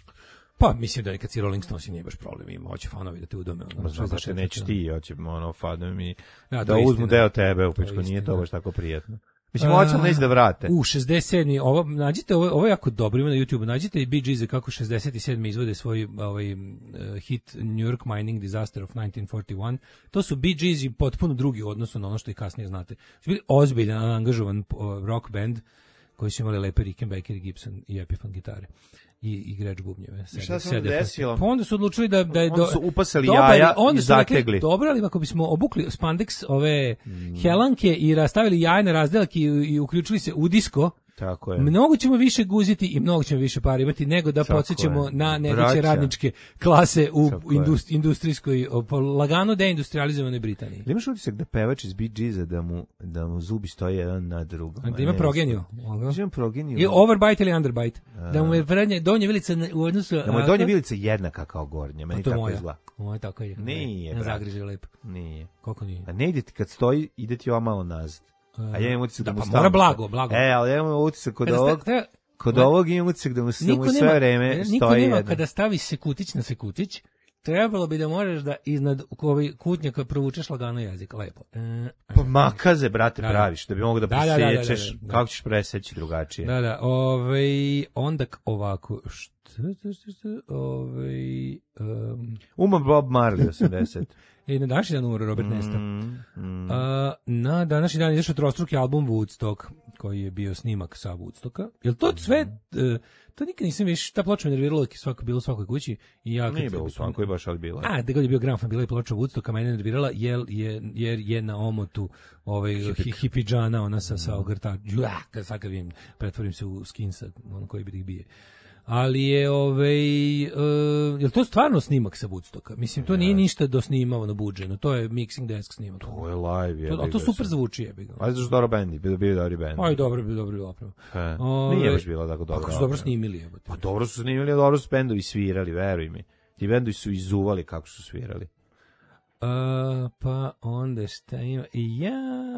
Pa, mislim da je kad si Rolling Stones nije baš problem, ima, hoće fanovi da te udome. Ono, znači, neće ti, hoće ono, fanovi ja, da uzmu deo tebe, u pičku, nije to baš tako prijetno. Mislim, hoće neće da vrate. U šezdeset sedmi ovo, nađite, ovo, ovo je jako dobro, ima na YouTube, nađite i Bee Gees kako šezdeset sedme izvode svoj ovaj, uh, hit New York Mining Disaster of nineteen forty-one. To su Bee Gees i potpuno drugi u odnosu na ono što i kasnije znate. Su bili ozbiljan, angažovan uh, rock band koji su imali lepe Rickenbacker, Gibson i Epiphone gitare. I igrač bubnjeve. I šta se desilo? Pa onda su odlučili da da je do, onda su upasali jaja i zategli. Dobro, ali ako bismo obukli spandex ove mm. helanke i rastavili jaja na razdelak i, i uključili se u disko, tako je. Mnogo ćemo više guziti i mnogo ćemo više para imati nego da podsjećamo na nedeće radničke klase u indust, industrijskoj, lagano deindustrializovanoj Britaniji. Ili imaš utisak da pevač iz Bee Geesa da mu, da mu zubi stoje jedan na drugom? Da ima progeniju. Da ima progeniju. Ili overbite ili underbite. A. Da mu je prednje, donja vilica u odnosu... Da mu je donja vilica jednaka kao gornja. Meni tako izgleda. Moja tako je. Nije, ne zagriže lepo. Nije. Kako nije? A ne ide ti kad stoji, ide ti ova malo nazad. A ja imam utisak da, da mu stavim. Mora blago, blago. E, ali ja imam utisak kod ovog, kod ovog imam utisak da mu, da mu sve vreme stoji niko nema jedan. Kada stavi sekutić na sekutić, trebalo bi da možeš da iznad kutnjaka provučeš lagano jezik, lepo. E, pa makaze, brate, da, praviš, da bi mogo da, da presjećeš, da, da, da, da, da. Kako ćeš preseći drugačije. Da, da, ovaj, onda ovako, što, što, što, što, ovaj... Um, Uma Bob Marley, osamdeset I na današnji dan umro Robert Nesta. Mm, mm. A, na današnji dan je izašao trostruki album Woodstock, koji je bio snimak sa Woodstocka. Jel to sve, mm. uh, to nikad nisam više, ta ploča me nervirala, svako bilo u svakoj kući. I ja, nije bilo u svakoj, baš ali bila. A, da god je bio gramofon, bila je ploča Woodstocka, mene nervirala, jer je, jer je na omotu ovaj, hipidžana, ona sa, sa ogrtača, kad sad kad vidim, pretvorim se u skinsa, ono koji bi ih bije. Ali je, ovaj, uh, je li to stvarno snimak sa Woodstocka? Mislim, to nije ništa dosnimavano, buđeno, to je mixing desk snimak. To je live, je. To, a to super zvuči, je. A znaš dobro bendi, bilo bio dobri bendi. Aj, dobro, bilo dobro, opravo. Nije baš bilo tako dobro. Kako su dobro snimili, je. Pa dobro su snimili, dobro su bendovi svirali, veruj mi. Ti bendovi su izuvali kako su svirali. Uh, pa onda šta ima, ja,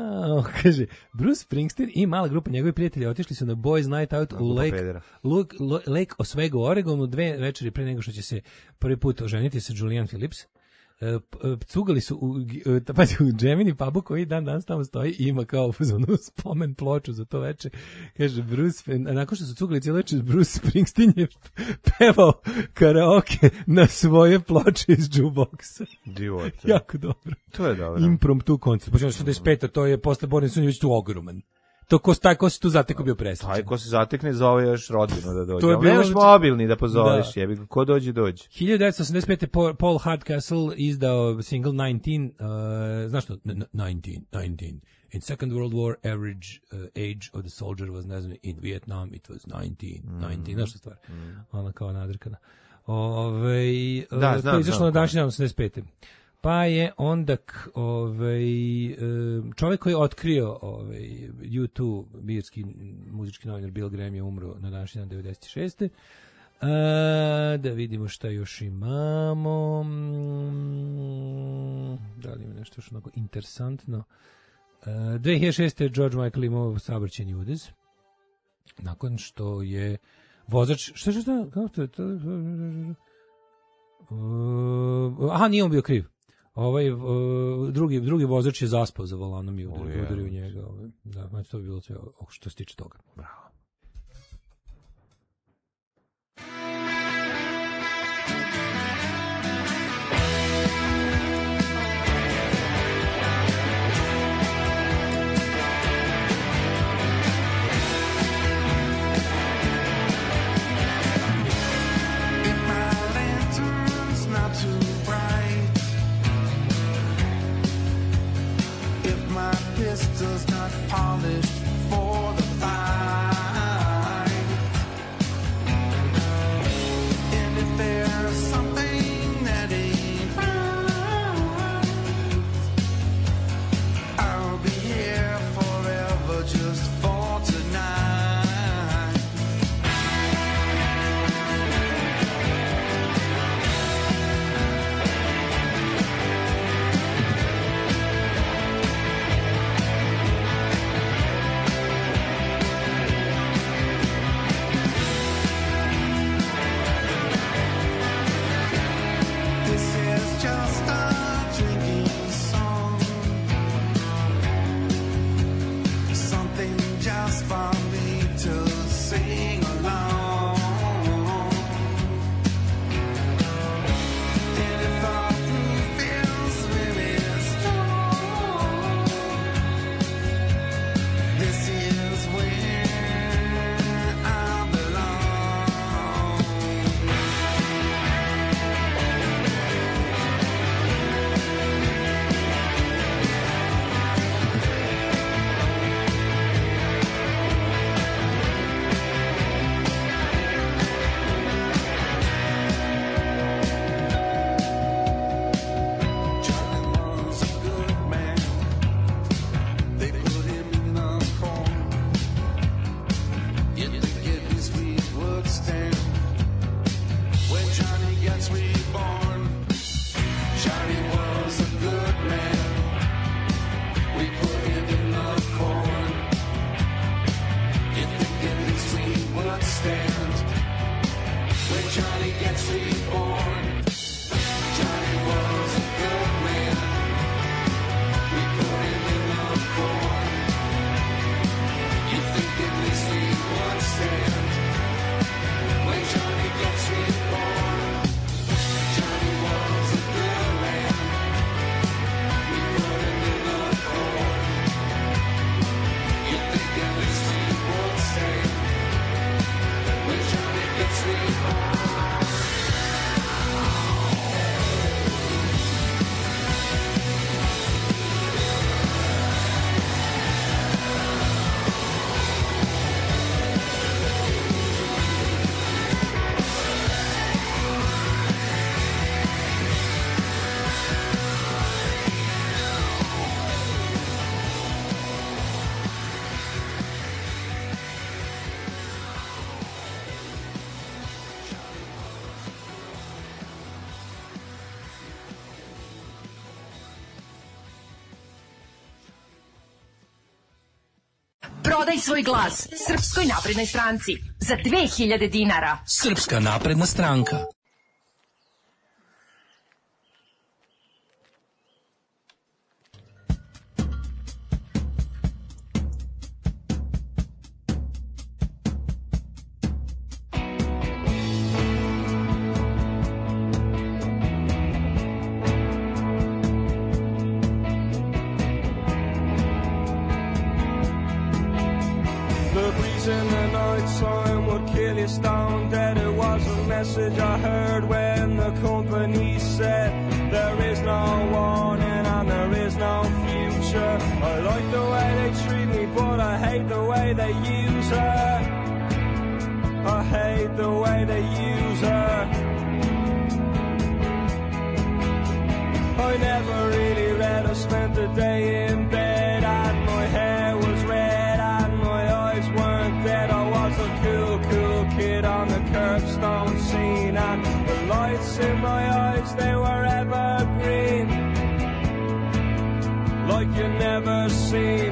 A, kaže, Bruce Springsteen i mala grupa njegovih prijatelja otišli su na Boys Night Out u Lake, Lake, Lake Oswego, Oregonu, dve večeri pre nego što će se prvi put oženiti sa Julian Phillips. Uh, cugali su u, uh, pazi, u Gemini pubu koji dan danas tamo stoji i ima kao uzmanu spomen ploču za to veče. Kaže Bruce, nakon što su cugali cijelo veče, Bruce Springsteen je pevao karaoke na svoje ploče iz jukeboxa. Života. Jako dobro. To je dobro. Impromptu koncert. Počeo četrdeset peta, to je posle Born Sun već tu ogroman. To ko, taj ko se tu zatekao bio presrećan. Taj ko se zatekne zove još rodbinu da dođe. To je bilo... Nemaš mobilni da pozoveš, da. Jebi, ko dođe, dođe. hiljadu devetsto osamdeset pete. Paul Hardcastle izdao single devetnaest, uh, znaš što? devetnaest, devetnaest. In Second World War, average uh, age of the soldier was, ne znam, in Vietnam, it was devetnaest, devetnaest, znaš što stvar? Mm. Ona kao nadrkana. Ove, da, uh, znam, to je izašlo znam, na današnji dan osamdeset pete. Pa je onda ovaj, čovjek koji je otkrio ovaj, U dva, birski muzički novinar Bill Graham je umro na današnji dan devedeset šeste. A, da vidimo šta još imamo. Da li ima nešto još onako interesantno? A, dve hiljade šeste. George Michael imao saobraćajni udez. Nakon što je vozač... Šta je šta? Kako to je? Uh, aha, nije on bio kriv. Ovaj uh, drugi drugi vozač je zaspao za volanom i udario, udario u njega. Ovaj. Da, znači to bi bilo sve što se tiče toga. Bravo. Pistol's not polished for the fight. And if there's something that ain't right, I'll be here forever just for tonight. Prodaj svoj glas Srpskoj naprednoj stranci za dve hiljade dinara. Srpska napredna stranka. In the night time would kill you stone dead. It was a message I heard when the company said there is no warning and there is no future. I like the way they treat me, but I hate the way they use her. I hate the way they use her. I never really read or spent the day in bed, and my hair was red and my eyes weren't dead. I was a cool, cool kid on the curbstone scene, and the lights in my eyes, they were evergreen, like you never seen.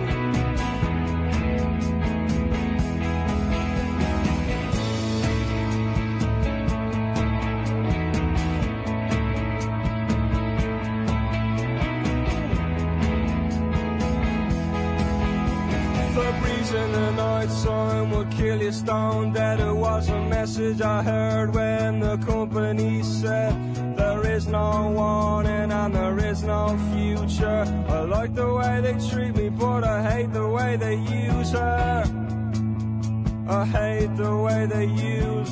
In the night time would kill you stone dead. It was a message I heard when the company said there is no warning and there is no future. I like the way they treat me, but I hate the way they use her. I hate the way they use.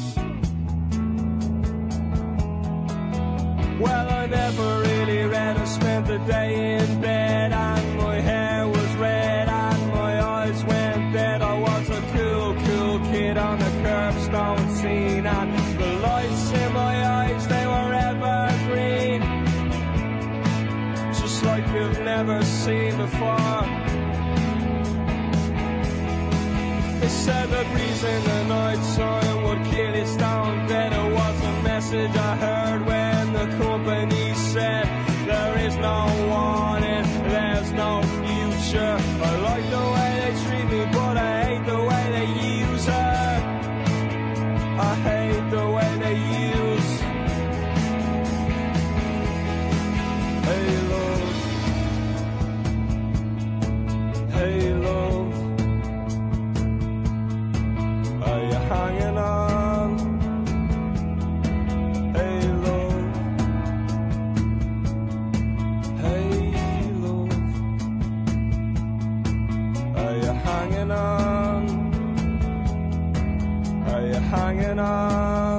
Well, I never really read or spent the day in bed, and my hair was red and my eyes went dead. I was a cool, cool kid on the curbstone scene, and the lights in my eyes, they were evergreen, just like you've never seen before. They said the breeze in the night time would kill you stone dead. It was a message I heard when the company said there is no warning, there's no future. I like the way they treat me, but I hate the way they use her. I hate the way they use. Hey love, hey love, are you hanging on? Hey love, hey love, are you hanging on? Are you hanging on?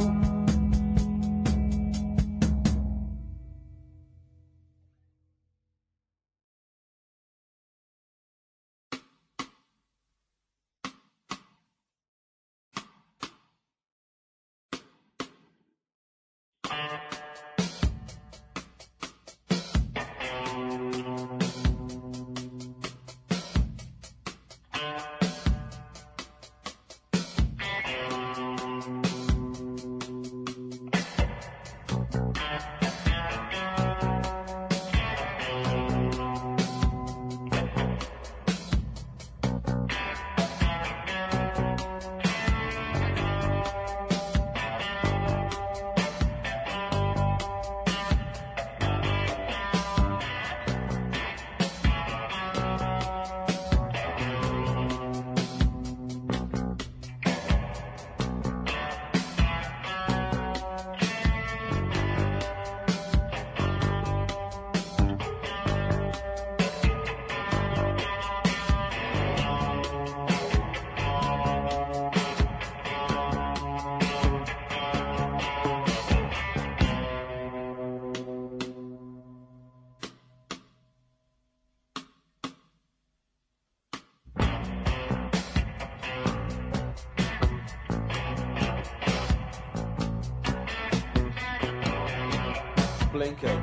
Blinking.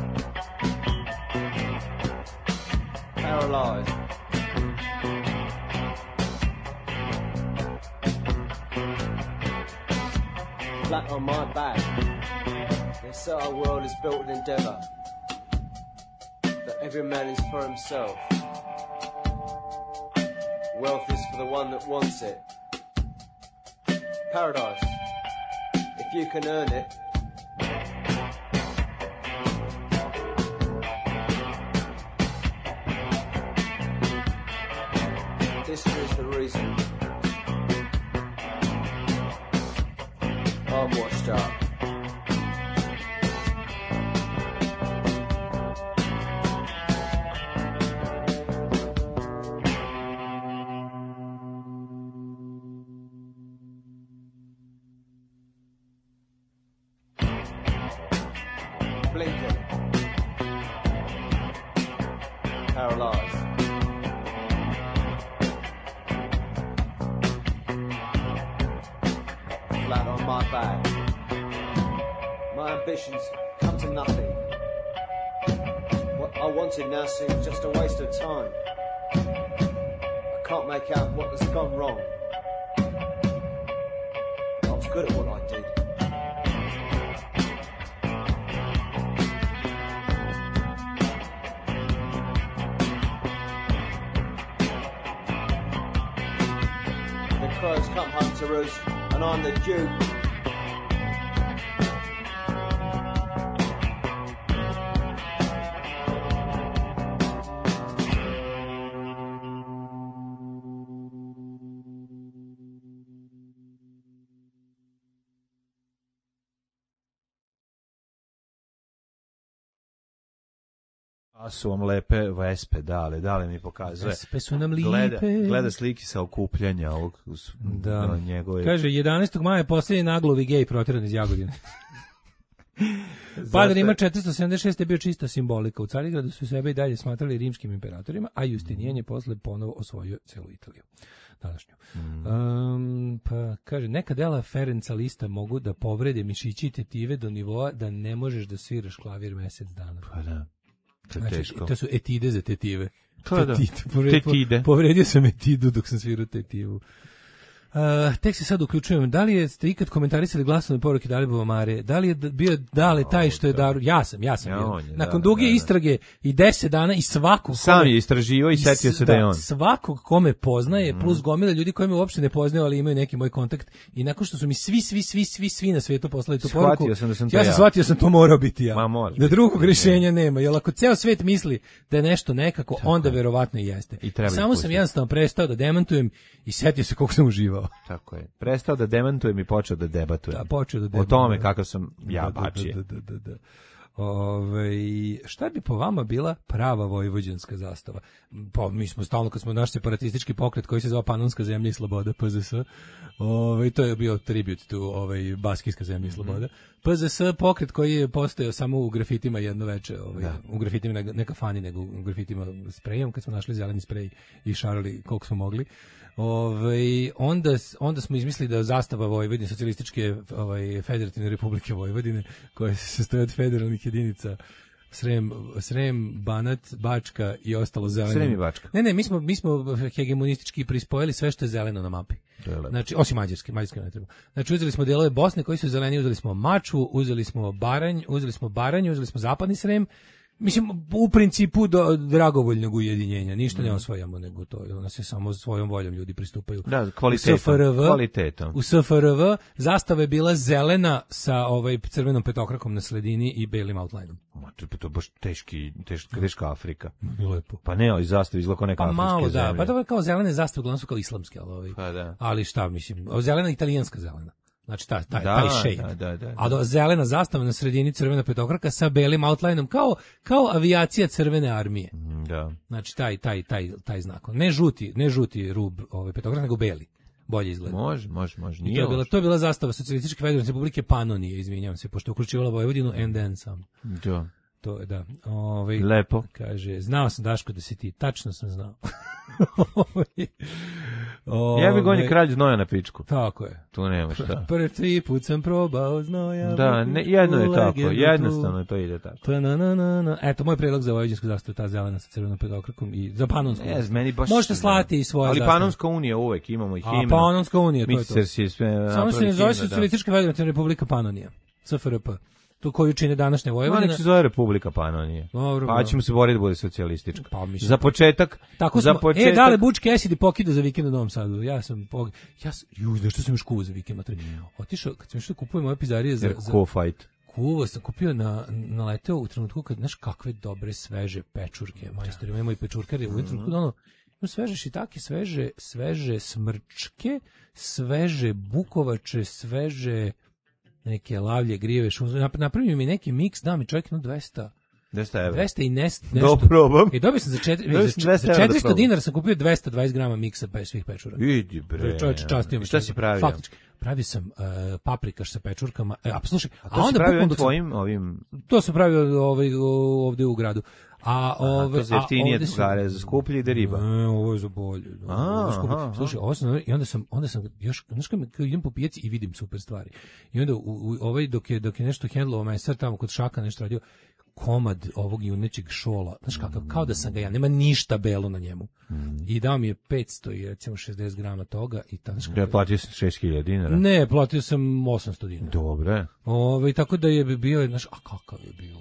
Paralyzed. Flat on my back. This our world is built with endeavour. That every man is for himself. Wealth is for the one that wants it. Paradise. If you can earn it. History is the reason. I'm washed up. Blinking. Paralyzed. Flat on my back. My ambitions come to nothing. What I wanted now seems just a waste of time. I can't make out what has gone wrong. I was good at what I did. The crows come home to roost, and I'm the duke. A su vam lepe vespe, dale, dale mi pokazuje. Vespe su nam lipe. Gleda, gleda slike sa okupljanja ovog da. Na njegove... Kaže, jedanaestog maja je posljednji naglovi gej protiran iz Jagodine. Padar ima četiristo sedamdeset šest je bio čista simbolika. U Carigradu su sebe i dalje smatrali rimskim imperatorima, a Justinijan je posle ponovo osvojio celu Italiju. Današnju. Mm. Um, pa kaže, neka dela Ferenca Lista mogu da povrede mišići i tetive do nivoa da ne možeš da sviraš klavir mesec dana. Pa da. To, znači, teško. To su etide za tetive. To da. Povredio, Tetide. Povredio sam etidu dok sam svirao tetivu. Uh, tek se sad uključujem. Da li je ste ikad komentarisali glasovne poruke Dalibova Mare? Da li je bio Dale taj što je daru? Ja sam, ja sam ja, bio. je, Nakon da, duge da, da. istrage i deset dana i svakog sam kome, je istraživao i setio se da, da je on. Svakog kome poznaje, mm. plus gomila ljudi koji me uopšte ne poznaju, ali imaju neki moj kontakt. I nakon što su mi svi, svi, svi, svi, svi na svetu poslali tu shvatio poruku, sam da sam to ja sam ja. shvatio sam to morao biti ja. Ma, da drugog biti, rješenja ne. nema. Jer ako ceo svet misli da je nešto nekako, tako onda je. Verovatno i jeste. I samo sam jednostavno prestao da demantujem i setio se koliko sam uživao. Tako je. Prestao da demantujem i počeo da debatujem. Da, počeo da demantujem. O tome kakav sam ja da, bačije. Da, da, da, da. Ove, šta bi po vama bila prava vojvođanska zastava? Pa, mi smo stalno, kad smo naš separatistički pokret koji se zove Panonska zemlja i sloboda, P Z S, ove, to je bio tribut tu ovaj, Baskijska zemlja i sloboda. P Z S pokret koji je postojao samo u grafitima jedno veče, ovaj, u grafitima ne, ne kafani, nego u grafitima sprejom, kad smo našli zeleni sprej i šarali koliko smo mogli. Ove, onda, onda smo izmislili da zastava Vojvodine, socijalističke ovaj, federativne republike Vojvodine, koje se sastoje od federalnih jedinica Srem, Srem, Banat, Bačka i ostalo zeleno. Srem i Bačka. Ne, ne, mi smo, mi smo hegemonistički prispojili sve što je zeleno na mapi. Znači, osim Mađarske, Mađarske ne treba. Znači, uzeli smo delove Bosne koji su zeleni, uzeli smo Mačvu, uzeli smo Baranj, uzeli smo Baranj, uzeli smo Zapadni Srem. Mislim, u principu do dragovoljnog ujedinjenja, ništa mm. ne osvajamo, nego to, ona se samo svojom voljom ljudi pristupaju. Da, kvalitetom. U S F R V, kvalitetom. U S F R V zastava je bila zelena sa ovaj crvenom petokrakom na sredini i belim outlineom. Ma, to je baš teški, teška, teška Afrika. Lepo. Pa ne, ali zastava izgleda kao neka pa afričke malo, zemlje. Da, pa to je kao zelene zastave, uglavnom su kao islamske, ali, ovaj, pa da. Ali šta, mislim, zelena italijanska zelena. Znači taj, taj, da, taj shade. Da, da, da, da. A do zelena zastava na sredini crvena petokraka sa belim outlineom kao, kao avijacija crvene armije. Da. Znači taj, taj, taj, taj znak. Ne žuti, ne žuti rub ovaj petokraka, nego beli. Bolje izgleda. Može, može, može. Nije to, je bila, to je bila zastava Socijalističke federativne republike Panonije, izvinjavam se, pošto je uključivala Vojvodinu and then sam. Da. To je, da. Ovaj, lepo. Kaže, znao sam, Daško, da si ti. Tačno sam znao. Ja bih gonio kralj znoja na pičku. Tako je. Tu nema šta. Prvi put sam probao znoja. Da, ne, jedno je tako, jednostavno to ide tako. Ta na na na na. Eto, moj predlog za vojvođansku zastavu, ta zelena sa crvenom petokrakom i za Panonsku. Ne, meni baš. Možete slati i svoje. Ali Panonska unija uvek imamo i himnu. A Panonska unija, to je to. Mikser si sve. Samo se ne zove Socijalistička federativna republika Panonija. S F R P. to koju čine današnja Vojvodina. Nek se zove Republika Panonije. Dobro, pa ćemo se boriti da bude socijalistička. Pa, mislim, za početak, tako za smo, početak... E, dale Butch Cassidy pokida za vikend u Novom Sadu. Ja sam, pog... ja sam, juj, da što sam još kuvao za vikend, matri. Otišao, kad sam išao da kupujem ove pizarije za... za... Co-fight. Kuvao sam, kupio na, naleteo u trenutku kad, znaš, kakve dobre, sveže pečurke, majstori, imamo i pečurkari, u trenutku da ono, imamo sveže šitake, sveže, sveže smrčke, sveže bukovače, sveže neke lavlje, grijeve, šum, napravio mi neki miks, da mi čovjek no dvesta evra. dvesta i nest, nešto. Do probam. I dobio sam za, četiri, za, za četiristo dinara sam kupio dvesta dvadeset grama miksa pa svih pečuraka. Idi bre. Čovječe, častio me. Šta si pravio? Faktički. Pravio sam uh, paprikaš sa pečurkama. E, a slušaj, a, to a onda pravio bukvalno tvojim ovim... To sam pravio ovaj, ovdje u gradu. A ove, to je jeftinije tugare, za skuplji ide riba. Ne, ovo je za bolje. Slušaj, ovo sam, i onda sam, onda sam još, znaš kad idem po pijaci i vidim super stvari. I onda u, u, ovaj, dok je, dok je nešto hendlovao mesar tamo kod Šaka nešto radio, komad ovog junećeg šola, znaš kakav, kao da sam ga ja, nema ništa belo na njemu. Mm. I dao mi je petsto i recimo šezdeset grama toga i ta, znaš kakav... Ja platio sam šest hiljada dinara. Ne, platio sam osamsto dinara. Dobre. Ove, tako da je bio, znaš, a kakav je bio,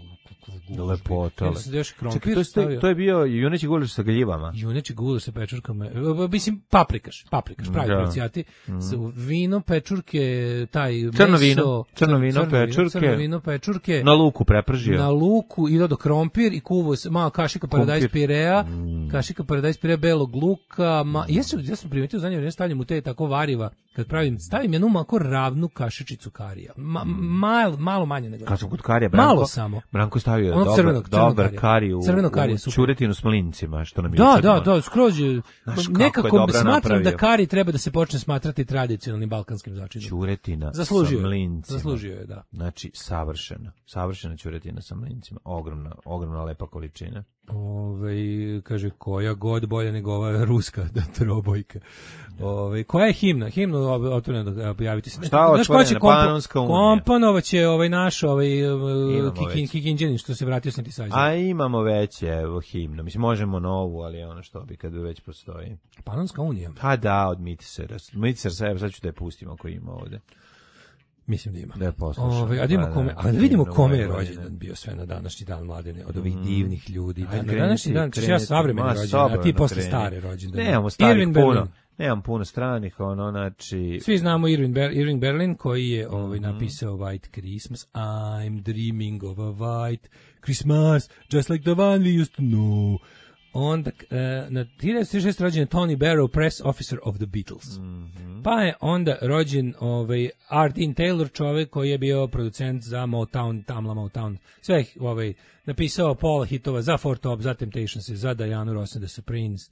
lepota. Ja sam još krompir Čekaj, to, je, stavio. To je bio juneći gulaš sa galjivama. Juneći gulaš sa pečurkama. Mislim, paprikaš, paprikaš, pravi da. pracijati. Mm. Vino, pečurke, taj crno meso. Vino, crno vino, crno pečurke. Crno vino, pečurke. Na luku prepržio. Na luku i do krompir i kuvo se, malo kašika paradajz pirea, mm. kašika paradajz pirea belog luka. Ma, ja, sam, ja sam primetio za njega, stavljam u te tako variva, kad pravim, stavim jednu malo ravnu kašičicu karija. Ma, mal, malo manje nego. Kad sam kod karija, Branko, malo samo. Branko stavio ono dobar, crvenog, dobar kariju kariju, u čuretinu s mlincima, što nam je da, ucrno. da, da, skroz je, nekako smatram napravio. Da kari treba da se počne smatrati tradicionalnim balkanskim začinom. Čuretina zaslužio sa mlincima. Zaslužio je, da. Znači, savršena. Savršena čuretina sa mlincima. Ogromna, ogromna lepa količina. Ove, kaže, koja god bolje nego ova ruska da trobojka. Ove, koja je himna? Himnu otvoreno da pojaviti se. Šta otvorena? Panonska unija. Komponovaće ovaj naš ovaj Kikin, Kikinđanin što se vratio sam ti sađe. A imamo već evo himnu. Mislim, možemo novu, ali ono što bi kad već postoji. Panonska unija? Pa da, od Mitisera. Mitisera, evo sad ću da je pustimo ako ima ovde. Mislim da ima. Da je poslušao. Ove, a, da kome, a da vidimo kome je rođendan bio sve na današnji dan mladine, od ovih divnih ljudi. Ajde, na današnji dan, ćeš ja savremeni rođendan, a ti posle stare rođendane. Nemamo starih puno. Nemam puno stranih, ono, znači... Svi znamo Irving, Ber Irving Berlin, koji je ovaj, napisao White Christmas. I'm dreaming of a white Christmas, just like the one we used to know. Onda, uh, na hiljadu devetsto šeste rođen Tony Barrow, press officer of the Beatles. Mm-hmm. Pa je onda rođen ovaj, R. Dean Taylor, čovjek koji je bio producent za Motown, Tamla Motown. Sve ovaj, napisao pola hitova za Four Top, za Temptations, za Diana Ross and the Supremes.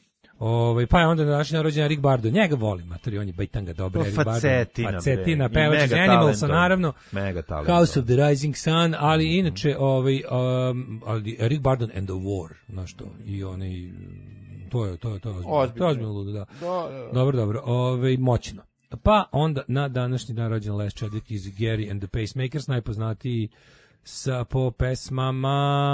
Ovaj pa je onda na današnji dan rođen Rick Bardo. Njega volim, matori, on je bajtanga dobar, Rick Bardo. Facetina, pevač iz Animalsa, naravno. Mega talent. House of the Rising Sun, ali mm-hmm. inače ovaj um, ali Rick Bardo and the War, znaš to. I onaj to je to je to je ozbiljno. To je ozbiljno ludo, da. Da, da. Dobro, dobro. Ovaj moćno. Pa onda na današnji dan rođen Les Chadwick iz Gary and the Pacemakers, najpoznatiji sa po pesmama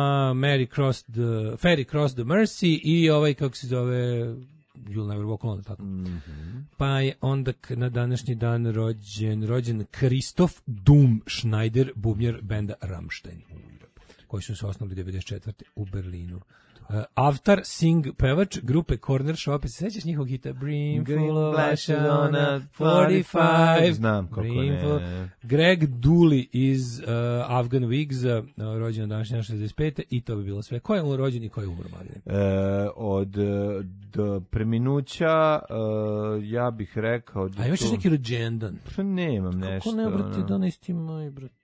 Mary Cross the Ferry Cross the Mercy i ovaj kako se zove You'll Never Walk Alone, tako. Mm-hmm. Pa je onda na današnji dan rođen rođen Christoph Doom Schneider, bubnjar benda Rammstein, koji su se osnovali devedeset četvrte u Berlinu. Uh, Avtar Singh, pevač grupe Corner Shop, se sećaš njihovog hita Brimful of Ashes on a forty-five? Znam kako Brimful. ne. Greg Dooley iz uh, Afghan Wigs, uh, rođen današnji šezdeset pete i to bi bilo sve. Ko je rođen i ko je umro, Mladine? E, od do preminuća, uh, ja bih rekao... Da. A imaš neki rođendan? Pa nemam nešto. Kako ne obrati no. Donesti moj, brate?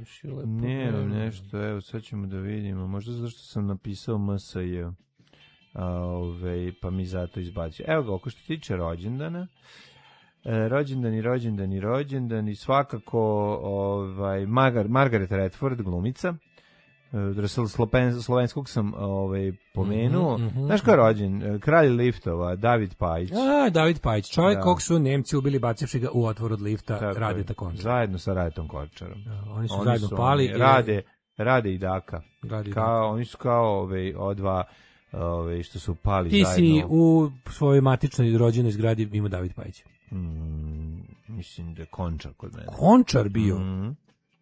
Nemam nešto, evo sad ćemo da vidimo, možda zato što sam napisao M S J, a, ove, pa mi zato izbacio. Evo ga, oko što tiče rođendana, e, rođendani, rođendani, rođendani, svakako ovaj, Margar, Margaret Redford, glumica, Sloven, slovenskog sam ovaj, pomenuo. Mm-hmm, mm-hmm. Znaš ko je rođen? Kralj liftova, David Pajić. A, David Pajić, čovjek da. Kog su Nemci ubili bacivši ga u otvor od lifta, Radeta Končar. Zajedno sa Radetom Končarom. Da, oni su oni zajedno su, pali. Oni, i... Rade, Rade i Daka. Rade kao, Daka. Oni su kao ove, odva ove, što su pali Ti zajedno. si u svojoj matičnoj rođenoj zgradi ima David Pajić. Mm, mislim da je Končar kod mene. Končar bio? Mm.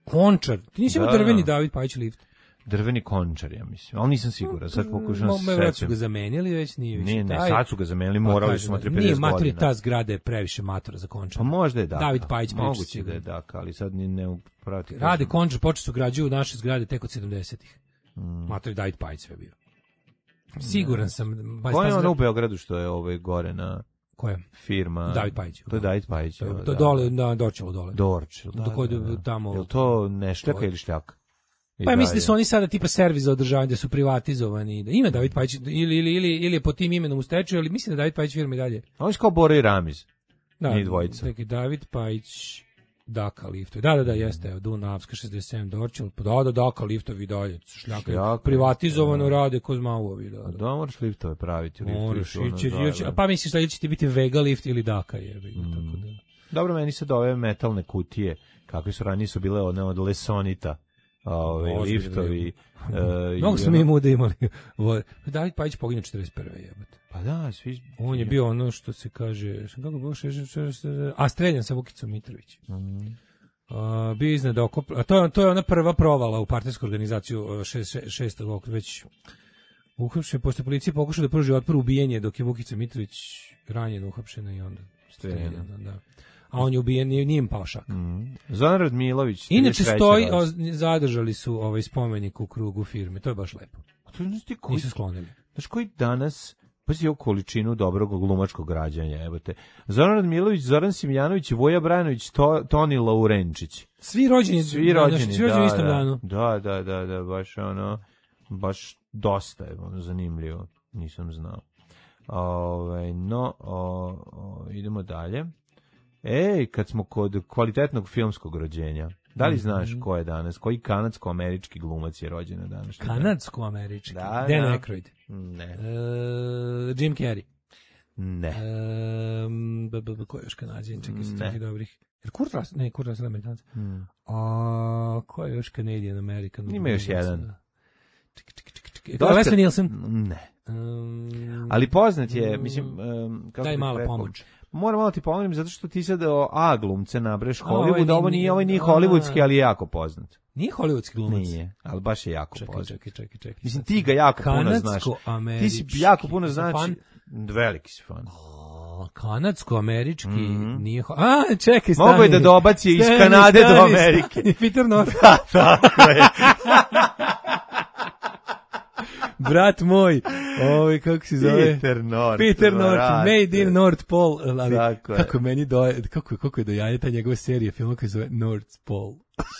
Končar. Ti nisi imao Da, drveni da. David Pajić lift? Drveni Končar, ja mislim. Ali nisam siguran, sad pokušam Mo- se mo- već su sećam. ga zamenili, već nije više. Ne, ne, taj. sad su ga zamenili, Pa morali kažem, smo da, tri Nije pedeset maturi, godina. ta zgrada je previše matora za Končar. Pa možda je da. David Pajić priča Moguće da sigurno. je da, ali sad ni ne prati. Rade Končar, počeli su građuju naše zgrade tek od sedamdesetih. Mm. Matori David Pajić sve bio. Siguran sam. baš Ko ta je ono zgrada- u Beogradu što je ovaj gore na Koja? firma? David Pajić. To je David Pajić. To, da, to da. dole, na Dorčelu dole. Dorčel, da, Do kod- da, da. tamo- Jel to ne šljaka to je- ili šljaka? I Pa ja mislim da dalje. su oni sada tipa servis za održavanje, da su privatizovani. Da ima David Pajić, ili, ili, ili, ili je po tim imenom u stečaju, ali mislim da David Pajić firma i dalje. A oni su kao Bora i Ramiz. Da, Njih dvojica. Neki David Pajić, Daka liftovi. Da, da, da, jeste, evo, Dunavska šezdeset sedam Dorčel. Pa da, da, Daka liftovi i dalje. Šljaka. Šljaka, Privatizovano da. rade ko zmauovi, da. A da. da, moraš liftove praviti. liftovi Moraš, su ono, ići, da, ići, da. a pa misliš da će ti biti Vega lift ili Daka jebi, Mm. tako da. Dobro, meni sad ove metalne kutije, kakve su ranije su bile one od Lesonita, ove, Ozbiljno, liftovi. e, Mnogo i smo ono- mi muda imali. Ovo- David Pajić poginuo četrdeset prve jebote. Pa da, svi... On je bio ono što se kaže, šta kako je bilo, še- še- še- še- a streljan sa Vukicom Mitrović. Mm. A, bio iznad okop, a to je, to je ona prva provala u partijsku organizaciju šest, šest, šestog ok, već uhapšen, pošto policija pokušao da pruži otpor ubijenje dok je Vukica Mitrović ranjen, uhapšena i onda Streljana. streljana, da. A on je ubijen, nije, nije im pao šak. Mm. Zoran Radmilović. Inače trideset treće stoji, rođendan. o, zadržali su ovaj spomenik u krugu firme, to je baš lepo. A to znaš ti koji, Nisu sklonili. znaš koji danas, pa si ovu količinu dobrog glumačkog rađanja, evo te. Zoran Radmilović, Zoran Simjanović, Voja Branović, to, Toni Laurenčić. Svi rođeni, Svi rođeni, svi rođeni da, istom da, danu. da, da, da, da, baš ono, baš dosta je ono, zanimljivo, nisam znao. Ove, no, o, o, idemo dalje. Ej, kad smo kod kvalitetnog filmskog rođenja, da li znaš ko je danas, koji kanadsko-američki glumac je rođen na današnji dan? Kanadsko-američki. Da, Dan da. Aykroyd. Ne. E, Jim Carrey. Ne. E, b, b, b, ko je još Kanadjan? Čekaj, se Ne. takih dobrih. Jer Kurt Russell, ne, Kurt Russell je Amerikanac. Hmm. A, ko je još Canadian American? Ima još jedan. Čekaj, čekaj, čekaj, čekaj. Dosta- Leslie Nielsen. Ne. Um, Ali poznat je, mislim, um, kako daj bih malo rekao, pomoć. Moram malo ti pomoći zato što ti sad o A glumce nabreš A, ovaj Hollywood, ovo nije- nije, ovo nije a. hollywoodski, ali je jako poznat. Nije hollywoodski glumac. Nije, ali baš je jako Čekaj, poznat. čekaj, čekaj, čekaj. Mislim, ti ga jako puno znaš. Ti si Kanadsko-američki. jako puno Sam znači. fan. Veliki si fan. A, Kanadsko-američki Mhm. nije... ho- A, čekaj, stani. Mogu je da dobaci iz Stani, Kanade do stani, Amerike. stani. Peter North. Da, tako je. Brat moj, ovaj kako se zove? Peter North. Peter North, brate. Made in North Pole, ali Tako je. kako je meni do kako kako je do jaja ta njegova serija filma koji se zove North Pole.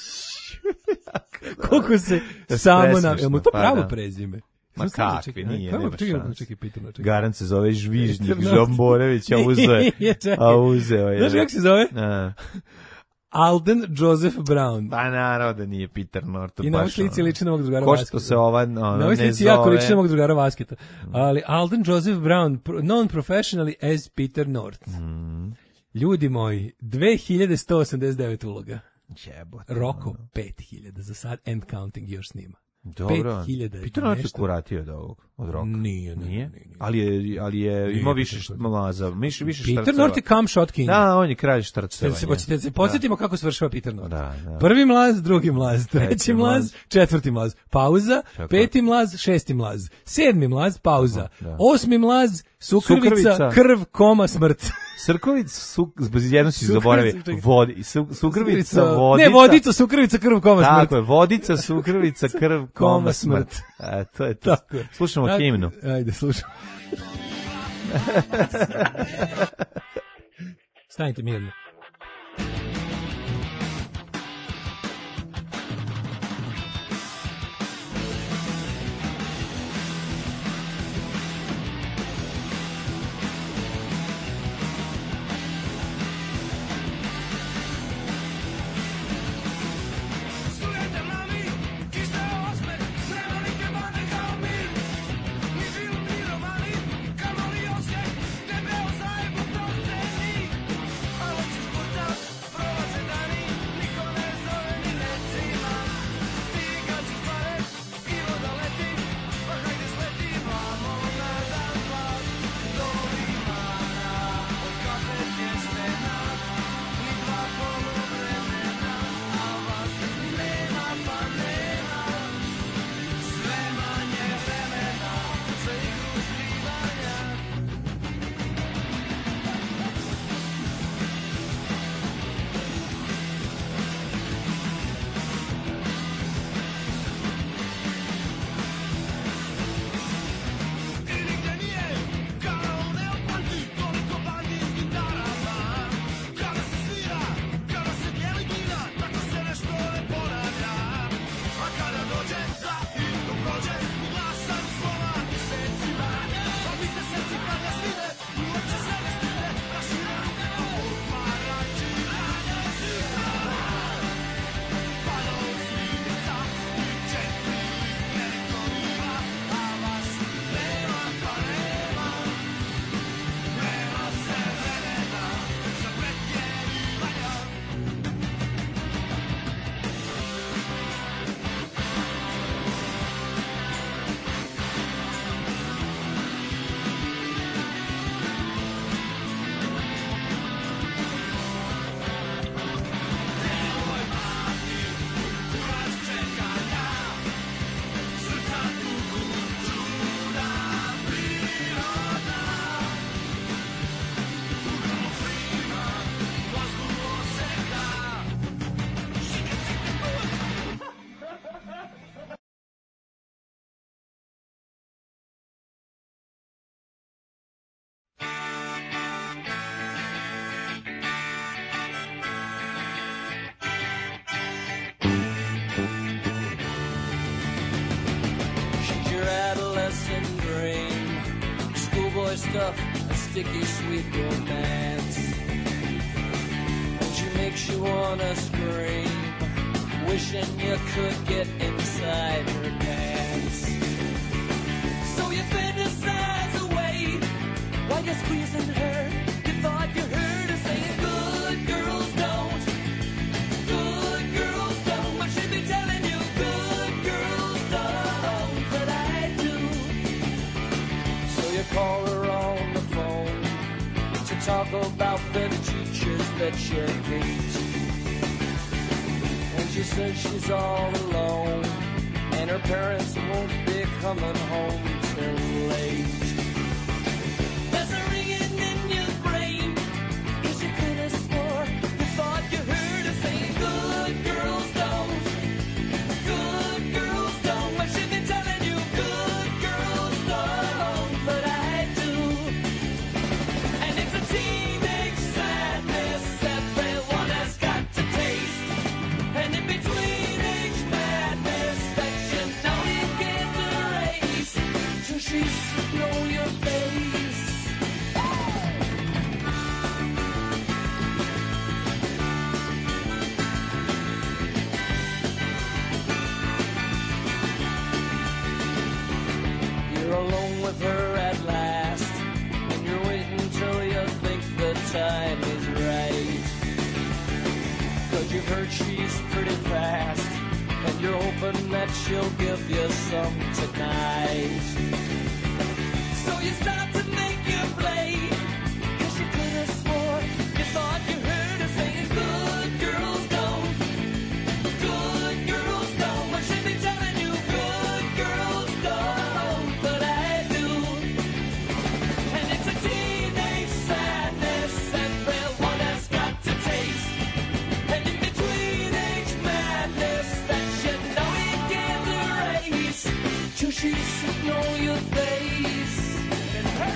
Koliko se je samo na, presmešno, jel mu to pa pravo da. prezime? Ma Sam sad kakvi, čekaj, nije, kako- nema čekaj, šanse. čekaj, Peter North, čekaj. Garant se zove Žvižnjik, Peter North. Žomborević, a uzeo je. Nije, čekaj. A uzeo je. Znaš kako se zove? A. Alden Joseph Brown. Pa naravno da nije Peter North. I na ovoj baš slici ono. liči na mog drugara Ko Vasketa. što se ova ono, Na ovoj ne slici jako zove. liči na mog drugara Vasketa. Ali Alden Joseph Brown, pro- known professionally as Peter North. Mm. Ljudi moji, dve hiljade sto osamdeset devet uloga. Jebote. Roko pet hiljada za sad, and counting još snima. Dobro. pet hiljada Peter North je nešto. kuratio od ovog, od roka. Nije, ne, Nije? nije, nije. Ali je, ali je Nije imao Peter više št- North. mlaza, više, više Peter štrceva. North je come shot king. Da, on je kralj Da štrceva. se, hoćete da se podsjetimo kako se vršava Peter North. Da, da. Prvi mlaz, drugi mlaz, treći Treći mlaz, mlaz. četvrti mlaz, pauza, Tako. peti mlaz, šesti mlaz, sedmi mlaz, pauza, Da. osmi mlaz, sukrvica, Sukrvica. krv, koma, smrt. Srkovic, su, jedno si Sukrvica, zaboravio, čekaj. vodi, su, sukrvica, vodica. Ne, vodica, sukrvica, krv, koma, smrt. Tako je, vodica, sukrvica, krv, koma, smrt. A, to je to. Tako je. Slušamo Tako- himnu. Ajde, slušamo. Stanite mirno. Čujete mami, kiseo osmeh, prevelike bane kao mi. Mi film, ni romani, kamoli osjeh, tebe o zajbu proceni. A hoćeš stuff, a sticky sweet romance. And she makes you wanna scream, wishing you could get inside her pants. So you fantasize away while you're squeezing her. You thought you heard her saying, good girls don't, good girls don't. But she'd be telling you, good girls don't, but I do. So you call her on the phone to talk about the teachers that you hate. And she says she's all alone, and her parents won't be coming home till late. There's a ringing in your brain, 'cause you could have swore you thought you heard her saying, good girls don't, good girls don't. But she'd be telling you, good girls don't, but I do. And it's a teenage sadness everyone has got to taste. And in between age madness that you know you can't erase, till she's know your face. You're alone with her at last, and you're waiting till you think the time is right. 'Cause you've heard she's pretty fast, and you're hoping that she'll give you some tonight. So you start to make your play, 'cause you could have swore you thought you heard her saying, good girls don't, good girls don't. But she'd be telling you, good girls don't, but I do. And it's a teenage sadness everyone has got to taste. And in between age madness that you know you can't erase, till she's know your face. And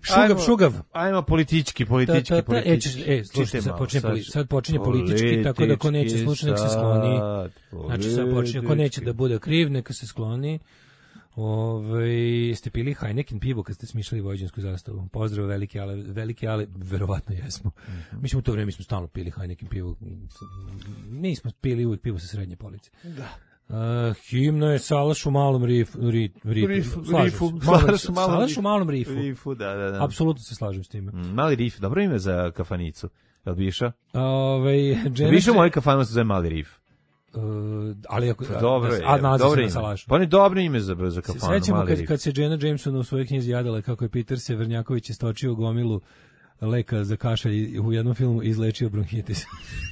Šugav, Ajmo, šugav. Ajmo politički, politički, Ta, ta, ta, politički. E, e, slušajte, sad počinje, poli, sad počinje politički, tako da ko neće slušati, nek se skloni. Znači, sad počinje, ko neće da bude kriv, neka se skloni. Ove, ste pili Heineken pivo kad ste smišljali vojvođansku zastavu. Pozdrav, veliki ale, veliki ale, verovatno jesmo. Mm-hmm. Mi smo u to vreme smo stalno pili Heineken pivo. Mi smo pili uvijek pivo sa srednje police. Da. Uh, himno je Salaš u malom rifu. Rif, rif, rifu, rifu. Salaš u malom, Salaš u malom rifu. rifu da, da, da. Apsolutno se slažem s time. Mm, mali rif, dobro ime za kafanicu. Jel bi išao? Ove, bi išao moj kafanu se zove mali rif. Uh, ali ako dobro je, a naziv dobro se ime. Salaš. Pa ne dobro ime za za kafanu. Sećamo kad kad se Jenna Jameson u svojoj knjizi jadala kako je Peter Severnjaković istočio gomilu leka za kašalj i u jednom filmu izlečio bronhitis.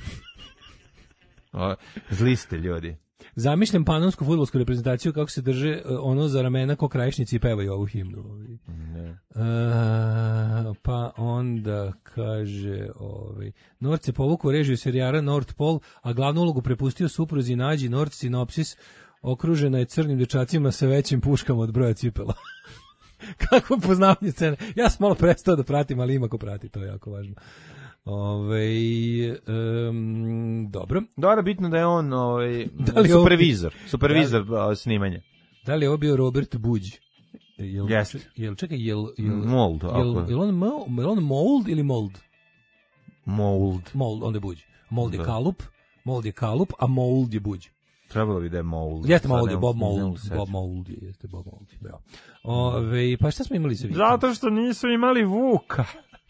O, zli ste ljudi. Zamišljam panonsku fudbalsku reprezentaciju kako se drže ono za ramena ko krajišnici i pevaju ovu himnu. Ne. Uh, pa onda kaže ovaj Nord se povukao režiju serijara Nord Pol, a glavnu ulogu prepustio supruzi Nađi. Nord Sinopsis okružena je crnim dečacima sa većim puškama od broja cipela. Kako poznavanje scene. Ja sam malo prestao da pratim, ali ima ko prati, to je jako važno. Ove, um, dobro. Dobro, bitno da je on ovaj, da li supervizor, ovo, supervizor da li, snimanja. Da li je ovo bio Robert Buđ? Jel, yes. jel, čekaj, jel, jel, mold, jel, jel, on, jel on mold ili mold? Mold. Mold, onda je Buđ. Mold je da. kalup, mold je kalup, a mold je Buđ. Trebalo bi da je mold. Jeste mold je, Bob Mold. Bob Mold je, jeste Bob Mold. Ja. Ove, pa šta smo imali za vikend? Zato što nisu imali Vuka.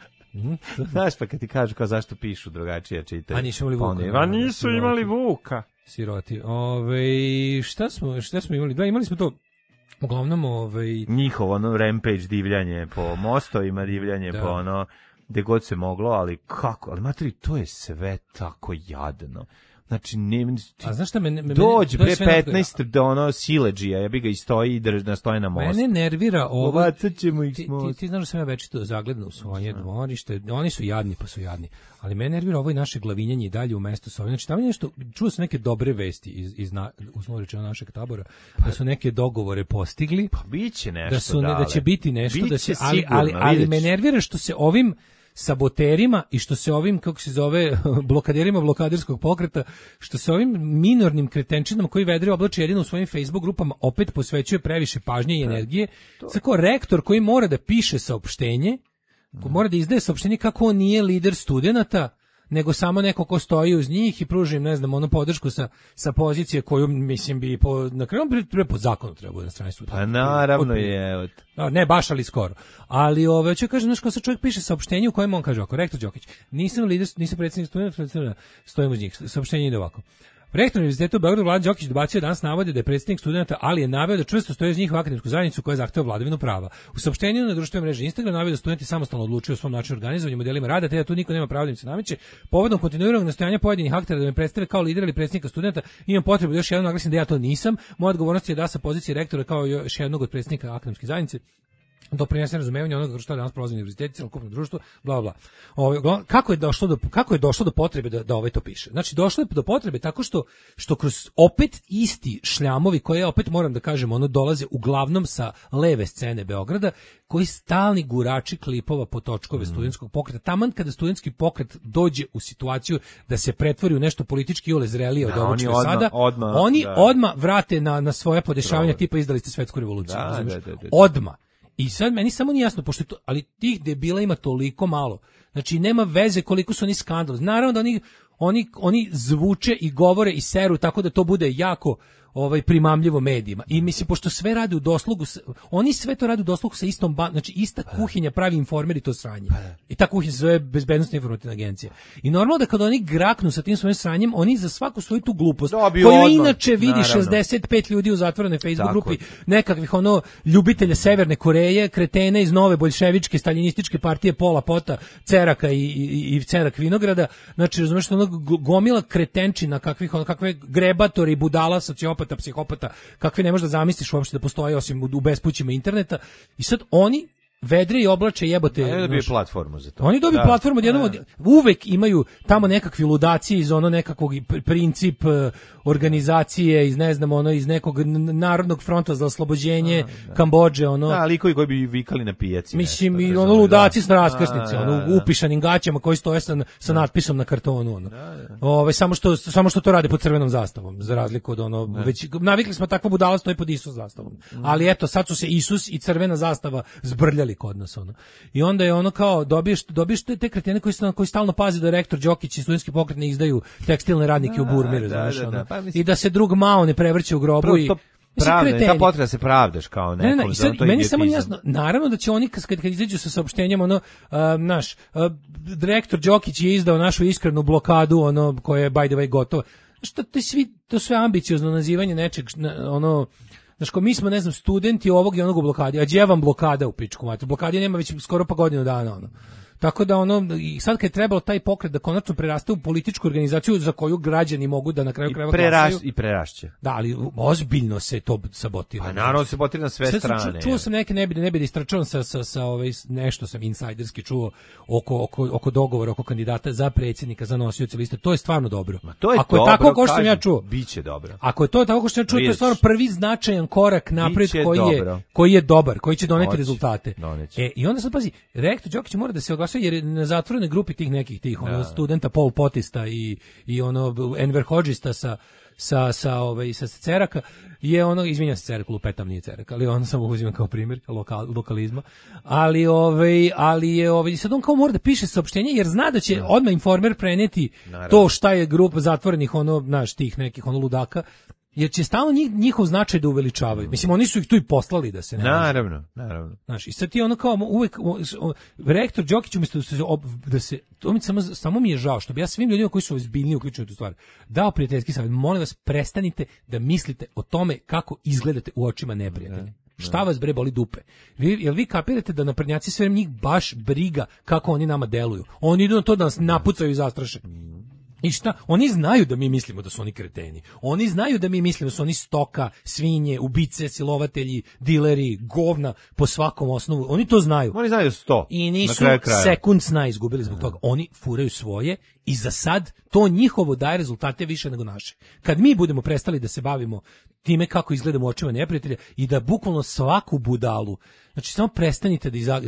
Znaš pa kad ti kažu kao zašto pišu drugačije čitaju. A nisu imali Vuka. A nisu imali Vuka. Siroti. Ove, šta smo, šta smo imali? Da, imali smo to uglavnom ovaj njihovo ono rampage divljanje po mostovima, divljanje da. po ono gde god se moglo, ali kako? Ali materi, to je sve tako jadno. Znači, ne, a znaš šta me, me dođe pre petnaest do ono siledžija, ja bi ga i stoji i drž, na stoji na most. Mene nervira ovo. Ćemo ih ti, ti, ti znaš da sam ja večito zagledno u svoje dvorište, oni su jadni pa su jadni, ali mene nervira ovo i naše glavinjanje i dalje u mesto sa ovim. Znači, tamo je nešto, čuo sam neke dobre vesti iz, iz na, uslovno rečeno našeg tabora, pa, da su neke dogovore postigli. Pa biće nešto, da, su, ne, da će biti nešto, biće da će, sigurno, ali, ali, ali me nervira što se ovim saboterima i što se ovim, kako se zove, blokaderima blokaderskog pokreta, što se ovim minornim kretenčinama koji vedre oblači jedino u svojim Facebook grupama opet posvećuje previše pažnje i energije. Sako rektor koji mora da piše saopštenje, ko mora da izdaje saopštenje kako on nije lider studenata, nego samo neko ko stoji uz njih i pruži im, ne znam, onu podršku sa, sa pozicije koju, mislim, bi po, na kraju bi po zakonu trebao na strani studenta. Pa naravno je. Ne, baš, ali skoro. Ali ove, ću kažem, znaš, kao sad čovjek piše saopštenje u kojem on kaže ovako, rektor Đokić, nisam lider, nisam predsjednik studenta, stojim uz njih. Saopštenje ide ovako. Rektor Univerziteta u Beogradu Vladan Đokić dobacio danas navode da je predsjednik studenta, ali je naveo da čvrsto stoji uz njihovu akademsku zajednicu koja zahteva vladavinu prava. U saopštenju na društvenoj mreži Instagram naveo da studenti samostalno odlučuju o svom načinu organizovanja, modelima rada, te da tu niko nema pravo da im se nameće. Povodom kontinuiranog nastojanja pojedinih aktera da me predstave kao lidera ili predsjednika studenta, imam potrebu da još jednom naglasim da ja to nisam. Moja odgovornost je da sa pozicije rektora kao još jednog od predsjednika akademske zajednice doprinese razumevanje onoga što danas prolazi univerzitet, celokupno društvo, bla bla. Ovaj kako je došlo do kako je došlo do potrebe da da ovaj to piše. Znači došlo je do potrebe tako što što kroz opet isti šljamovi koje ja opet moram da kažem, ono dolaze uglavnom sa leve scene Beograda, koji stalni gurači klipova po točkove mm. studentskog pokreta. Taman kada studentski pokret dođe u situaciju da se pretvori u nešto politički ole zrelije od ovog što sada, odma, oni da. odma vrate na na svoje podešavanja tipa izdali ste svetsku revoluciju, da, da, da, da. Odma. I sad meni samo nije jasno, pošto to, ali tih debila ima toliko malo. Znači nema veze koliko su oni skandal. Naravno da oni, oni, oni zvuče i govore i seru tako da to bude jako ovaj primamljivo medijima. I mislim, pošto sve rade u doslugu, oni sve to rade u doslugu sa istom, ba, znači ista kuhinja pravi Informer i to sranje. I ta kuhinja se zove Bezbednosna informativna agencija. I normalno da kada oni graknu sa tim svojim sranjem, oni za svaku svoju tu glupost, Dobio koju odmah, inače vidi naravno. šezdeset pet ljudi u zatvorenoj Facebook Tako grupi, nekakvih ono ljubitelja Severne Koreje, kretena iz nove boljševičke, staljinističke partije Pola Pota, Ceraka i, i, i Cerak Vinograda, znači razumeš što ono gomila kretenčina, kakvih, ono, kakve grebatori, budala, sociopata, psihopata, kakve ne možeš da zamisliš uopšte da postoje osim u bespućima interneta. I sad oni vedre i oblače jebote. Oni dobiju platformu za to. Oni dobiju da. platformu odjednom, od, uvek imaju tamo nekakve ludacije iz ono nekakvog princip organizacije, iz ne znam, ono iz nekog Narodnog fronta za oslobođenje da. Kambodže, ono. Da, likovi koji bi vikali na pijaci. Mislim, nešto, i da, ono ludaci da. s raskrsnice, Da, ono da, da. upišanim gaćama koji stoje sa, sa natpisom na kartonu, ono. Da, da. Ove, samo što samo što to rade pod crvenom zastavom, za razliku od ono Da. već navikli smo takvo budalo stoji pod Isus zastavom. Mm. Ali eto, sad su se Isus i crvena zastava zbrljali kod nas, ono. I onda je ono kao dobiješ dobiješ te, te kretene koji su koji stalno paze da rektor Đokić i studentski pokret ne izdaju tekstilne radnike Da, u Burmi, da, znaš, da, ono. da, pa mislim- I da se drug Mao ne prevrće u grobu. Prvo I to mislim, pravda, kreteni. ta potreba se pravdaš kao Ne, ne, nekom, i za sad, to meni samo nije idiotizam. jasno, naravno da će oni kad, kad izađu sa saopštenjem, ono, uh, naš, uh, direktor Đokić je izdao našu iskrenu blokadu, ono, koja je by the way gotova. Što to je svi, to sve ambiciozno nazivanje nečeg, na- ono, znaš, ko mi smo, ne znam, studenti ovog i onog u blokadi, a gdje vam blokada u pičku mater? Blokadi nema već skoro pa godinu dana, ono. Tako da ono, i sad kad je trebalo taj pokret da konačno preraste u političku organizaciju za koju građani mogu da na kraju I, krajeva preraš, glasaju. I prerašće. Da, ali ozbiljno se to sabotira. Pa naravno se botira na sve Sad sam strane. ču- Čuo sam neke, ne bi, ne bi da istračavam sa, sa, sa ovaj, nešto sam insajderski čuo oko, oko, oko dogovora, oko kandidata za predsjednika, za nosioce liste. To je stvarno dobro. Ma to je Ako je dobro, tako kao što sam kažem, ja čuo. biće dobro. Ako je to tako kao što sam ja čuo, to je Vidjet stvarno ćeš. prvi značajan korak napred Biće koji je, dobro. koji je dobar, koji će doneti Hoće, rezultate. doneće. E, i onda sad pazi, rektor Đokić mora da se oglasuje jer je na zatvorenoj grupi tih nekih tih ono, Da. studenta Pol Potista i, i ono Enver Hodžista sa sa sa ovaj sa Ceraka je ono, izvinjavam se, Cerak lupetam, nije Cerak, ali on samo uzimam kao primjer lokal, lokalizma, ali ovaj ali je ovaj sad on kao mora da piše saopštenje jer zna da će odmah Informer preneti Naravno. to šta je grupa zatvorenih ono naš tih nekih ono ludaka, jer će stalno njih, njihov značaj da uveličavaju. Mislim, oni su ih tu i poslali da se ne laže. Naravno, naravno. Znaš, i sad ti ono kao uvek o, o, rektor Đokić umjesto da se, ob- da se to mi samo, samo mi je žao što bi ja svim ljudima koji su ozbiljni uključeni u tu stvar dao prijateljski savjet. Molim vas, prestanite da mislite o tome kako izgledate u očima neprijatelja. Šta vas bre boli dupe? Vi, jel vi kapirate da naprednjaci sve vreme njih baš briga kako oni nama deluju? Oni idu na to da nas napucaju i zastraše. I šta? Oni znaju da mi mislimo da su oni kreteni. Oni znaju da mi mislimo da su oni stoka, svinje, ubice, silovatelji, dileri, govna po svakom osnovu. Oni to znaju. Oni znaju sto. I na nisu kraju kraja. sekund sna izgubili zbog toga. Oni furaju svoje i za sad to njihovo daje rezultate više nego naše. Kad mi budemo prestali da se bavimo time kako izgledamo u očima neprijatelja i da bukvalno svaku budalu, znači samo prestanite da iza,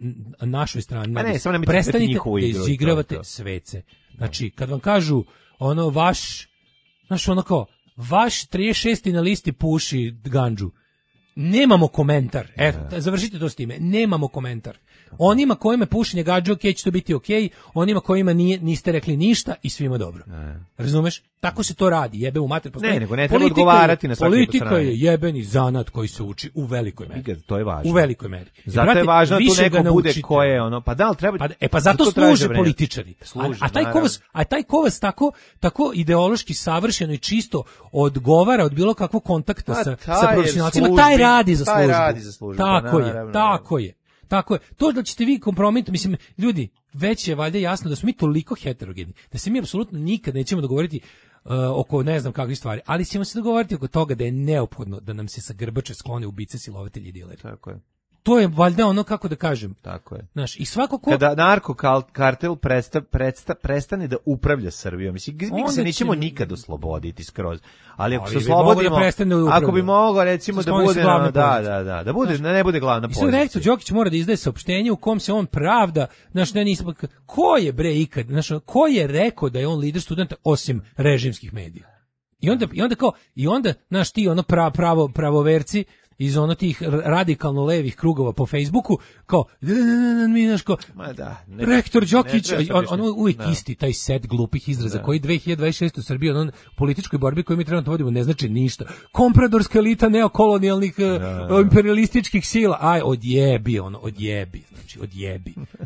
našoj strani, Pa ne, samo nemojte prestanite igrati njihovu da igru i to, izigravate to. svece. Znači, kad vam kažu ono vaš, znaš ono kao, vaš trideset šesti na listi puši gandžu, nemamo komentar. E, završite to s time. Nemamo komentar. Onima kojima je pušenje gađa ok, će to biti ok, onima kojima nije, niste rekli ništa i svima dobro. Razumeš? Tako se to radi. Jebe u mater. Ne, nego ne treba Politika je- odgovarati na svaki Politika strani. je jebeni zanat koji se uči u velikoj meri. Nikad, to je važno. U velikoj meri. I, Zato brate, je važno da tu više ga neko bude naučite. ko je ono, pa da, ali treba... Pa, e pa zato to traži služe vreme. političari. Služe, a, a taj naravno. kovas, a taj kovas tako tako ideološki savršeno i čisto odgovara od bilo kakvog kontakta Pa, sa taj sa je profesionalcima. službi- Taj radi za taj službu. radi za službu, Tako pa, je, naravno, tako je. Tako je. To da ćete vi kompromitovati, mislim, ljudi, već je valjda jasno da smo mi toliko heterogeni, da se mi apsolutno nikad nećemo dogovoriti uh, oko ne znam kakvih stvari, ali ćemo se dogovoriti oko toga da je neophodno da nam se sa grbače sklone ubice, silovatelji i dileri. Tako je. To je valjda ono, kako da kažem. Tako je. Znaš, i svako ko... Kada narko kartel presta, presta, prestane da upravlja Srbijom, mislim, mi Onda se nećemo će- nikad osloboditi skroz. Ali ako Ali se bi mogao oslobodimo, da prestane da upravlja. ako bi mogao recimo da Skloni se bude, glavne na, da, pozicije. da, da, da bude, da ne bude glavna I sad pozicija. rektor Đokić mora da izdaje saopštenje u kom se on pravda, znaš, ne nisam, ko je bre ikad, znaš, ko je rekao da je on lider studenta osim režimskih medija? I onda, i onda kao, i onda, znaš, ti ono pra, pravo, pravoverci iz ono tih radikalno levih krugova po Facebooku, kao, ne, ne, ne, ne, mi, znaš, kao, Ma da, ne- rektor ne Đokić, treba se on, više- ono uvijek da. isti, taj set glupih izraza Da. koji dve hiljade dvadeset šeste u Srbiji, ono, političkoj borbi koju mi trenutno vodimo, ne znači ništa. Kompradorska elita neokolonijalnih eh, imperialističkih sila, aj, odjebi, ono, odjebi, znači, odjebi.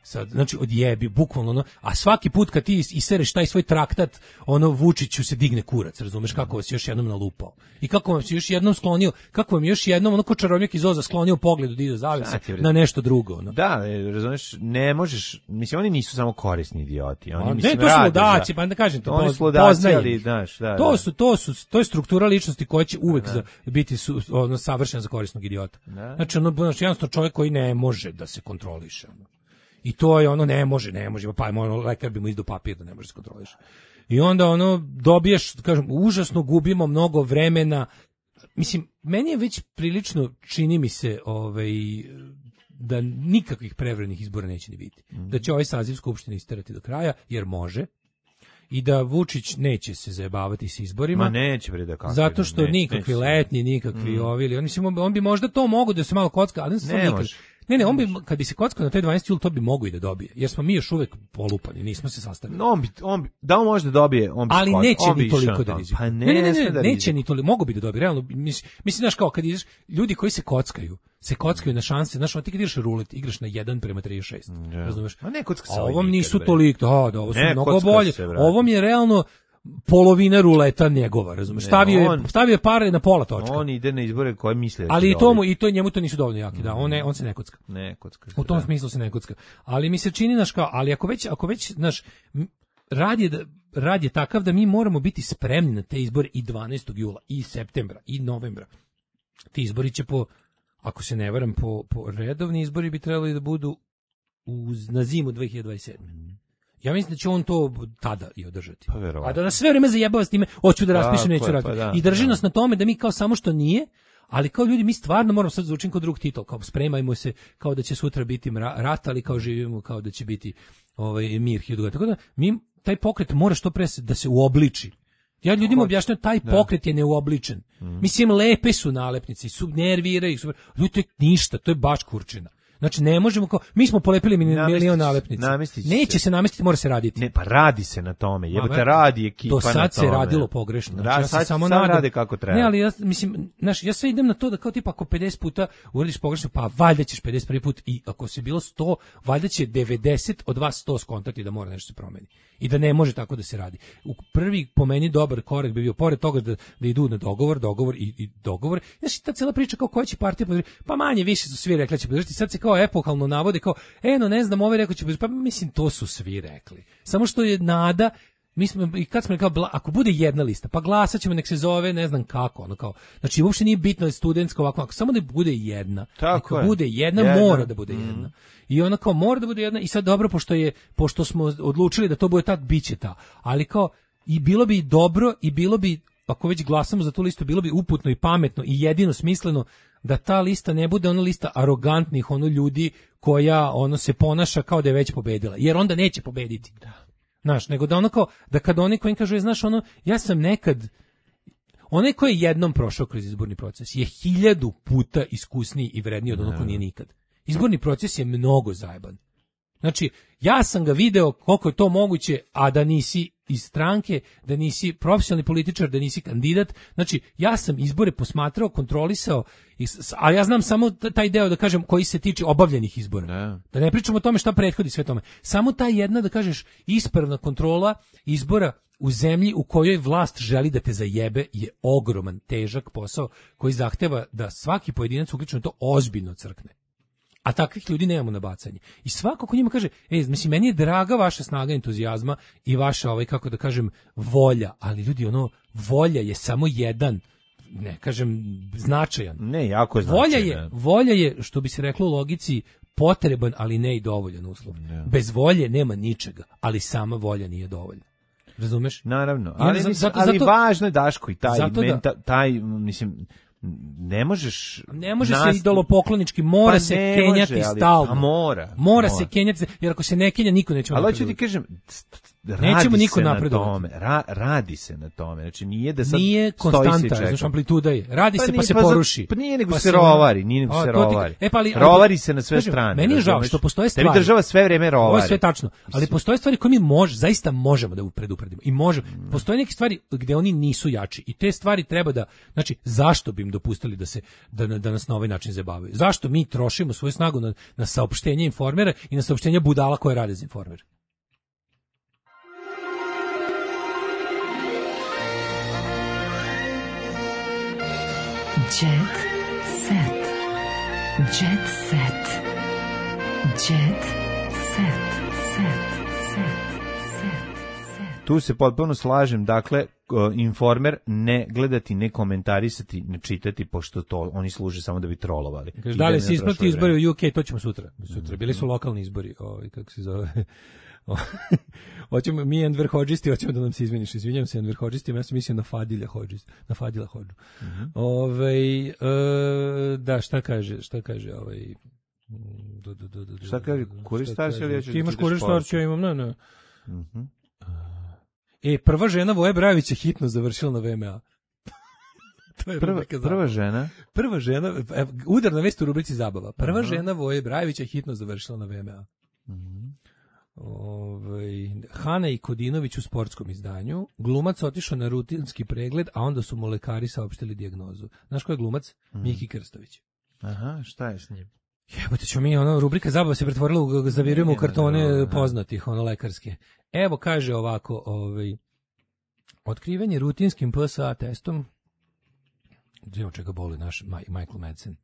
Sad, znači odjebi, bukvalno ono, a svaki put kad ti isereš taj svoj traktat, ono Vučiću se digne kurac, razumeš kako vas još jednom nalupao. I kako vam se još jednom sklonio, kako vam još jednom ono ko čarobnjak iz Oza sklonio pogled od iza zavese na nešto drugo, ono. Da, razumeš, ne možeš, mislim oni nisu samo korisni idioti, oni A, mislim ne, to su ludaci, za... pa da kažem to, oni poz, su ludaci, poznajem ali, ih. znaš, da, to da. su to su to je struktura ličnosti koja će uvek za, biti su, ono savršena za korisnog idiota. Da. Znači ono znači jednostavno čovjek koji ne može da se kontroliše, ono. I to je ono ne može, ne može, pa ono lekar bi mu izdao papir da ne može se kontroliše. I onda ono dobiješ, kažem, užasno gubimo mnogo vremena. Mislim, meni je već prilično, čini mi se, ovaj, da nikakvih prevremenih izbora neće ni biti. Mm. Da će ovaj saziv Skupštine isterati do kraja, jer može. I da Vučić neće se zajebavati s izborima. Ma neće, bre, da kako. Zato što ne, nikakvi neće. letnji, nikakvi mm. ovi ili on, mislim, on bi možda to mogo da se malo kocka, ali ne, ne može. Ne, ne, on bi, kad bi se kockao na taj dvanaesti jul, to bi mogo i da dobije. Jer smo mi još uvek polupani, nismo se sastavili. No, on bi, on bi, da on može da dobije, on bi ali skod, neće on ni bi toliko da rizikuje. Pa ne, ne, ne, ne, ne, ne da neće ni toliko, mogu bi da dobije, realno, mislim, mislim, znaš kao, kad ideš, ljudi koji se kockaju, se kockaju na šanse, znaš, ti kad ideš rulet, igraš na jedan prema trideset šest, yeah. razumeš? A ne kocka se. A ovom nisu toliko, da, da, ovo su ne, mnogo bolje. Ovom je realno polovina ruleta njegova, razumeš? Stavio je, on, stavio je pare na pola točka. On ide na izbore koje misle da ali i tomu i to njemu to nisu dovoljno jaki, da, on ne, on se ne kocka. Ne kocka. U tom da. smislu se ne kocka. Ali mi se čini naš kao, ali ako već ako već naš rad je da rad je takav da mi moramo biti spremni na te izbore i dvanaestog jula i septembra i novembra. Ti izbori će po, ako se ne varam, po, po redovni izbori bi trebali da budu uz, na zimu dve hiljade dvadeset sedme. Mm. Ja mislim da će on to tada i održati. Pa verovatno. A da nas sve vreme zajebava s time, hoću da raspišem, neću raditi. Pa da, I drži da. nas na tome da mi kao samo što nije, ali kao ljudi mi stvarno moramo sad zvučim kao drug titol, kao spremajmo se kao da će sutra biti rat, ali kao živimo kao da će biti ovaj mir hiljadu godina. Tako da mi taj pokret mora što pre da se uobliči. Ja ljudima objašnjavam taj pokret je neuobličen. Mm. Mislim, lepe su nalepnice, su nerviraju, su, ljudi, to je ništa, to je baš kurčina. Znači ne možemo kao mi smo polepili milion nalepnica. Neće se namestiti, mora se raditi. Ne, pa radi se na tome. Jebote, radi ekipa na tome. Do sad se radilo pogrešno. Znači, Ra, ja sad, samo sad nadam, rade kako treba. Ne, ali ja mislim, znaš, ja sve idem na to da kao tipa ako pedeset puta uradiš pogrešno, pa valjda ćeš pedeset prvi put i ako se bilo sto, valjda će devedeset od vas sto skontati da mora nešto se promeni. I da ne može tako da se radi. U prvi po meni dobar korak bi bio pored toga da, da idu na dogovor, dogovor i, i dogovor. Znači ta cela priča kao koja će partija podržati, pa manje više su svi rekli će podržati. Sad se kao epohalno navode kao eno ne znam, ovaj rekao će podržati, pa mislim to su svi rekli. Samo što je nada. Mi smo i kad smo kao ako bude jedna lista, pa glasaćemo nek se zove ne znam kako, ono kao. Znači uopšte nije bitno studentska ovako, ako samo da bude jedna. Tako ako bude jedna, jedna, mora da bude mm. jedna. I ona kao mora da bude jedna i sad dobro pošto je pošto smo odlučili da to bude tad biće ta. Ali kao i bilo bi dobro i bilo bi ako već glasamo za tu listu, bilo bi uputno i pametno i jedino smisleno da ta lista ne bude ona lista arogantnih ono ljudi koja ono se ponaša kao da je već pobedila, jer onda neće pobediti. Da. Znaš, nego da ono kao, da kad oni koji im kažu, znaš, ono, ja sam nekad, onaj koji je jednom prošao kroz izborni proces je hiljadu puta iskusniji i vredniji od onog ko nije nikad. Izborni proces je mnogo zajeban. Znači, ja sam ga video koliko je to moguće, a da nisi iz stranke, da nisi profesionalni političar, da nisi kandidat. Znači, ja sam izbore posmatrao, kontrolisao, a ja znam samo taj deo, da kažem, koji se tiče obavljenih izbora. Ne. Da ne pričamo o tome šta prethodi sve tome. Samo ta jedna, da kažeš, ispravna kontrola izbora u zemlji u kojoj vlast želi da te zajebe je ogroman, težak posao koji zahteva da svaki pojedinac uključeno to ozbiljno crkne. A takvih ljudi nemamo na bacanje. I svako ko njima kaže, ej, mislim, meni je draga vaša snaga entuzijazma i vaša, ovaj, kako da kažem, volja, ali ljudi, ono, volja je samo jedan, ne kažem, značajan. Ne, jako je značajan. Volja je, volja je, što bi se reklo u logici, potreban, ali ne i dovoljan uslov. Ne. Bez volje nema ničega, ali sama volja nije dovoljna. Razumeš? Naravno, ali, zato, zato, ali zato, važno je, Daško, i taj, menta, taj, mislim, ne možeš ne može nas... se idolopoklonički mora pa se kenjati može, ali, stalno. A mora. Mora, mora se kenjati, jer ako se ne kenja niko neće. Ali hoću ti kažem, radi Nećemo niko se na napredovati. tome, ra, radi se na tome. Znači nije da sad nije stoji se i konstanta, čeka. znaš, amplituda je. Radi se pa nije, se pa za- poruši. Pa nije nego Pa se se- rovari, nije nego A, se to ti- rovari. E, pa ali- rovari se na sve kažem, strane. meni je žao razumeš? što postoje Tebi stvari. država sve vreme rovari. Ovo je sve tačno, ali postoje stvari koje mi može, zaista možemo da predupredimo. I može, postoje neke stvari gde oni nisu jači i te stvari treba da, znači, zašto bi im dopustili da se da, da nas na ovaj način zabavaju? Zašto mi trošimo svoju snagu na, na saopštenje Informera i na saopštenje budala koje rade za Informer? Jet set. Jet set. Jet set. Set. Set. Set. Tu se potpuno slažem, dakle, o, Informer ne gledati, ne komentarisati, ne čitati, pošto to oni služe samo da bi trolovali. Kaže, I da li ne se isplati trošili izbori vreme. u U K, to ćemo sutra. Sutra bili su lokalni izbori, ovaj kako se zove. Hoćemo mi Enver Hodžisti, hoćemo da nam se izviniš. Izvinjavam se Enver Hodžisti, ja sam mislio na Fadilja Hodžis, na Fadila Hodžu. Mhm. Ovaj e, da, šta kaže, šta kaže ovaj do, do, do, do, Šta kaže, Kurir šta Stars ili kaže? ja ću Ti da imaš čitaš Kurir poruke? Stars, ja imam, ne, ne. Mhm. E, prva žena Voje Brajovića hitno završila na V M A. To je Prva, rubrika prva zabava. žena. Prva žena, evo, udarna vest u rubrici zabava. Prva Aha. žena Voje Brajovića hitno završila na V M A. Mhm. Ovaj, Hana i Kodinović u sportskom izdanju. Glumac otišao na rutinski pregled, a onda su mu lekari saopštili dijagnozu. Znaš ko je glumac? Mhm. Miki Krstović. Aha, šta je s njim? Jebote, ćemo mi, ono, rubrika zabava se pretvorila u, zavirujemo u Nema, kartone nema, poznatih, ono, lekarske. Evo, kaže ovako, ovaj, otkrivanje rutinskim P S A testom, vidimo čega boli naš Maj- Michael Madsen.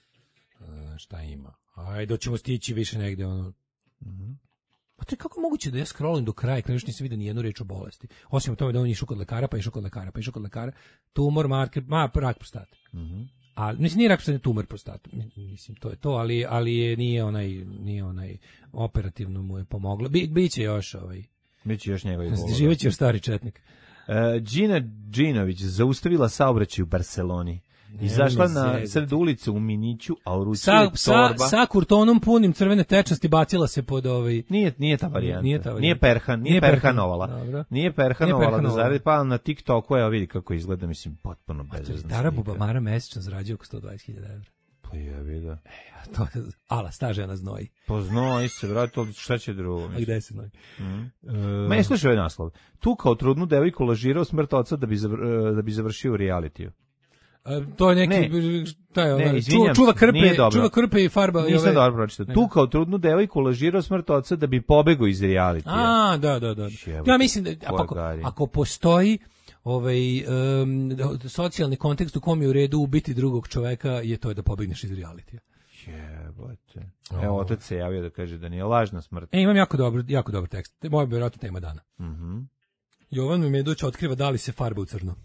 E, šta ima? Ajde, hoćemo stići više negde, ono. Mhm. Pa to je kako moguće da ja scrollujem do kraja, kada još nisam vidio ni jednu reč o bolesti. Osim o tome da on išao kod lekara, pa išao kod lekara, pa išao kod lekara, tumor, marker, ma, rak prostate. Mhm. A mislim nije rak prostate, tumor prostate. Mislim to je to, ali ali je nije onaj nije onaj operativno mu je pomoglo. Bi, biće još ovaj. Biće još njegovi. Živeće još stari četnik. E, Gina Đinović zaustavila saobraćaj u Barseloni. Izašla na sred ulice u miniću, a u ruci Sa, je sa, torba. sa kurtonom punim crvene tečnosti bacila se pod ovaj... Nije, nije ta varijanta. Nije ta varijanta. Nije Perhan, nije, Nije Perhanovala. Dobro. Nije Perhanovala da Perhanovala. zaradi, pa na TikToku, evo vidi kako izgleda, mislim, potpuno bezvezna Tara slika. Bubamara mesečno zarađuje oko sto dvadeset hiljada evra. Pa jebi ga. E, to je, ala, sta žena znoji. Pa znoj se, vrati, šta će drugo? A gde se znoji? Mm. E, Ma je slušaj ovaj naslov. Tu kao trudnu devojku lažirao smrt oca da bi, zavr, da bi završio u realitiju. A, to je neki, Ne. taj, Ne, onaj, izvinjam čuva, čuva se, krpe, nije dobro. čuva krpe i farba. i Nisam ove- dobro pročitao. Ne. Tu kao trudnu devojku lažirao smrt oca da bi pobegao iz realitija. A, da, da, da. Jebote, Ja mislim da koja ako, gari. ako postoji ovaj um, socijalni kontekst u kom je u redu ubiti drugog čoveka, je to da pobegneš iz realitija. Jebote. Evo, otac se javio da kaže da nije lažna smrt. E, imam jako dobro, jako dobar tekst. Moj je vjerojatno tema dana. Mhm. Jovan Memedović otkriva da li se farba u crno.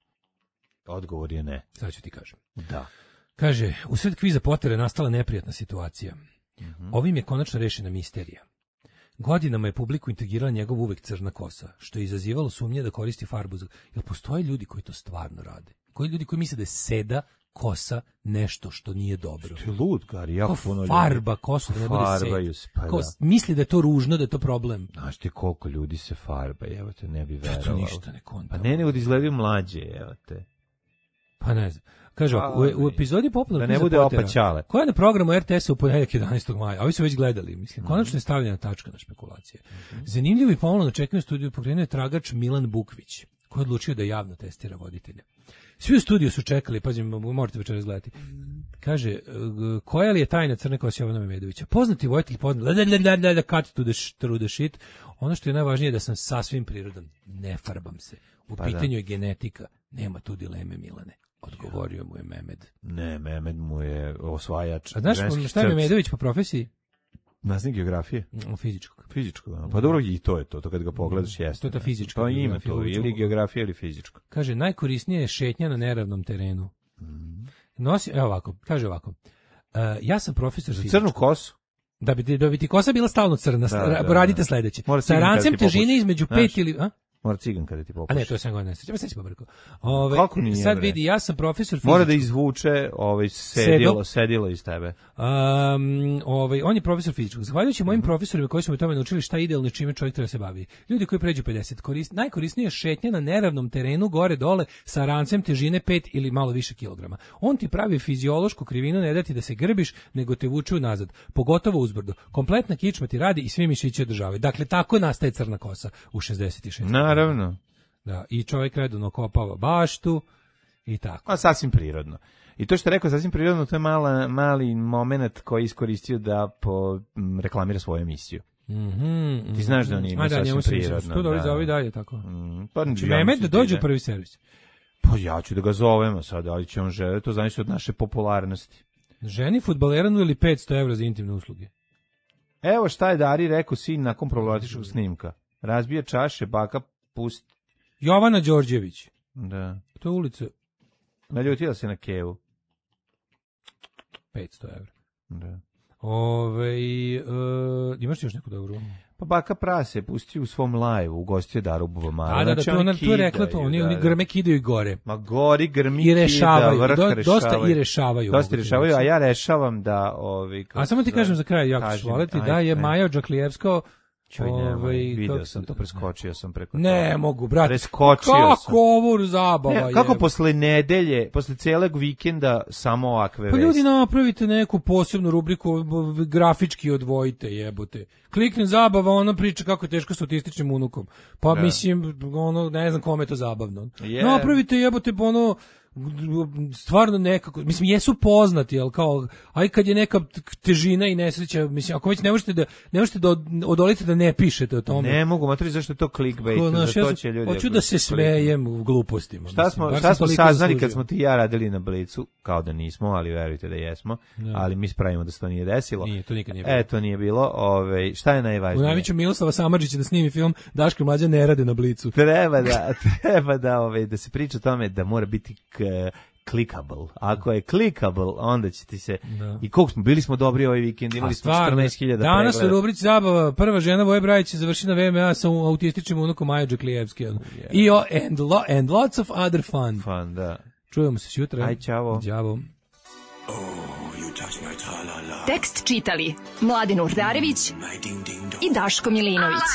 Odgovor je ne. Sad ću ti kažem. Da. Kaže, u sred kviza Pottera je nastala neprijatna situacija. Mhm. Ovim je konačno rešena misterija. Godinama je publiku integrirala njegov uvek crna kosa, što je izazivalo sumnje da koristi farbu. za- Jel postoje ljudi koji to stvarno rade? Koji ljudi koji misle da je seda kosa nešto što nije dobro? Ti lud, Gari, jako Ko puno ljudi. farba kosu da ne bude Farbaju se, sed. pa Ko da. s- misli da je to ružno, da je to problem. Znaš ti koliko ljudi se farba, evo te, ne bi Ja to verovao. ništa ne kontam. Pa ne, nego da izgledaju mlađe, evo te. Pa ne znam. Kaže, ovako, u, u epizodi popularnog Da ne kviza bude Pottera, opa ćale. koja je na programu R T S-a u ponedjeljak jedanaestog maja, a ovi su već gledali, mislim, konačno je stavljena tačka na špekulacije. Zanimljivo i pomalo na čekanju studiju pokrenuo je tragač Milan Bukvić, koji je odlučio da javno testira voditelja. Svi u studiju su čekali, pazim, morate večeras gledati. Kaže, e, koja li je tajna crne kose Jovana Memedovića? Poznati vojitelj poznat, da, da, da, da, da, cut to the, sh- through the shit. Ono što je najvažnije je da sam sasvim prirodan, ne farbam se. U Pa pitanju da. je genetika, nema tu dileme, Milane. Odgovorio mu je Memed. Ne, Mehmed mu je osvajač. A znaš ženskih šta je srca. Memedović po profesiji? Nastavnik geografije. Mm, Fizičkog. Fizičko, da. Pa dobro, i to je to, to kad ga pogledaš jeste. To je ta fizička Pa ima geografija, to, ili učimo. geografija ili fizičko. Kaže, najkorisnije je šetnja na neravnom terenu. Nosi, evo ovako, kaže ovako. e, ja sam profesor Za fizičkog. crnu kosu? Da bi, da bi ti kosa bila stalno crna, Da, da, da. radite sledeće. Mora Sa cigan kad rancem ti težine popuši. između Znaš. pet ili... A? Mora ciganka da ti A popuši. ne, to je sedam godina nesreća, pa sad ću pobrko. Ove, Kako nije, sad bre? vidi, ja sam profesor fizičkog. Mora da izvuče ovaj sedilo, sedilo iz tebe. Um, ovaj, on je profesor fizičkog. Zahvaljujući mojim Mhm. profesorima koji su me tome naučili šta je idealno i čime čovjek treba se bavi. Ljudi koji pređu pedeset, korist, najkorisnije je šetnja na neravnom terenu gore dole sa rancem težine pet ili malo više kilograma. On ti pravi fiziološku krivinu, ne da ti da se grbiš, nego te vuče unazad, pogotovo uzbrdo. Kompletna kičma ti radi i svi mišići održavaju. Dakle, tako nastaje crna kosa u šezdeset šest. Naravno. Da, i čovjek redovno kopava baštu i tako. A sasvim prirodno. I to što je rekao sasvim prirodno, to je mala, mali moment koji je iskoristio da po, m, reklamira svoju emisiju. Mhm. Ti znaš da on ima A da, sasvim njemu se prirodno. To doli da. za ovi dalje tako. Mm, pa, Znači, ja Mehmet mislim da dođe ide. u prvi servis. Pa ja ću da ga zovemo sad, ali će on žele, to znači od naše popularnosti. Ženi fudbalera nudi petsto evra za intimne usluge. Evo šta je Dari rekao sin nakon problematičnog snimka. Razbija čaše, baka pusti. Jovana Đorđević. Da. To je ulica Naljutila se na Kevu. petsto evra. Da. Ove, e, imaš ti još neku dobru? Pa baka prase pusti u svom live, ugostio Daru Bubamara. A da, da, Znači, to, oni ona, to je rekla to, kidaju, oni, da, oni da. grme kidaju i gore. Ma gori, grmi, I rešavaju, kida, vrh do- dosta rešavaju. i rešavaju, Dosta mogu ti rešavaju, a reći. ja rešavam da... Ovi, kako A samo ti se kažem zove, za kraj, jako kaži ću mi, voleti, ajde, da je ajde. Maja Džaklijevska. Čuj, nemoj, ovaj, video kako sam se- to, preskočio sam preko Ne toga. mogu, brate. Preskočio Kako sam. ovo zabava Ne, je? kako posle nedelje, posle celog vikenda samo ovakve Pa vesti? ljudi, napravite neku posebnu rubriku, b- grafički odvojite, jebote. Klikne zabava, ona priča kako je teško s autističnim unukom. Pa Da. mislim, ono, ne znam kome je to zabavno. Je. Napravite, jebote, ono, stvarno nekako, mislim, jesu poznati, ali kao, aj kad je neka težina i nesreća, mislim, ako već ne možete da, ne možete da od- odolite da ne pišete o tome. Ne mogu, matri, zašto je to clickbait? Ko, znaš, za ja to sam- će ljudi... hoću ako da se kliknu. smejem u glupostima. Šta mislim, smo, bar šta sam smo toliko saznali kad zaslužio. smo ti i ja radili na Blicu, kao da nismo, ali verujte da jesmo, Da. ali mi spravimo da se to nije desilo. Nije, to nikad nije bilo. E, to nije bilo. Ove, šta je U najvažnije? najveću Miroslava Samardžića da snimi film Daško i Mlađa ne rade na Blicu. Treba da, treba da, ove, da se priča o tome da mora biti k, clickable. Ako je clickable, onda će ti se... Da. I koliko smo, bili smo dobri ovaj vikend, imali A smo stvarno, četrnaest hiljada danas u pregleda. rubrici zabava prva žena Voje Brajić je završila V M A sa autističnim unukom Maja Džaklijevski. I o, and, lo, and lots of other fun. Fun, da. Čujemo se sutra. Aj, ćavo. Ćavo. Tekst čitali Mladin Urdarević i Daško Milinović.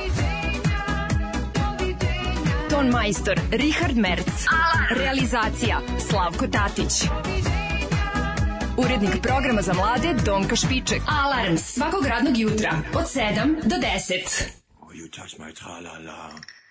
Ton majstor Richard Merc. Realizacija Slavko Tatić. Urednik programa za mlade Donka Špiček. Alarms svakog radnog jutra od sedam do deset. You touch my tra-la-la.